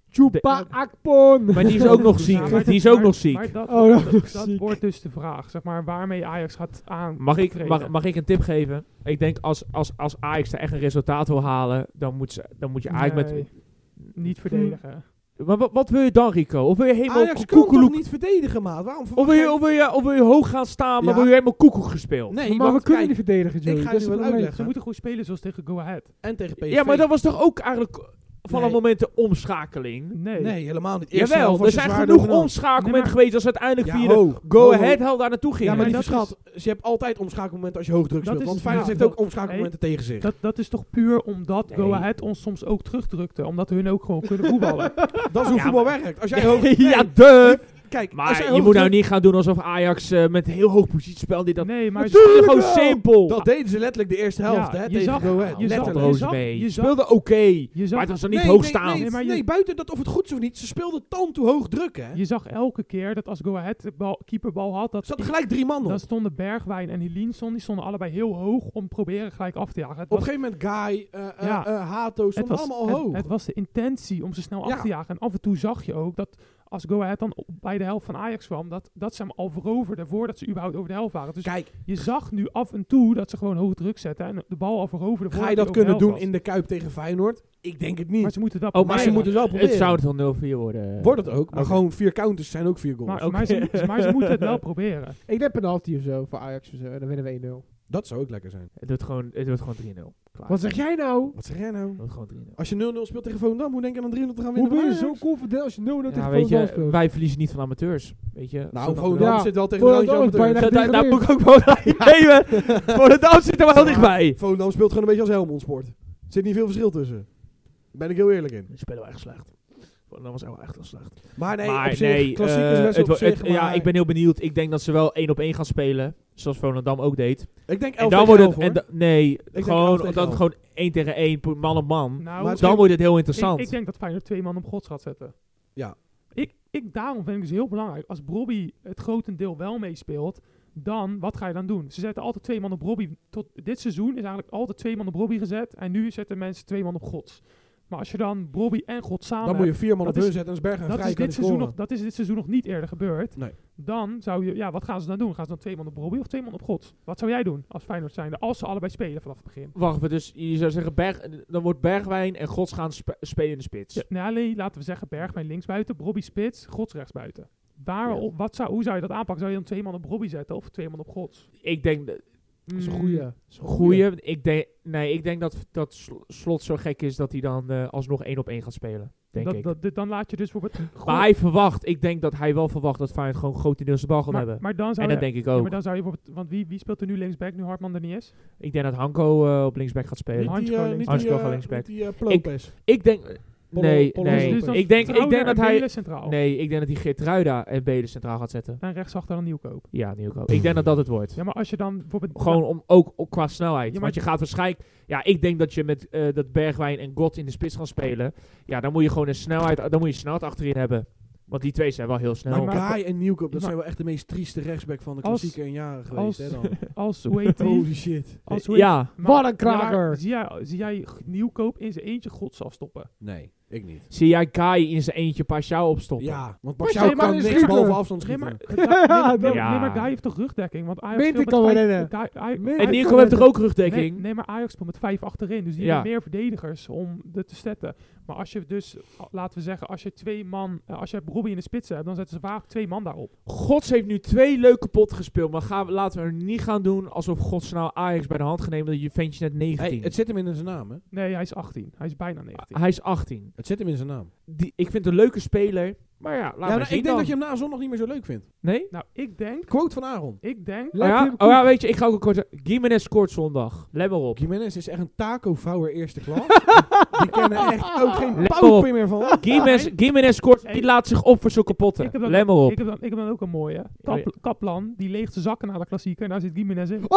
[SPEAKER 3] Chupa Akpon.
[SPEAKER 1] Maar die is ook nog ziek.
[SPEAKER 4] Ja, maar
[SPEAKER 1] Die is
[SPEAKER 4] dat-
[SPEAKER 1] ook
[SPEAKER 4] maar-
[SPEAKER 1] nog ziek.
[SPEAKER 4] Maar dat,
[SPEAKER 3] Oh, dat
[SPEAKER 4] dat,
[SPEAKER 3] is
[SPEAKER 4] dat
[SPEAKER 3] ziek.
[SPEAKER 4] wordt dus de vraag, zeg maar, waarmee Ajax gaat aan.
[SPEAKER 1] Mag ik,
[SPEAKER 4] treden.
[SPEAKER 1] mag, mag ik een tip geven? Ik denk als, als, als Ajax er echt een resultaat wil halen, dan moet, ze, dan moet je eigenlijk
[SPEAKER 4] Nee,
[SPEAKER 1] met...
[SPEAKER 4] niet verdedigen.
[SPEAKER 1] Maar wat, wat wil je dan, Rico? Of wil je helemaal
[SPEAKER 2] Ajax kan
[SPEAKER 1] koekeloek?
[SPEAKER 2] toch niet verdedigen, maat? Waarom
[SPEAKER 1] Of
[SPEAKER 2] verwacht
[SPEAKER 1] wil, je,
[SPEAKER 2] jij-
[SPEAKER 1] of, wil je, of wil je hoog gaan staan, maar
[SPEAKER 2] Ja.
[SPEAKER 1] wil je helemaal koekoek gespeeld?
[SPEAKER 2] Nee,
[SPEAKER 3] maar we
[SPEAKER 2] want
[SPEAKER 3] kunnen
[SPEAKER 2] kijk,
[SPEAKER 3] niet verdedigen, Joey.
[SPEAKER 2] ik ga
[SPEAKER 3] Dat
[SPEAKER 2] je
[SPEAKER 3] is
[SPEAKER 2] nu
[SPEAKER 3] het
[SPEAKER 2] wat
[SPEAKER 3] probleem.
[SPEAKER 2] uitleggen.
[SPEAKER 4] Ze moeten gewoon spelen zoals tegen Go Ahead.
[SPEAKER 2] en tegen P S V.
[SPEAKER 1] Ja, maar dat was toch ook eigenlijk van
[SPEAKER 2] Nee.
[SPEAKER 1] een moment de omschakeling?
[SPEAKER 4] Nee.
[SPEAKER 2] Nee, helemaal niet. Eerste
[SPEAKER 1] Jawel,
[SPEAKER 2] helft was
[SPEAKER 1] er
[SPEAKER 2] je
[SPEAKER 1] zijn
[SPEAKER 2] zwaar
[SPEAKER 1] genoeg
[SPEAKER 2] dominant.
[SPEAKER 1] omschakelmomenten
[SPEAKER 4] Nee, maar-
[SPEAKER 1] geweest als uiteindelijk
[SPEAKER 2] Ja,
[SPEAKER 1] via de
[SPEAKER 2] ho,
[SPEAKER 1] Go
[SPEAKER 2] ho, ho.
[SPEAKER 1] Ahead held daar naartoe ging.
[SPEAKER 2] Ja, maar
[SPEAKER 4] maar
[SPEAKER 2] die
[SPEAKER 4] dat
[SPEAKER 2] verschat. Je hebt altijd omschakelmomenten als je hoog druk
[SPEAKER 4] Dat
[SPEAKER 2] speelt.
[SPEAKER 4] is-
[SPEAKER 2] Want Feyenoord
[SPEAKER 4] ja,
[SPEAKER 2] heeft ook
[SPEAKER 4] dat-
[SPEAKER 2] omschakelmomenten tegen zich.
[SPEAKER 4] Dat, dat is toch puur omdat
[SPEAKER 1] Nee.
[SPEAKER 4] Go Ahead ons soms ook terugdrukte. Omdat hun ook gewoon kunnen voetballen.
[SPEAKER 2] Dat is hoe
[SPEAKER 1] Ja,
[SPEAKER 2] voetbal
[SPEAKER 1] maar-
[SPEAKER 2] werkt. Als jij hoog...
[SPEAKER 1] ja,
[SPEAKER 2] Nee,
[SPEAKER 1] de.
[SPEAKER 2] Kijk, als
[SPEAKER 1] Maar
[SPEAKER 2] jij
[SPEAKER 1] je
[SPEAKER 2] hoog
[SPEAKER 1] moet nou
[SPEAKER 2] druk-
[SPEAKER 1] niet gaan doen alsof Ajax eh, met heel hoog positiespel die dat...
[SPEAKER 4] Nee, maar
[SPEAKER 1] Het is
[SPEAKER 2] Natuurlijk
[SPEAKER 1] gewoon
[SPEAKER 2] wel.
[SPEAKER 1] simpel.
[SPEAKER 2] Dat deden ze letterlijk de eerste helft,
[SPEAKER 4] Ja,
[SPEAKER 2] hè,
[SPEAKER 4] je
[SPEAKER 2] tegen
[SPEAKER 4] zag-
[SPEAKER 2] Go Ahead.
[SPEAKER 4] je zag-
[SPEAKER 2] Letterlijk.
[SPEAKER 1] Roos
[SPEAKER 4] zag-
[SPEAKER 1] mee.
[SPEAKER 4] je
[SPEAKER 1] Je
[SPEAKER 4] zag-
[SPEAKER 1] speelde oké,
[SPEAKER 4] je
[SPEAKER 1] maar
[SPEAKER 4] zag-
[SPEAKER 1] het was er niet
[SPEAKER 2] Nee,
[SPEAKER 1] hoog
[SPEAKER 2] nee,
[SPEAKER 1] staan.
[SPEAKER 2] Nee,
[SPEAKER 4] Nee, maar je-
[SPEAKER 2] nee, buiten dat of het goed is of niet. Ze speelden tan toe hoog druk, hè.
[SPEAKER 4] je zag elke keer dat als Go Ahead de bal, keeperbal had, dat
[SPEAKER 2] Er zaten gelijk drie man op.
[SPEAKER 4] dan stonden Bergwijn en Hilinson, die stonden allebei heel hoog om proberen gelijk af te jagen. Het
[SPEAKER 2] Op een
[SPEAKER 4] was,
[SPEAKER 2] gegeven moment Guy, eh eh,
[SPEAKER 4] Ja.
[SPEAKER 2] eh, Hato
[SPEAKER 4] het,
[SPEAKER 2] stonden
[SPEAKER 4] was,
[SPEAKER 2] allemaal
[SPEAKER 4] het,
[SPEAKER 2] hoog.
[SPEAKER 4] het was de intentie om ze snel
[SPEAKER 2] Ja.
[SPEAKER 4] af te jagen. En af en toe zag je ook dat als Go Ahead dan op- bij de helft van Ajax kwam, dat, dat ze hem al veroverden voordat ze überhaupt over de helft waren. Dus
[SPEAKER 2] Kijk,
[SPEAKER 4] je zag nu af en toe dat ze gewoon hoog druk zetten en de bal al veroverden.
[SPEAKER 2] ga je
[SPEAKER 4] voordat
[SPEAKER 2] dat
[SPEAKER 4] hij
[SPEAKER 2] kunnen
[SPEAKER 4] over de
[SPEAKER 2] doen
[SPEAKER 4] helft
[SPEAKER 2] in de Kuip tegen Feyenoord? Ik denk het niet.
[SPEAKER 4] was. Maar ze moeten dat
[SPEAKER 1] Oh, maar
[SPEAKER 2] maar ze
[SPEAKER 1] ze
[SPEAKER 4] proberen.
[SPEAKER 2] moeten het wel proberen.
[SPEAKER 1] Het zou het wel nul vier worden.
[SPEAKER 2] Wordt het ook, maar
[SPEAKER 1] Oké.
[SPEAKER 2] gewoon vier counters zijn ook vier goals.
[SPEAKER 4] Maar,
[SPEAKER 1] Oké.
[SPEAKER 4] maar, ze, mo- maar ze moeten het wel proberen.
[SPEAKER 3] Ik denk penalty of zo voor Ajax of zo. En dan winnen we één nul.
[SPEAKER 2] Dat zou ook lekker zijn.
[SPEAKER 1] Het wordt gewoon, het wordt gewoon drie nul. Klaar.
[SPEAKER 3] Wat zeg jij nou?
[SPEAKER 2] Wat zeg jij nou?
[SPEAKER 1] Het wordt gewoon drie nul.
[SPEAKER 2] Als je nul nul speelt tegen Volendam, hoe denk je dan drie nul te gaan
[SPEAKER 3] Hoe
[SPEAKER 2] winnen?
[SPEAKER 3] ben je
[SPEAKER 2] van
[SPEAKER 3] zo
[SPEAKER 2] Ajax?
[SPEAKER 3] confident als je nul nul
[SPEAKER 1] Ja,
[SPEAKER 3] tegen
[SPEAKER 1] weet
[SPEAKER 3] Volendam
[SPEAKER 1] je,
[SPEAKER 3] speelt?
[SPEAKER 1] wij verliezen niet van amateurs. Weet je,
[SPEAKER 2] Nou,
[SPEAKER 1] Zo-
[SPEAKER 2] Volendam
[SPEAKER 3] Ja,
[SPEAKER 2] zit wel tegen
[SPEAKER 3] Volendam
[SPEAKER 2] een randje
[SPEAKER 3] is bijna-
[SPEAKER 2] amateur.
[SPEAKER 1] Daar, daar, daar moet ik ook wel geven. Voor de Dam zit er wel dichtbij.
[SPEAKER 2] Volendam speelt gewoon een beetje als Helmond Sport. Er zit niet veel verschil tussen. Daar ben ik heel eerlijk in.
[SPEAKER 1] Die spelen wel echt slecht. Dat was wel echt heel slecht.
[SPEAKER 2] Maar nee,
[SPEAKER 1] maar
[SPEAKER 2] op zich,
[SPEAKER 1] nee,
[SPEAKER 2] klassiek
[SPEAKER 1] eh,
[SPEAKER 2] is best
[SPEAKER 1] het
[SPEAKER 2] op
[SPEAKER 1] wo- het-
[SPEAKER 2] zich,
[SPEAKER 1] ja,
[SPEAKER 2] maar
[SPEAKER 1] ik ben heel benieuwd. Ik denk dat ze wel één op één gaan spelen. Zoals Volendam ook deed.
[SPEAKER 2] ik denk
[SPEAKER 1] En
[SPEAKER 2] elf
[SPEAKER 1] dan
[SPEAKER 2] tegen
[SPEAKER 1] wordt
[SPEAKER 2] elf,
[SPEAKER 1] het... En
[SPEAKER 2] hoor.
[SPEAKER 1] da- nee,
[SPEAKER 2] elf
[SPEAKER 1] gewoon
[SPEAKER 2] tegen
[SPEAKER 1] dat
[SPEAKER 2] elf.
[SPEAKER 1] gewoon één tegen één, man op man.
[SPEAKER 4] Nou,
[SPEAKER 2] Maar het
[SPEAKER 1] Dan
[SPEAKER 2] is-
[SPEAKER 1] wordt het heel
[SPEAKER 4] ik,
[SPEAKER 1] interessant.
[SPEAKER 4] ik denk dat Feyenoord twee man op gods gaat zetten.
[SPEAKER 2] Ja.
[SPEAKER 4] Ik, ik, daarom vind ik dus heel belangrijk. Als Brobby het grotendeel wel meespeelt, dan, wat ga je dan doen? Ze zetten altijd twee man op Brobby. Tot dit seizoen is eigenlijk altijd twee man op Brobby gezet. En nu zetten mensen twee man op gods. Maar als je dan Brobby en God samen
[SPEAKER 2] Dan moet je vier man
[SPEAKER 4] dat
[SPEAKER 2] op hun
[SPEAKER 4] is-
[SPEAKER 2] zetten en is Bergen
[SPEAKER 4] dat,
[SPEAKER 2] vrij
[SPEAKER 4] is
[SPEAKER 2] kan
[SPEAKER 4] dit
[SPEAKER 2] die
[SPEAKER 4] seizoen nog,
[SPEAKER 2] scoren.
[SPEAKER 4] dat is dit seizoen nog niet eerder gebeurd.
[SPEAKER 2] Nee.
[SPEAKER 4] Dan zou je, ja, wat gaan ze dan doen? Gaan ze dan twee man op Brobby of twee man op God? Wat zou jij doen als Feyenoord zijnde, als ze allebei spelen vanaf het begin?
[SPEAKER 1] Wacht even, dus je zou zeggen, Berg, dan wordt Bergwijn en Gods gaan spe- spelen in de spits.
[SPEAKER 4] Ja, nee, alleen, laten we zeggen Bergwijn linksbuiten, Brobby spits, Gods rechtsbuiten. Waar,
[SPEAKER 1] Ja.
[SPEAKER 4] op- wat zou, hoe zou je dat aanpakken? Zou je dan twee man op Brobby zetten of twee man op Gods?
[SPEAKER 1] Ik denk... dat-
[SPEAKER 3] Dat is een
[SPEAKER 1] Mm,
[SPEAKER 3] goeie.
[SPEAKER 1] dat is een goeie. Ik denk, nee, ik denk dat, dat Sl- Slot zo gek is dat hij dan eh, alsnog één op één gaat spelen. Denk
[SPEAKER 4] dat,
[SPEAKER 1] ik.
[SPEAKER 4] dat, dit- dan laat je dus bijvoorbeeld...
[SPEAKER 1] maar hij verwacht, ik denk dat hij wel verwacht dat Feyenoord gewoon grotendeels de bal gaat
[SPEAKER 4] maar,
[SPEAKER 1] hebben.
[SPEAKER 4] maar dan zou
[SPEAKER 1] En dat
[SPEAKER 4] je,
[SPEAKER 1] denk ik
[SPEAKER 4] ja,
[SPEAKER 1] ook.
[SPEAKER 4] maar dan zou je bijvoorbeeld... Want wie, wie speelt er nu linksback, nu Hartman er niet is?
[SPEAKER 1] Ik denk dat Hanko eh, op linksback gaat spelen.
[SPEAKER 2] Niet
[SPEAKER 4] Handje
[SPEAKER 2] die, eh,
[SPEAKER 4] gewoon
[SPEAKER 2] niet
[SPEAKER 1] links.
[SPEAKER 2] die,
[SPEAKER 1] Handje
[SPEAKER 2] eh,
[SPEAKER 1] gewoon
[SPEAKER 2] niet
[SPEAKER 1] linksback.
[SPEAKER 2] die eh, Lopez.
[SPEAKER 1] Ik denk...
[SPEAKER 2] Polo-
[SPEAKER 1] nee,
[SPEAKER 2] Polo-
[SPEAKER 1] nee.
[SPEAKER 4] Dus dan
[SPEAKER 1] Ik denk, ik
[SPEAKER 4] Trouwner
[SPEAKER 1] denk dat
[SPEAKER 4] en
[SPEAKER 1] hij...
[SPEAKER 4] Belen centraal.
[SPEAKER 1] Nee, ik denk dat hij Geertruida en Beden centraal gaat zetten.
[SPEAKER 4] En rechtsachter dan Nieuwkoop.
[SPEAKER 1] Ja, Nieuwkoop. Ik denk dat dat het wordt.
[SPEAKER 4] Ja, maar als je dan bijvoorbeeld...
[SPEAKER 1] Gewoon om, ook, ook qua snelheid.
[SPEAKER 4] Ja, maar-
[SPEAKER 1] Want je gaat waarschijnlijk... Ja, ik denk dat je met eh, dat Bergwijn en God in de spits gaan spelen. Ja, dan moet je gewoon een snelheid... Dan moet je snelheid achterin hebben. Want die twee zijn wel heel snel.
[SPEAKER 2] Maar
[SPEAKER 4] maar-
[SPEAKER 2] Guy en Nieuwkoop, dat
[SPEAKER 4] maar-
[SPEAKER 2] zijn wel echt de meest trieste rechtsback van de
[SPEAKER 4] Als-
[SPEAKER 2] klassieker in jaren geweest.
[SPEAKER 4] als-
[SPEAKER 2] Hè, dan.
[SPEAKER 4] Als, hoe heet die?
[SPEAKER 2] Holy shit.
[SPEAKER 4] Als, hoe heet-
[SPEAKER 1] Ja,
[SPEAKER 4] maar-
[SPEAKER 3] Wat een kraker.
[SPEAKER 4] ja, maar zie, jij, zie jij Nieuwkoop in zijn eentje gods afstoppen?
[SPEAKER 2] Nee, ik niet.
[SPEAKER 1] zie jij Kai in zijn eentje Pashao opstoppen?
[SPEAKER 2] Ja, want
[SPEAKER 3] Maar
[SPEAKER 2] Pashao
[SPEAKER 3] zij maar
[SPEAKER 2] kan
[SPEAKER 3] eens
[SPEAKER 2] niks
[SPEAKER 3] schieten.
[SPEAKER 2] behalve afstand
[SPEAKER 4] Nee,
[SPEAKER 2] schieten.
[SPEAKER 4] maar, Guy- nee, maar- nee,
[SPEAKER 1] Ja.
[SPEAKER 4] nee, maar Guy heeft toch rugdekking? Want Ajax
[SPEAKER 3] Meent
[SPEAKER 4] speelt
[SPEAKER 3] hij
[SPEAKER 4] met
[SPEAKER 3] kan
[SPEAKER 4] vijf...
[SPEAKER 3] rennen.
[SPEAKER 4] Guy- Ajax-
[SPEAKER 3] Meent
[SPEAKER 1] En
[SPEAKER 3] hij
[SPEAKER 1] Nico
[SPEAKER 3] kan
[SPEAKER 1] heeft toch
[SPEAKER 3] rennen.
[SPEAKER 1] ook rugdekking?
[SPEAKER 4] Nee, nee, maar Ajax speelt met vijf achterin. Dus die
[SPEAKER 1] Ja.
[SPEAKER 4] hebben meer verdedigers om de te stetten. Maar als je dus, a- laten we zeggen, als je twee man... eh, als je Robbie in de spits hebt, dan zetten ze vaak twee man daarop.
[SPEAKER 1] Gods heeft nu twee leuke potten gespeeld. Maar gaan we, laten we er niet gaan doen alsof Gods nou Ajax bij de hand gaat nemen. Dat je ventje net negentien.
[SPEAKER 2] Hey, het zit hem in zijn naam, hè?
[SPEAKER 4] Nee, hij is achttien. Hij is bijna negentien.
[SPEAKER 1] Hij is achttien.
[SPEAKER 2] Het zit hem in zijn naam.
[SPEAKER 1] Die, ik vind het een leuke speler. Maar ja, laat
[SPEAKER 2] Ja,
[SPEAKER 1] maar
[SPEAKER 2] nou,
[SPEAKER 1] zien
[SPEAKER 2] ik denk
[SPEAKER 1] dan.
[SPEAKER 2] dat je hem na zondag niet meer zo leuk vindt.
[SPEAKER 1] Nee?
[SPEAKER 4] Nou, ik denk...
[SPEAKER 2] Quote van Aaron.
[SPEAKER 4] Ik denk...
[SPEAKER 1] Oh
[SPEAKER 3] Lijkt
[SPEAKER 1] ja?
[SPEAKER 3] hem
[SPEAKER 1] oh ja,
[SPEAKER 3] goed.
[SPEAKER 1] weet je, ik ga ook een kort zeggen. Gimenez scoort zondag. Let maar op.
[SPEAKER 2] Jiménez is echt een taco-vouwer eerste klas. Die kennen echt ook geen
[SPEAKER 1] Let
[SPEAKER 2] pauwpin
[SPEAKER 1] op.
[SPEAKER 2] meer van.
[SPEAKER 1] Gimenez, Gimenez scoort, die laat zich op voor zulke potten.
[SPEAKER 4] Ik heb dan,
[SPEAKER 1] Let maar op.
[SPEAKER 4] Ik heb, dan, ik heb dan ook een mooie. Kap,
[SPEAKER 1] Oh, ja.
[SPEAKER 4] Kaplan, die leegt zijn zakken naar de klassieker. En daar zit Gimenez in.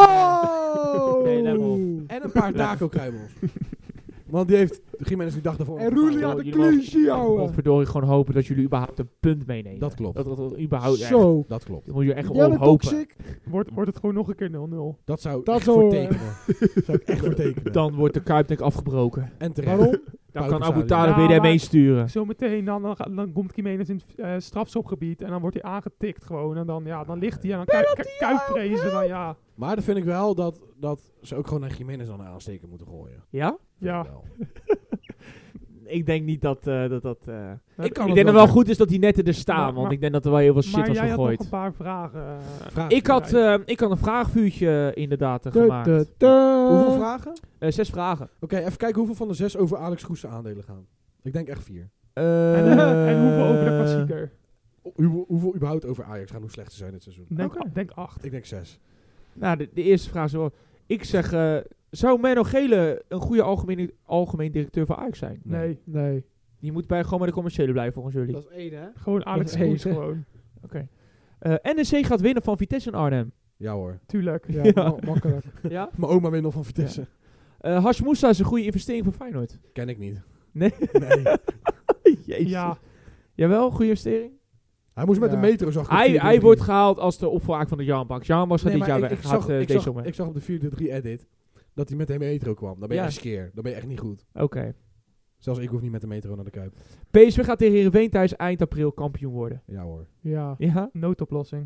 [SPEAKER 3] Oh!
[SPEAKER 1] Nee, let maar op.
[SPEAKER 2] En een paar taco-kruimels. Want die heeft Jiménez die dag ervoor.
[SPEAKER 3] En Roelie
[SPEAKER 2] opgevangen.
[SPEAKER 3] had de
[SPEAKER 1] jullie mogen-
[SPEAKER 3] clean sheet houden.
[SPEAKER 1] Godverdorie, gewoon hopen dat jullie überhaupt een punt meenemen.
[SPEAKER 2] Dat klopt.
[SPEAKER 1] Dat, dat, dat überhaupt echt.
[SPEAKER 3] Zo.
[SPEAKER 2] Dat klopt.
[SPEAKER 1] Dat moet je echt
[SPEAKER 3] Jij
[SPEAKER 1] gewoon
[SPEAKER 3] bent
[SPEAKER 1] hopen.
[SPEAKER 3] toxic.
[SPEAKER 4] Wordt, wordt het gewoon nog een keer nul nul.
[SPEAKER 2] Dat zou
[SPEAKER 3] Dat
[SPEAKER 2] echt
[SPEAKER 3] zou,
[SPEAKER 2] voor
[SPEAKER 3] eh,
[SPEAKER 2] tekenen. zou ik echt voor tekenen.
[SPEAKER 1] Dan wordt de Kuip denk ik afgebroken.
[SPEAKER 2] En terecht.
[SPEAKER 3] Waarom?
[SPEAKER 1] Dan kan
[SPEAKER 2] Paukenstadion.
[SPEAKER 1] Abu Talib
[SPEAKER 4] Ja,
[SPEAKER 1] weer daar
[SPEAKER 4] maar-
[SPEAKER 1] meesturen.
[SPEAKER 4] Zometeen dan, dan, gaat- dan komt Jiménez in het uh, strafschopgebied en dan wordt hij aangetikt gewoon. En dan, ja, dan ligt hij en dan kuip, kuip, kuipvrezen. Dan, ja.
[SPEAKER 2] Maar dan vind ik wel dat, dat ze ook gewoon naar Jiménez dan een aansteker moeten gooien.
[SPEAKER 1] Ja?
[SPEAKER 2] Vind
[SPEAKER 4] Ja.
[SPEAKER 2] ik wel.
[SPEAKER 1] Ik denk niet dat uh, dat... dat uh,
[SPEAKER 2] Ik kan
[SPEAKER 1] ik
[SPEAKER 2] het
[SPEAKER 1] denk
[SPEAKER 2] wel
[SPEAKER 1] dat het wel
[SPEAKER 2] doen.
[SPEAKER 1] goed is dat die netten er staan.
[SPEAKER 4] Maar-
[SPEAKER 1] want
[SPEAKER 4] maar-
[SPEAKER 1] ik denk dat er wel heel veel shit
[SPEAKER 4] Maar
[SPEAKER 1] was
[SPEAKER 4] jij had
[SPEAKER 1] gegooid.
[SPEAKER 4] nog een paar vragen. uh,
[SPEAKER 2] Vraag.
[SPEAKER 1] Ik had,
[SPEAKER 4] eruit.
[SPEAKER 1] uh, ik had een vraagvuurtje uh, inderdaad uh,
[SPEAKER 3] Du-
[SPEAKER 1] gemaakt.
[SPEAKER 3] du- du-
[SPEAKER 2] Hoeveel vragen? Oké,
[SPEAKER 1] Uh, zes vragen.
[SPEAKER 2] even kijken hoeveel van de zes over Alex Kroes aandelen gaan. Ik denk echt vier.
[SPEAKER 1] Uh,
[SPEAKER 4] en, uh, en hoeveel over de klassieker?
[SPEAKER 2] O- Hoeveel, hoeveel überhaupt over Ajax gaan, hoe slecht ze zijn dit seizoen?
[SPEAKER 4] Denk,
[SPEAKER 1] Oké.
[SPEAKER 4] denk acht.
[SPEAKER 2] Ik denk zes.
[SPEAKER 1] Nou, de, de eerste vraag is wel... Ik zeg, uh, zou Menno Gele een goede algemeen, algemeen directeur van Ajax zijn?
[SPEAKER 4] Nee.
[SPEAKER 3] Nee,
[SPEAKER 1] Die moet bij, gewoon bij de commerciële blijven volgens jullie.
[SPEAKER 3] dat is één, hè?
[SPEAKER 4] Gewoon Alex
[SPEAKER 3] Dat is
[SPEAKER 4] Kroes
[SPEAKER 3] één.
[SPEAKER 4] gewoon.
[SPEAKER 1] Oké. Uh, N E C gaat winnen van Vitesse in Arnhem.
[SPEAKER 2] Ja hoor.
[SPEAKER 4] Tuurlijk.
[SPEAKER 3] Ja,
[SPEAKER 1] Ja.
[SPEAKER 3] ma- makkelijk.
[SPEAKER 1] Ja?
[SPEAKER 2] Mijn oma wint nog van Vitesse.
[SPEAKER 1] Uh, Hash Moussa is een goede investering voor Feyenoord.
[SPEAKER 2] Ken ik niet.
[SPEAKER 1] Nee?
[SPEAKER 2] Nee.
[SPEAKER 1] Jezus.
[SPEAKER 4] Ja.
[SPEAKER 1] Jawel, goede investering.
[SPEAKER 2] Hij moest met
[SPEAKER 3] Ja.
[SPEAKER 2] de metro, zag ik op
[SPEAKER 1] Hij,
[SPEAKER 2] vier
[SPEAKER 1] hij
[SPEAKER 2] drie.
[SPEAKER 1] wordt gehaald als de opvolger van de Jaanbank. Jaanbank gaat
[SPEAKER 2] Nee,
[SPEAKER 1] dit
[SPEAKER 2] maar
[SPEAKER 1] jaar
[SPEAKER 2] ik,
[SPEAKER 1] weg.
[SPEAKER 2] ik,
[SPEAKER 1] Gaat,
[SPEAKER 2] zag,
[SPEAKER 1] uh,
[SPEAKER 2] ik,
[SPEAKER 1] deze
[SPEAKER 2] zag,
[SPEAKER 1] zomer.
[SPEAKER 2] ik zag op de vier drie edit dat hij met de metro kwam. Dan ben je
[SPEAKER 1] Ja.
[SPEAKER 2] echt skeer. Dan ben je echt niet goed.
[SPEAKER 1] Oké.
[SPEAKER 2] Zelfs ik hoef niet met de metro naar de Kuip.
[SPEAKER 1] P S V gaat tegen Heerenveen thuis eind april kampioen worden.
[SPEAKER 2] Ja hoor.
[SPEAKER 3] Ja.
[SPEAKER 1] Ja?
[SPEAKER 4] Noodoplossing.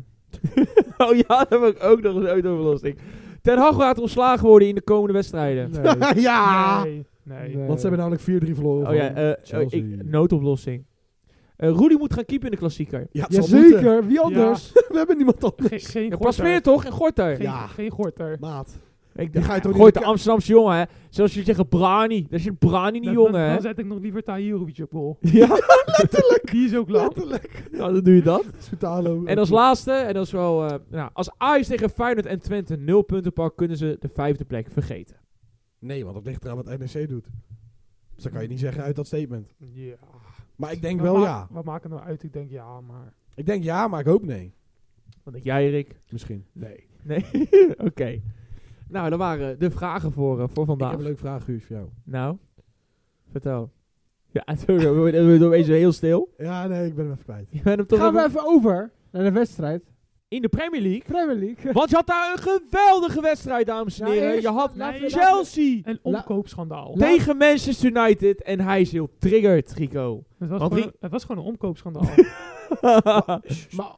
[SPEAKER 1] Oh ja, dat heb ik ook nog eens uit overlasting. Ten Hag gaat ontslagen worden in de komende wedstrijden.
[SPEAKER 3] Nee.
[SPEAKER 2] ja!
[SPEAKER 4] Nee. Nee.
[SPEAKER 3] Nee.
[SPEAKER 2] Want ze hebben namelijk vier drie verloren.
[SPEAKER 1] Oh ja,
[SPEAKER 2] van
[SPEAKER 1] eh, oh,
[SPEAKER 2] Chelsea.
[SPEAKER 1] ik, noodoplossing. Uh, Rudy moet gaan keepen in de klassieker.
[SPEAKER 2] Ja, het zal
[SPEAKER 3] Jazeker, wie anders?
[SPEAKER 2] moeten. We hebben niemand anders.
[SPEAKER 4] Ge- geen
[SPEAKER 1] Ja,
[SPEAKER 4] gorter.
[SPEAKER 1] Pasveer toch? En Gorter.
[SPEAKER 4] Geen,
[SPEAKER 2] Ja.
[SPEAKER 4] geen gorter.
[SPEAKER 2] Maat.
[SPEAKER 1] Ik
[SPEAKER 2] Die ga je toch niet
[SPEAKER 1] Gooit
[SPEAKER 2] in
[SPEAKER 1] de
[SPEAKER 2] de
[SPEAKER 1] Amsterdamse jongen, hè. Zoals je zegt, Brani. Dat is een Brani, die
[SPEAKER 4] Dan-
[SPEAKER 1] jongen,
[SPEAKER 4] dan,
[SPEAKER 1] hè.
[SPEAKER 4] dan zet ik nog liever Tahirovic op goal.
[SPEAKER 1] Ja,
[SPEAKER 4] Die is ook lang.
[SPEAKER 2] Letterlijk.
[SPEAKER 1] nou, dan doe je dat.
[SPEAKER 2] Spitalo.
[SPEAKER 1] En als laatste, en dat is wel... Uh, nou, als Ajax tegen Feyenoord en Twente nul punten pakt, kunnen ze de vijfde plek vergeten.
[SPEAKER 2] Nee, want dat ligt eraan wat N E C doet. Dus dat kan je niet zeggen uit dat statement.
[SPEAKER 4] Ja.
[SPEAKER 2] Maar ik denk
[SPEAKER 4] Wat
[SPEAKER 2] wel
[SPEAKER 4] ma-
[SPEAKER 2] ja.
[SPEAKER 4] Wat maakt het nou uit? Ik denk ja, maar...
[SPEAKER 2] Ik denk ja, maar ik hoop nee.
[SPEAKER 1] Wat denk jij, Erik?
[SPEAKER 2] Misschien.
[SPEAKER 1] Nee. Nee? Oké. Nou, dat waren de vragen voor, uh, voor
[SPEAKER 2] Ik
[SPEAKER 1] vandaag.
[SPEAKER 2] heb een leuk vraag, Guus, voor jou.
[SPEAKER 1] Nou, vertel. Ja, we worden opeens heel stil.
[SPEAKER 2] Ja, nee, ik ben hem even kwijt.
[SPEAKER 1] Je bent hem toch
[SPEAKER 3] Gaan we
[SPEAKER 1] even-
[SPEAKER 3] even over naar de wedstrijd.
[SPEAKER 1] in de Premier League.
[SPEAKER 3] Premier League.
[SPEAKER 1] Want je had daar een geweldige wedstrijd, dames en
[SPEAKER 3] Ja,
[SPEAKER 1] heren.
[SPEAKER 3] eerst-
[SPEAKER 1] Je had
[SPEAKER 3] laten
[SPEAKER 4] we-
[SPEAKER 1] Chelsea
[SPEAKER 4] Een omkoopschandaal.
[SPEAKER 3] La-
[SPEAKER 1] tegen Manchester United en hij is heel triggered, Rico.
[SPEAKER 4] Het was,
[SPEAKER 1] Want
[SPEAKER 4] gewoon,
[SPEAKER 1] wie-
[SPEAKER 4] het was gewoon een omkoopschandaal.
[SPEAKER 3] Maar,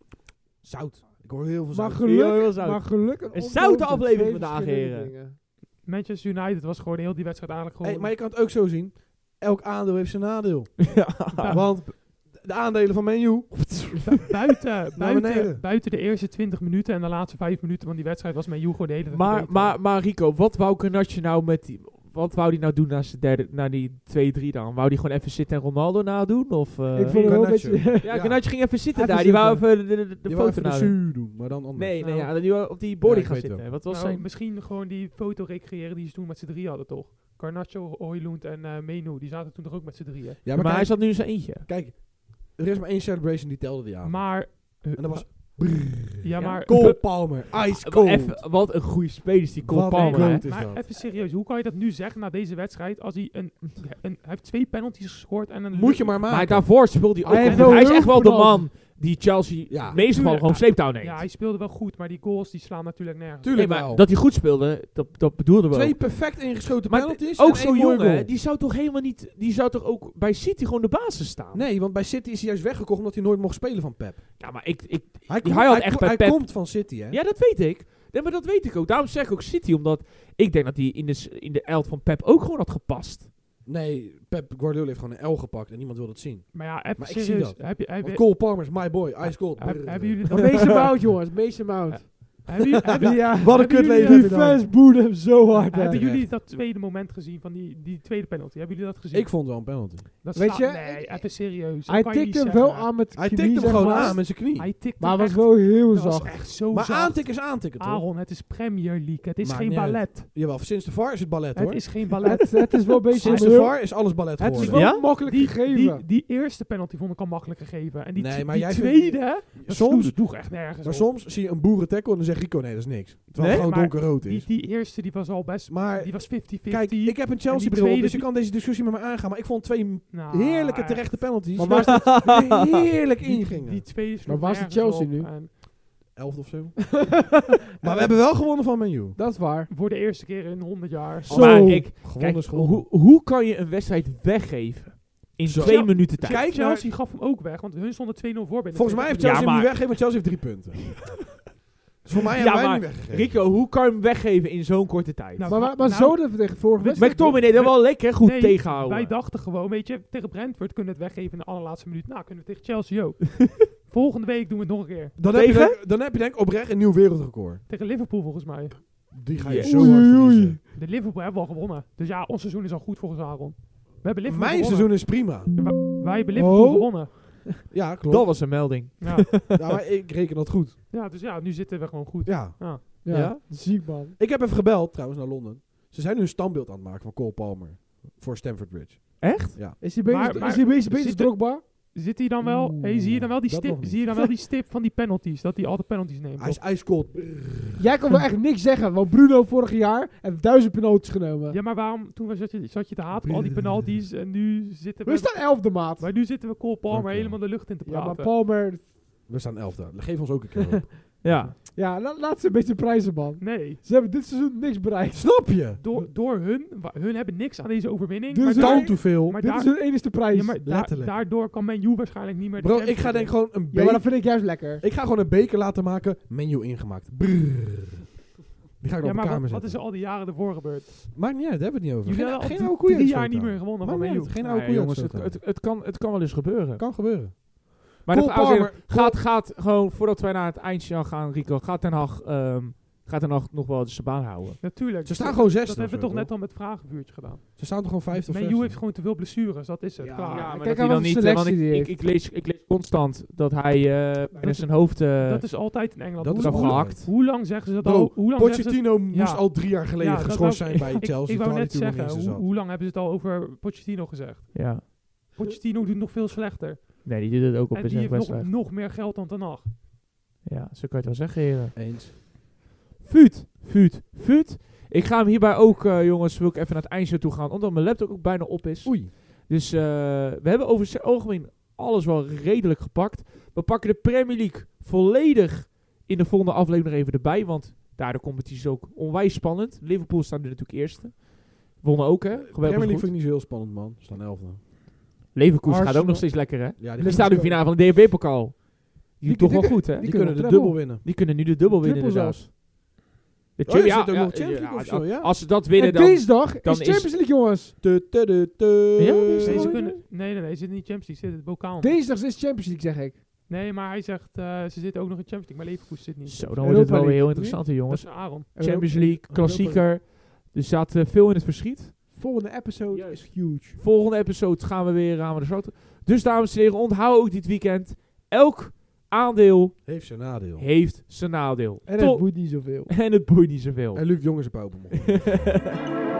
[SPEAKER 2] Zout. Ik hoor heel veel
[SPEAKER 3] maar
[SPEAKER 2] zout.
[SPEAKER 3] geluk,
[SPEAKER 1] Heel, heel zout.
[SPEAKER 3] maar geluk
[SPEAKER 1] Een
[SPEAKER 3] omkoop
[SPEAKER 1] zoute
[SPEAKER 3] zijn
[SPEAKER 1] aflevering
[SPEAKER 3] twee
[SPEAKER 1] vandaag,
[SPEAKER 3] verschillende
[SPEAKER 1] heren.
[SPEAKER 3] dingen.
[SPEAKER 4] Manchester United was gewoon heel die wedstrijd eigenlijk gewoon...
[SPEAKER 2] Hey, maar je kan het ook zo zien. Elk aandeel heeft zijn nadeel.
[SPEAKER 1] Ja.
[SPEAKER 2] Want de aandelen van Man U...
[SPEAKER 4] Bu- buiten, buiten,
[SPEAKER 2] beneden.
[SPEAKER 4] buiten de eerste twintig minuten en de laatste vijf minuten van die wedstrijd was mijn gewoon de hele tijd
[SPEAKER 1] Maar,
[SPEAKER 4] beter.
[SPEAKER 1] maar, maar Rico, wat wou Garnacho nou met die... Wat wou die nou doen na, zijn derde, na die twee drie dan? Wou die gewoon even zitten en Ronaldo nadoen? Of, uh,
[SPEAKER 3] Ik vond het wel een
[SPEAKER 2] Garnacho.
[SPEAKER 3] beetje...
[SPEAKER 1] ja,
[SPEAKER 2] Ja.
[SPEAKER 1] Garnacho ging even zitten
[SPEAKER 3] Even
[SPEAKER 1] daar. Die wou
[SPEAKER 3] zitten.
[SPEAKER 1] even de, de, de, de
[SPEAKER 2] Je wou
[SPEAKER 1] foto
[SPEAKER 2] even de
[SPEAKER 1] nadoen.
[SPEAKER 2] su doen, maar dan anders.
[SPEAKER 1] Nee, nee,
[SPEAKER 4] Nou.
[SPEAKER 1] ja, die wou op die body
[SPEAKER 2] Ja, ik
[SPEAKER 1] gaan
[SPEAKER 2] weet
[SPEAKER 1] zitten.
[SPEAKER 2] wel.
[SPEAKER 1] Wat was
[SPEAKER 4] Nou,
[SPEAKER 1] zijn...
[SPEAKER 4] misschien gewoon die foto recreëren die ze toen met z'n drieën hadden, toch? Garnacho, Højlund en uh, Menu, die zaten toen toch ook met z'n drieën.
[SPEAKER 2] Ja,
[SPEAKER 1] maar
[SPEAKER 2] maar,
[SPEAKER 1] hij
[SPEAKER 2] kijk,
[SPEAKER 1] zat nu in zijn eentje.
[SPEAKER 2] kijk, er is maar één celebration die telde die avond.
[SPEAKER 4] Maar... uh,
[SPEAKER 2] En dat was...
[SPEAKER 4] ja,
[SPEAKER 1] Ja,
[SPEAKER 4] maar...
[SPEAKER 2] Cole Palmer. Ice
[SPEAKER 1] Maar
[SPEAKER 2] cold.
[SPEAKER 1] even, wat een goede speler is die Cole
[SPEAKER 2] Wat een
[SPEAKER 1] Palmer. hè?
[SPEAKER 2] goat is
[SPEAKER 4] maar
[SPEAKER 2] dat.
[SPEAKER 4] even serieus, hoe kan je dat nu zeggen na deze wedstrijd als hij een... een hij heeft twee penalties gescoord en een...
[SPEAKER 2] Moet je maar maken.
[SPEAKER 1] Maar daarvoor speelde hij ook.
[SPEAKER 3] Hij
[SPEAKER 1] Hij,
[SPEAKER 3] heeft wel
[SPEAKER 1] hij is
[SPEAKER 3] heel
[SPEAKER 1] echt wel de
[SPEAKER 3] penalty.
[SPEAKER 1] man die Chelsea
[SPEAKER 2] Ja.
[SPEAKER 1] meestal
[SPEAKER 4] Tuurlijk.
[SPEAKER 1] gewoon sleeptouw neemt.
[SPEAKER 4] Ja, hij speelde wel goed, maar die goals die slaan natuurlijk nergens.
[SPEAKER 1] Nee,
[SPEAKER 2] Tuurlijk
[SPEAKER 1] maar
[SPEAKER 2] wel.
[SPEAKER 1] dat hij goed speelde, dat, dat bedoelden we
[SPEAKER 2] Twee
[SPEAKER 1] ook.
[SPEAKER 2] perfect ingeschoten
[SPEAKER 1] Maar
[SPEAKER 2] penalties.
[SPEAKER 1] ook
[SPEAKER 2] en
[SPEAKER 1] zo'n
[SPEAKER 2] één mooie
[SPEAKER 1] jongen,
[SPEAKER 2] goal.
[SPEAKER 1] die zou toch helemaal niet... Die zou toch ook bij City gewoon de basis staan?
[SPEAKER 2] Nee, want bij City is hij juist weggekocht omdat hij nooit mocht spelen van Pep.
[SPEAKER 1] Ja, maar ik... ik
[SPEAKER 2] Hij,
[SPEAKER 1] Die- hij had echt
[SPEAKER 2] ko-
[SPEAKER 1] bij
[SPEAKER 2] hij
[SPEAKER 1] Pep-
[SPEAKER 2] komt van City, hè?
[SPEAKER 1] ja, dat weet ik. Nee, maar dat weet ik ook. Daarom zeg ik ook City, omdat ik denk dat hij in de, s- in de elf van Pep ook gewoon had gepast.
[SPEAKER 2] Nee, Pep Guardiola heeft gewoon een L gepakt en niemand wil dat zien.
[SPEAKER 4] Maar ja, even
[SPEAKER 2] Maar ik zie
[SPEAKER 4] serieus.
[SPEAKER 2] dat.
[SPEAKER 4] Heb je, heb,
[SPEAKER 2] Want
[SPEAKER 4] je-
[SPEAKER 2] Cole Palmer is my boy, ice cold.
[SPEAKER 4] heb-
[SPEAKER 2] Brrr.
[SPEAKER 4] hebben jullie
[SPEAKER 3] Maar
[SPEAKER 4] dat...
[SPEAKER 3] Mason Mount, jongens. Mason Mount.
[SPEAKER 4] Hebben jullie, hebben,
[SPEAKER 3] Ja,
[SPEAKER 2] Wat een
[SPEAKER 4] hebben
[SPEAKER 2] kutleven
[SPEAKER 4] jullie,
[SPEAKER 2] heb
[SPEAKER 3] die
[SPEAKER 2] je dan.
[SPEAKER 3] fans boeden hem zo hard. hè.
[SPEAKER 4] hebben
[SPEAKER 2] terecht.
[SPEAKER 4] jullie dat tweede moment gezien van die, die tweede penalty? Hebben jullie dat gezien?
[SPEAKER 2] Ik vond het wel een penalty.
[SPEAKER 4] Dat
[SPEAKER 3] Weet
[SPEAKER 4] sla-
[SPEAKER 3] je,
[SPEAKER 4] Nee, even serieus. dat
[SPEAKER 3] Hij
[SPEAKER 4] kan je
[SPEAKER 3] tikte
[SPEAKER 4] niet
[SPEAKER 3] hem wel
[SPEAKER 4] zeggen.
[SPEAKER 3] aan met
[SPEAKER 2] Hij
[SPEAKER 3] knie,
[SPEAKER 2] tikte hem
[SPEAKER 3] zeg
[SPEAKER 2] gewoon
[SPEAKER 3] maar.
[SPEAKER 2] aan met zijn knie.
[SPEAKER 4] Hij tikte
[SPEAKER 3] Maar
[SPEAKER 4] hem
[SPEAKER 3] was
[SPEAKER 4] echt-
[SPEAKER 3] wel heel
[SPEAKER 4] dat was
[SPEAKER 3] zacht.
[SPEAKER 4] echt zo
[SPEAKER 2] Maar
[SPEAKER 4] zacht.
[SPEAKER 2] aantikken is aantikken, toch?
[SPEAKER 4] Aaron, het is Premier League. Het is
[SPEAKER 2] Maakt
[SPEAKER 4] geen
[SPEAKER 2] niet uit.
[SPEAKER 4] ballet.
[SPEAKER 2] Jawel, sinds de V A R is het ballet, hoor.
[SPEAKER 4] Het is geen ballet.
[SPEAKER 3] Het, het is wel een beetje...
[SPEAKER 2] Sinds de
[SPEAKER 3] heel-
[SPEAKER 2] V A R is alles ballet
[SPEAKER 3] Het is
[SPEAKER 2] geworden.
[SPEAKER 3] wel
[SPEAKER 1] Ja?
[SPEAKER 3] makkelijk
[SPEAKER 4] Die,
[SPEAKER 3] gegeven.
[SPEAKER 4] die, die eerste penalty vond ik al makkelijk gegeven. En die,
[SPEAKER 2] Nee,
[SPEAKER 4] t-
[SPEAKER 2] maar
[SPEAKER 4] die
[SPEAKER 2] jij vindt-
[SPEAKER 4] tweede, dat
[SPEAKER 2] Soms-
[SPEAKER 4] sloeg, sloeg echt nergens
[SPEAKER 2] Maar
[SPEAKER 4] op.
[SPEAKER 2] soms zie je een boerentackle en dan zegt Rico, nee, dat is niks. Terwijl
[SPEAKER 1] Nee,
[SPEAKER 2] het gewoon
[SPEAKER 4] maar
[SPEAKER 2] donkerrood
[SPEAKER 4] Die,
[SPEAKER 2] is.
[SPEAKER 4] die eerste die was al best...
[SPEAKER 2] Maar
[SPEAKER 4] Die was vijftig vijftig.
[SPEAKER 2] kijk, ik heb een Chelsea bril op,
[SPEAKER 4] tweede
[SPEAKER 2] dus je
[SPEAKER 4] die-
[SPEAKER 2] kan deze discussie met me aangaan. Maar ik vond twee
[SPEAKER 4] Nou,
[SPEAKER 2] heerlijke
[SPEAKER 4] echt.
[SPEAKER 2] terechte penalties.
[SPEAKER 3] Maar waar is
[SPEAKER 2] die heerlijk
[SPEAKER 4] Die,
[SPEAKER 2] ingingen.
[SPEAKER 4] die tweede sloeg
[SPEAKER 3] waar is de
[SPEAKER 4] nergens
[SPEAKER 3] Chelsea
[SPEAKER 4] op.
[SPEAKER 3] nu?
[SPEAKER 4] En
[SPEAKER 2] elfde of zo. Maar we hebben wel gewonnen van Man U.
[SPEAKER 3] Dat is waar.
[SPEAKER 4] Voor de eerste keer in honderd jaar.
[SPEAKER 3] Zo.
[SPEAKER 1] Maar ik,
[SPEAKER 2] Gewonnen
[SPEAKER 1] kijk,
[SPEAKER 2] is gewonnen.
[SPEAKER 1] hoe, hoe kan je een wedstrijd weggeven in
[SPEAKER 2] Zo.
[SPEAKER 1] twee
[SPEAKER 4] Ja,
[SPEAKER 1] minuten tijd?
[SPEAKER 2] Kijk naar...
[SPEAKER 4] Chelsea gaf hem ook weg, want hun stonden twee nul voor binnen.
[SPEAKER 2] Volgens mij heeft
[SPEAKER 1] Ja,
[SPEAKER 2] Chelsea hem
[SPEAKER 1] maar-
[SPEAKER 2] nu weggegeven, want Chelsea heeft drie punten. Dus voor mij
[SPEAKER 1] Ja,
[SPEAKER 2] hebben wij
[SPEAKER 1] maar
[SPEAKER 2] hem nu weggegeven.
[SPEAKER 1] Rico, hoe kan je hem weggeven in zo'n korte tijd?
[SPEAKER 4] Nou,
[SPEAKER 3] Maar, maar, maar
[SPEAKER 4] nou,
[SPEAKER 3] zo dat we tegen vorige wedstrijd...
[SPEAKER 1] McTominay dat wel lekker goed
[SPEAKER 4] Nee,
[SPEAKER 1] tegenhouden.
[SPEAKER 4] Wij dachten gewoon, weet je, tegen Brentford kunnen we het weggeven in de allerlaatste minuut. Nou, kunnen we tegen Chelsea ook. Volgende week doen we het nog een keer.
[SPEAKER 2] Dan heb, je
[SPEAKER 1] Tegen?
[SPEAKER 2] denk, dan heb je denk ik oprecht een nieuw wereldrecord.
[SPEAKER 4] Tegen Liverpool volgens mij.
[SPEAKER 2] Die ga je
[SPEAKER 1] Ja.
[SPEAKER 2] zo
[SPEAKER 3] Oei,
[SPEAKER 2] hard
[SPEAKER 3] oei, oei.
[SPEAKER 2] verliezen.
[SPEAKER 4] De Liverpool hebben we al gewonnen. Dus ja, ons seizoen is al goed volgens Aaron. We hebben Liverpool
[SPEAKER 2] Mijn
[SPEAKER 4] gewonnen.
[SPEAKER 2] seizoen is prima.
[SPEAKER 4] Ja, wij, wij hebben Liverpool
[SPEAKER 3] Oh.
[SPEAKER 4] gewonnen.
[SPEAKER 2] Ja, klopt.
[SPEAKER 1] Dat was een melding.
[SPEAKER 4] Ja.
[SPEAKER 2] Ja, maar ik reken dat goed.
[SPEAKER 4] ja, dus ja, nu zitten we gewoon goed.
[SPEAKER 2] Ja.
[SPEAKER 3] Ja,
[SPEAKER 1] Ja?
[SPEAKER 3] ziek man.
[SPEAKER 2] Ik heb even gebeld trouwens naar Londen. Ze zijn nu een standbeeld aan het maken van Cole Palmer. Voor Stamford Bridge.
[SPEAKER 1] Echt?
[SPEAKER 2] Ja.
[SPEAKER 3] Is hij bezig,
[SPEAKER 4] Maar- maar
[SPEAKER 3] is hij bezig, bezig
[SPEAKER 4] zit-
[SPEAKER 3] Drogba?
[SPEAKER 4] Zit hij dan wel,
[SPEAKER 3] Oeh,
[SPEAKER 4] hey, zie je dan wel die
[SPEAKER 2] dat
[SPEAKER 4] stip,
[SPEAKER 2] nog niet.
[SPEAKER 4] zie je dan wel die stip van die penalties, dat hij altijd penalties neemt.
[SPEAKER 2] Hij is
[SPEAKER 4] toch?
[SPEAKER 2] ijskoud.
[SPEAKER 3] Jij kon wel echt niks zeggen, want Bruno vorig jaar heeft duizend penalties genomen.
[SPEAKER 4] Ja, maar waarom, toen was- zat je, zat je te haten op al die penalties en nu zitten
[SPEAKER 3] We
[SPEAKER 4] we,
[SPEAKER 3] staan elfde maat.
[SPEAKER 4] maar nu zitten we Cole Palmer
[SPEAKER 2] Oké.
[SPEAKER 4] helemaal de lucht in te
[SPEAKER 3] Ja,
[SPEAKER 4] praten.
[SPEAKER 3] maar Palmer...
[SPEAKER 2] We staan elfde. Geef ons ook een keer op.
[SPEAKER 1] Ja.
[SPEAKER 3] Ja, la- laat ze een beetje prijzen, man.
[SPEAKER 4] Nee,
[SPEAKER 3] Ze hebben dit seizoen niks bereikt.
[SPEAKER 2] Snap je?
[SPEAKER 4] door, door hun, wa- hun hebben niks aan deze overwinning.
[SPEAKER 3] Dus
[SPEAKER 4] maar
[SPEAKER 3] hun-
[SPEAKER 4] daar-
[SPEAKER 2] Toon te veel.
[SPEAKER 4] maar
[SPEAKER 3] Dit
[SPEAKER 4] daar-
[SPEAKER 3] is hun enigste prijs.
[SPEAKER 4] ja, maar da-
[SPEAKER 2] letterlijk.
[SPEAKER 4] daardoor kan Man U waarschijnlijk niet meer de
[SPEAKER 2] Bro,
[SPEAKER 4] Champions
[SPEAKER 2] ik ga denk
[SPEAKER 4] League.
[SPEAKER 2] gewoon een
[SPEAKER 3] ja, maar dat
[SPEAKER 2] beker...
[SPEAKER 3] vind ik juist lekker.
[SPEAKER 2] Ik ga gewoon een beker laten maken. Menu ingemaakt. Brrr. Die ga ik
[SPEAKER 4] Ja,
[SPEAKER 2] op de
[SPEAKER 4] maar
[SPEAKER 2] kamer
[SPEAKER 4] wat, wat
[SPEAKER 2] zetten.
[SPEAKER 4] is er al die jaren ervoor gebeurd?
[SPEAKER 2] Maakt niet uit, daar hebben we het niet over.
[SPEAKER 4] Jullie
[SPEAKER 2] Geen,
[SPEAKER 4] hebben
[SPEAKER 2] geen
[SPEAKER 4] al
[SPEAKER 2] oude
[SPEAKER 4] drie
[SPEAKER 2] koeien
[SPEAKER 4] jaar niet
[SPEAKER 2] uitstoten.
[SPEAKER 4] meer gewonnen
[SPEAKER 2] Maakt
[SPEAKER 4] van
[SPEAKER 2] niet
[SPEAKER 4] Man U.
[SPEAKER 2] uit, Geen
[SPEAKER 1] Nou
[SPEAKER 2] oude
[SPEAKER 1] ja,
[SPEAKER 2] koeien
[SPEAKER 1] jongens, het,
[SPEAKER 2] uitstoten.
[SPEAKER 1] het, het, kan, het kan wel eens gebeuren.
[SPEAKER 2] Kan gebeuren.
[SPEAKER 1] Maar
[SPEAKER 2] Cole
[SPEAKER 1] dat gaan we zeggen,
[SPEAKER 2] Palmer-
[SPEAKER 1] gaat, gaat gewoon, voordat wij naar het eindje gaan, Rico, gaat Ten Hag, ehm, gaat Ten Hag nog wel zijn baan houden?
[SPEAKER 4] Natuurlijk.
[SPEAKER 2] Ze staan gewoon zesde.
[SPEAKER 4] Dat hebben we
[SPEAKER 2] of
[SPEAKER 4] toch
[SPEAKER 2] zo,
[SPEAKER 4] net al met vragenvuurtje gedaan.
[SPEAKER 2] Ze staan toch gewoon vijfde of
[SPEAKER 4] Man U
[SPEAKER 2] zesde?
[SPEAKER 4] heeft gewoon te veel blessures, dat is het.
[SPEAKER 3] Ja,
[SPEAKER 4] klaar.
[SPEAKER 3] ja,
[SPEAKER 1] maar
[SPEAKER 3] kijk
[SPEAKER 1] dat
[SPEAKER 3] aan
[SPEAKER 1] hij dan
[SPEAKER 3] wat
[SPEAKER 1] niet,
[SPEAKER 3] voor
[SPEAKER 1] eh, want
[SPEAKER 3] selectie
[SPEAKER 1] ik,
[SPEAKER 3] die
[SPEAKER 1] ik,
[SPEAKER 3] heeft.
[SPEAKER 1] ik, lees, ik lees constant dat hij eh bijna
[SPEAKER 4] is-
[SPEAKER 1] zijn hoofd eh
[SPEAKER 4] dat is altijd in Engeland.
[SPEAKER 2] dat
[SPEAKER 4] hoe,
[SPEAKER 2] is
[SPEAKER 1] eraf
[SPEAKER 4] hoe-
[SPEAKER 1] gehakt.
[SPEAKER 4] hoe lang zeggen ze dat
[SPEAKER 2] Bro,
[SPEAKER 4] al? Hoe lang zeggen ze,
[SPEAKER 2] Pochettino moest
[SPEAKER 4] Ja.
[SPEAKER 2] al drie jaar geleden
[SPEAKER 4] Ja, dat
[SPEAKER 2] geschorst
[SPEAKER 4] wou-
[SPEAKER 2] zijn bij
[SPEAKER 4] ik,
[SPEAKER 2] Chelsea.
[SPEAKER 4] ik wou
[SPEAKER 2] terwijl
[SPEAKER 4] net
[SPEAKER 2] hij toen nog
[SPEAKER 4] zeggen,
[SPEAKER 2] niet eens
[SPEAKER 4] hoe,
[SPEAKER 2] zat.
[SPEAKER 4] hoe lang hebben ze het al over Pochettino gezegd?
[SPEAKER 1] Ja.
[SPEAKER 4] Pochettino doet nog veel slechter.
[SPEAKER 1] Nee, die doet het ook op
[SPEAKER 4] En
[SPEAKER 1] in
[SPEAKER 4] die
[SPEAKER 1] zijn
[SPEAKER 4] heeft nog,
[SPEAKER 1] wedstrijd.
[SPEAKER 4] nog meer geld dan Ten Hag.
[SPEAKER 1] Ja, zo kan je het wel zeggen, heren.
[SPEAKER 2] Eens.
[SPEAKER 1] Vuut, vuut, vuut. Ik ga hem hierbij ook, eh, jongens, wil ik even naar het eindje toe gaan, omdat mijn laptop ook bijna op is.
[SPEAKER 2] Oei.
[SPEAKER 1] Dus eh, we hebben over het algemeen alles wel redelijk gepakt. We pakken de Premier League volledig in de volgende aflevering nog even erbij, want daar de competitie is ook onwijs spannend. Liverpool staat nu natuurlijk eerste. Wonnen ook, hè? Geweldig
[SPEAKER 2] Premier League
[SPEAKER 1] goed.
[SPEAKER 2] vind ik niet zo heel spannend, man. Ze staan elfde.
[SPEAKER 1] Leverkusen gaat ook
[SPEAKER 3] Arsenal.
[SPEAKER 1] nog steeds lekker, hè?
[SPEAKER 2] Ja, die,
[SPEAKER 1] Die
[SPEAKER 2] kunnen-
[SPEAKER 1] staan in de finale van de D F B-pokaal. Die,
[SPEAKER 3] Die-
[SPEAKER 1] doen toch
[SPEAKER 3] die-
[SPEAKER 1] wel goed, hè?
[SPEAKER 2] die
[SPEAKER 3] die
[SPEAKER 2] kunnen de
[SPEAKER 3] kunnen
[SPEAKER 2] dubbel
[SPEAKER 3] treble.
[SPEAKER 2] winnen.
[SPEAKER 1] Die kunnen nu de dubbel winnen,
[SPEAKER 3] Triple
[SPEAKER 1] inderdaad.
[SPEAKER 3] zelfs.
[SPEAKER 1] De
[SPEAKER 2] Oh, er
[SPEAKER 1] ja,
[SPEAKER 2] zit ook
[SPEAKER 1] ja,
[SPEAKER 2] nog Champions League of zo, ja?
[SPEAKER 1] Als ze dat winnen,
[SPEAKER 3] En
[SPEAKER 1] dan...
[SPEAKER 3] dinsdag
[SPEAKER 1] dan
[SPEAKER 3] is
[SPEAKER 1] is-
[SPEAKER 3] Champions League, jongens.
[SPEAKER 2] Tu, tu, tu, tu.
[SPEAKER 1] Ja,
[SPEAKER 4] Nee,
[SPEAKER 1] is
[SPEAKER 4] ze
[SPEAKER 1] Oh,
[SPEAKER 4] kunnen,
[SPEAKER 1] ja.
[SPEAKER 4] nee, nee, nee, ze zitten niet in Champions League, ze zitten in het bokaal.
[SPEAKER 3] Dinsdag is Champions League, zeg ik.
[SPEAKER 4] Nee, maar hij zegt, eh, ze zitten ook nog in Champions League, maar Leverkusen zit niet. in
[SPEAKER 1] Zo, dan
[SPEAKER 4] Champions
[SPEAKER 1] wordt het wel
[SPEAKER 3] Europa
[SPEAKER 1] weer heel
[SPEAKER 3] League.
[SPEAKER 1] interessant, hè,
[SPEAKER 4] League.
[SPEAKER 1] jongens.
[SPEAKER 4] Dat is Aaron.
[SPEAKER 1] Champions League, klassieker. Er staat eh, veel in het verschiet.
[SPEAKER 3] Volgende episode
[SPEAKER 1] Juist.
[SPEAKER 3] is huge.
[SPEAKER 1] Volgende episode gaan we weer aan de sloten. Dus dames en heren, onthoud ook dit weekend. Elk aandeel
[SPEAKER 2] Heeft zijn nadeel.
[SPEAKER 1] heeft zijn nadeel.
[SPEAKER 3] En
[SPEAKER 1] Tot-
[SPEAKER 3] het boeit niet zoveel.
[SPEAKER 1] en het boeit niet zoveel.
[SPEAKER 2] En Luc de Jong is op open.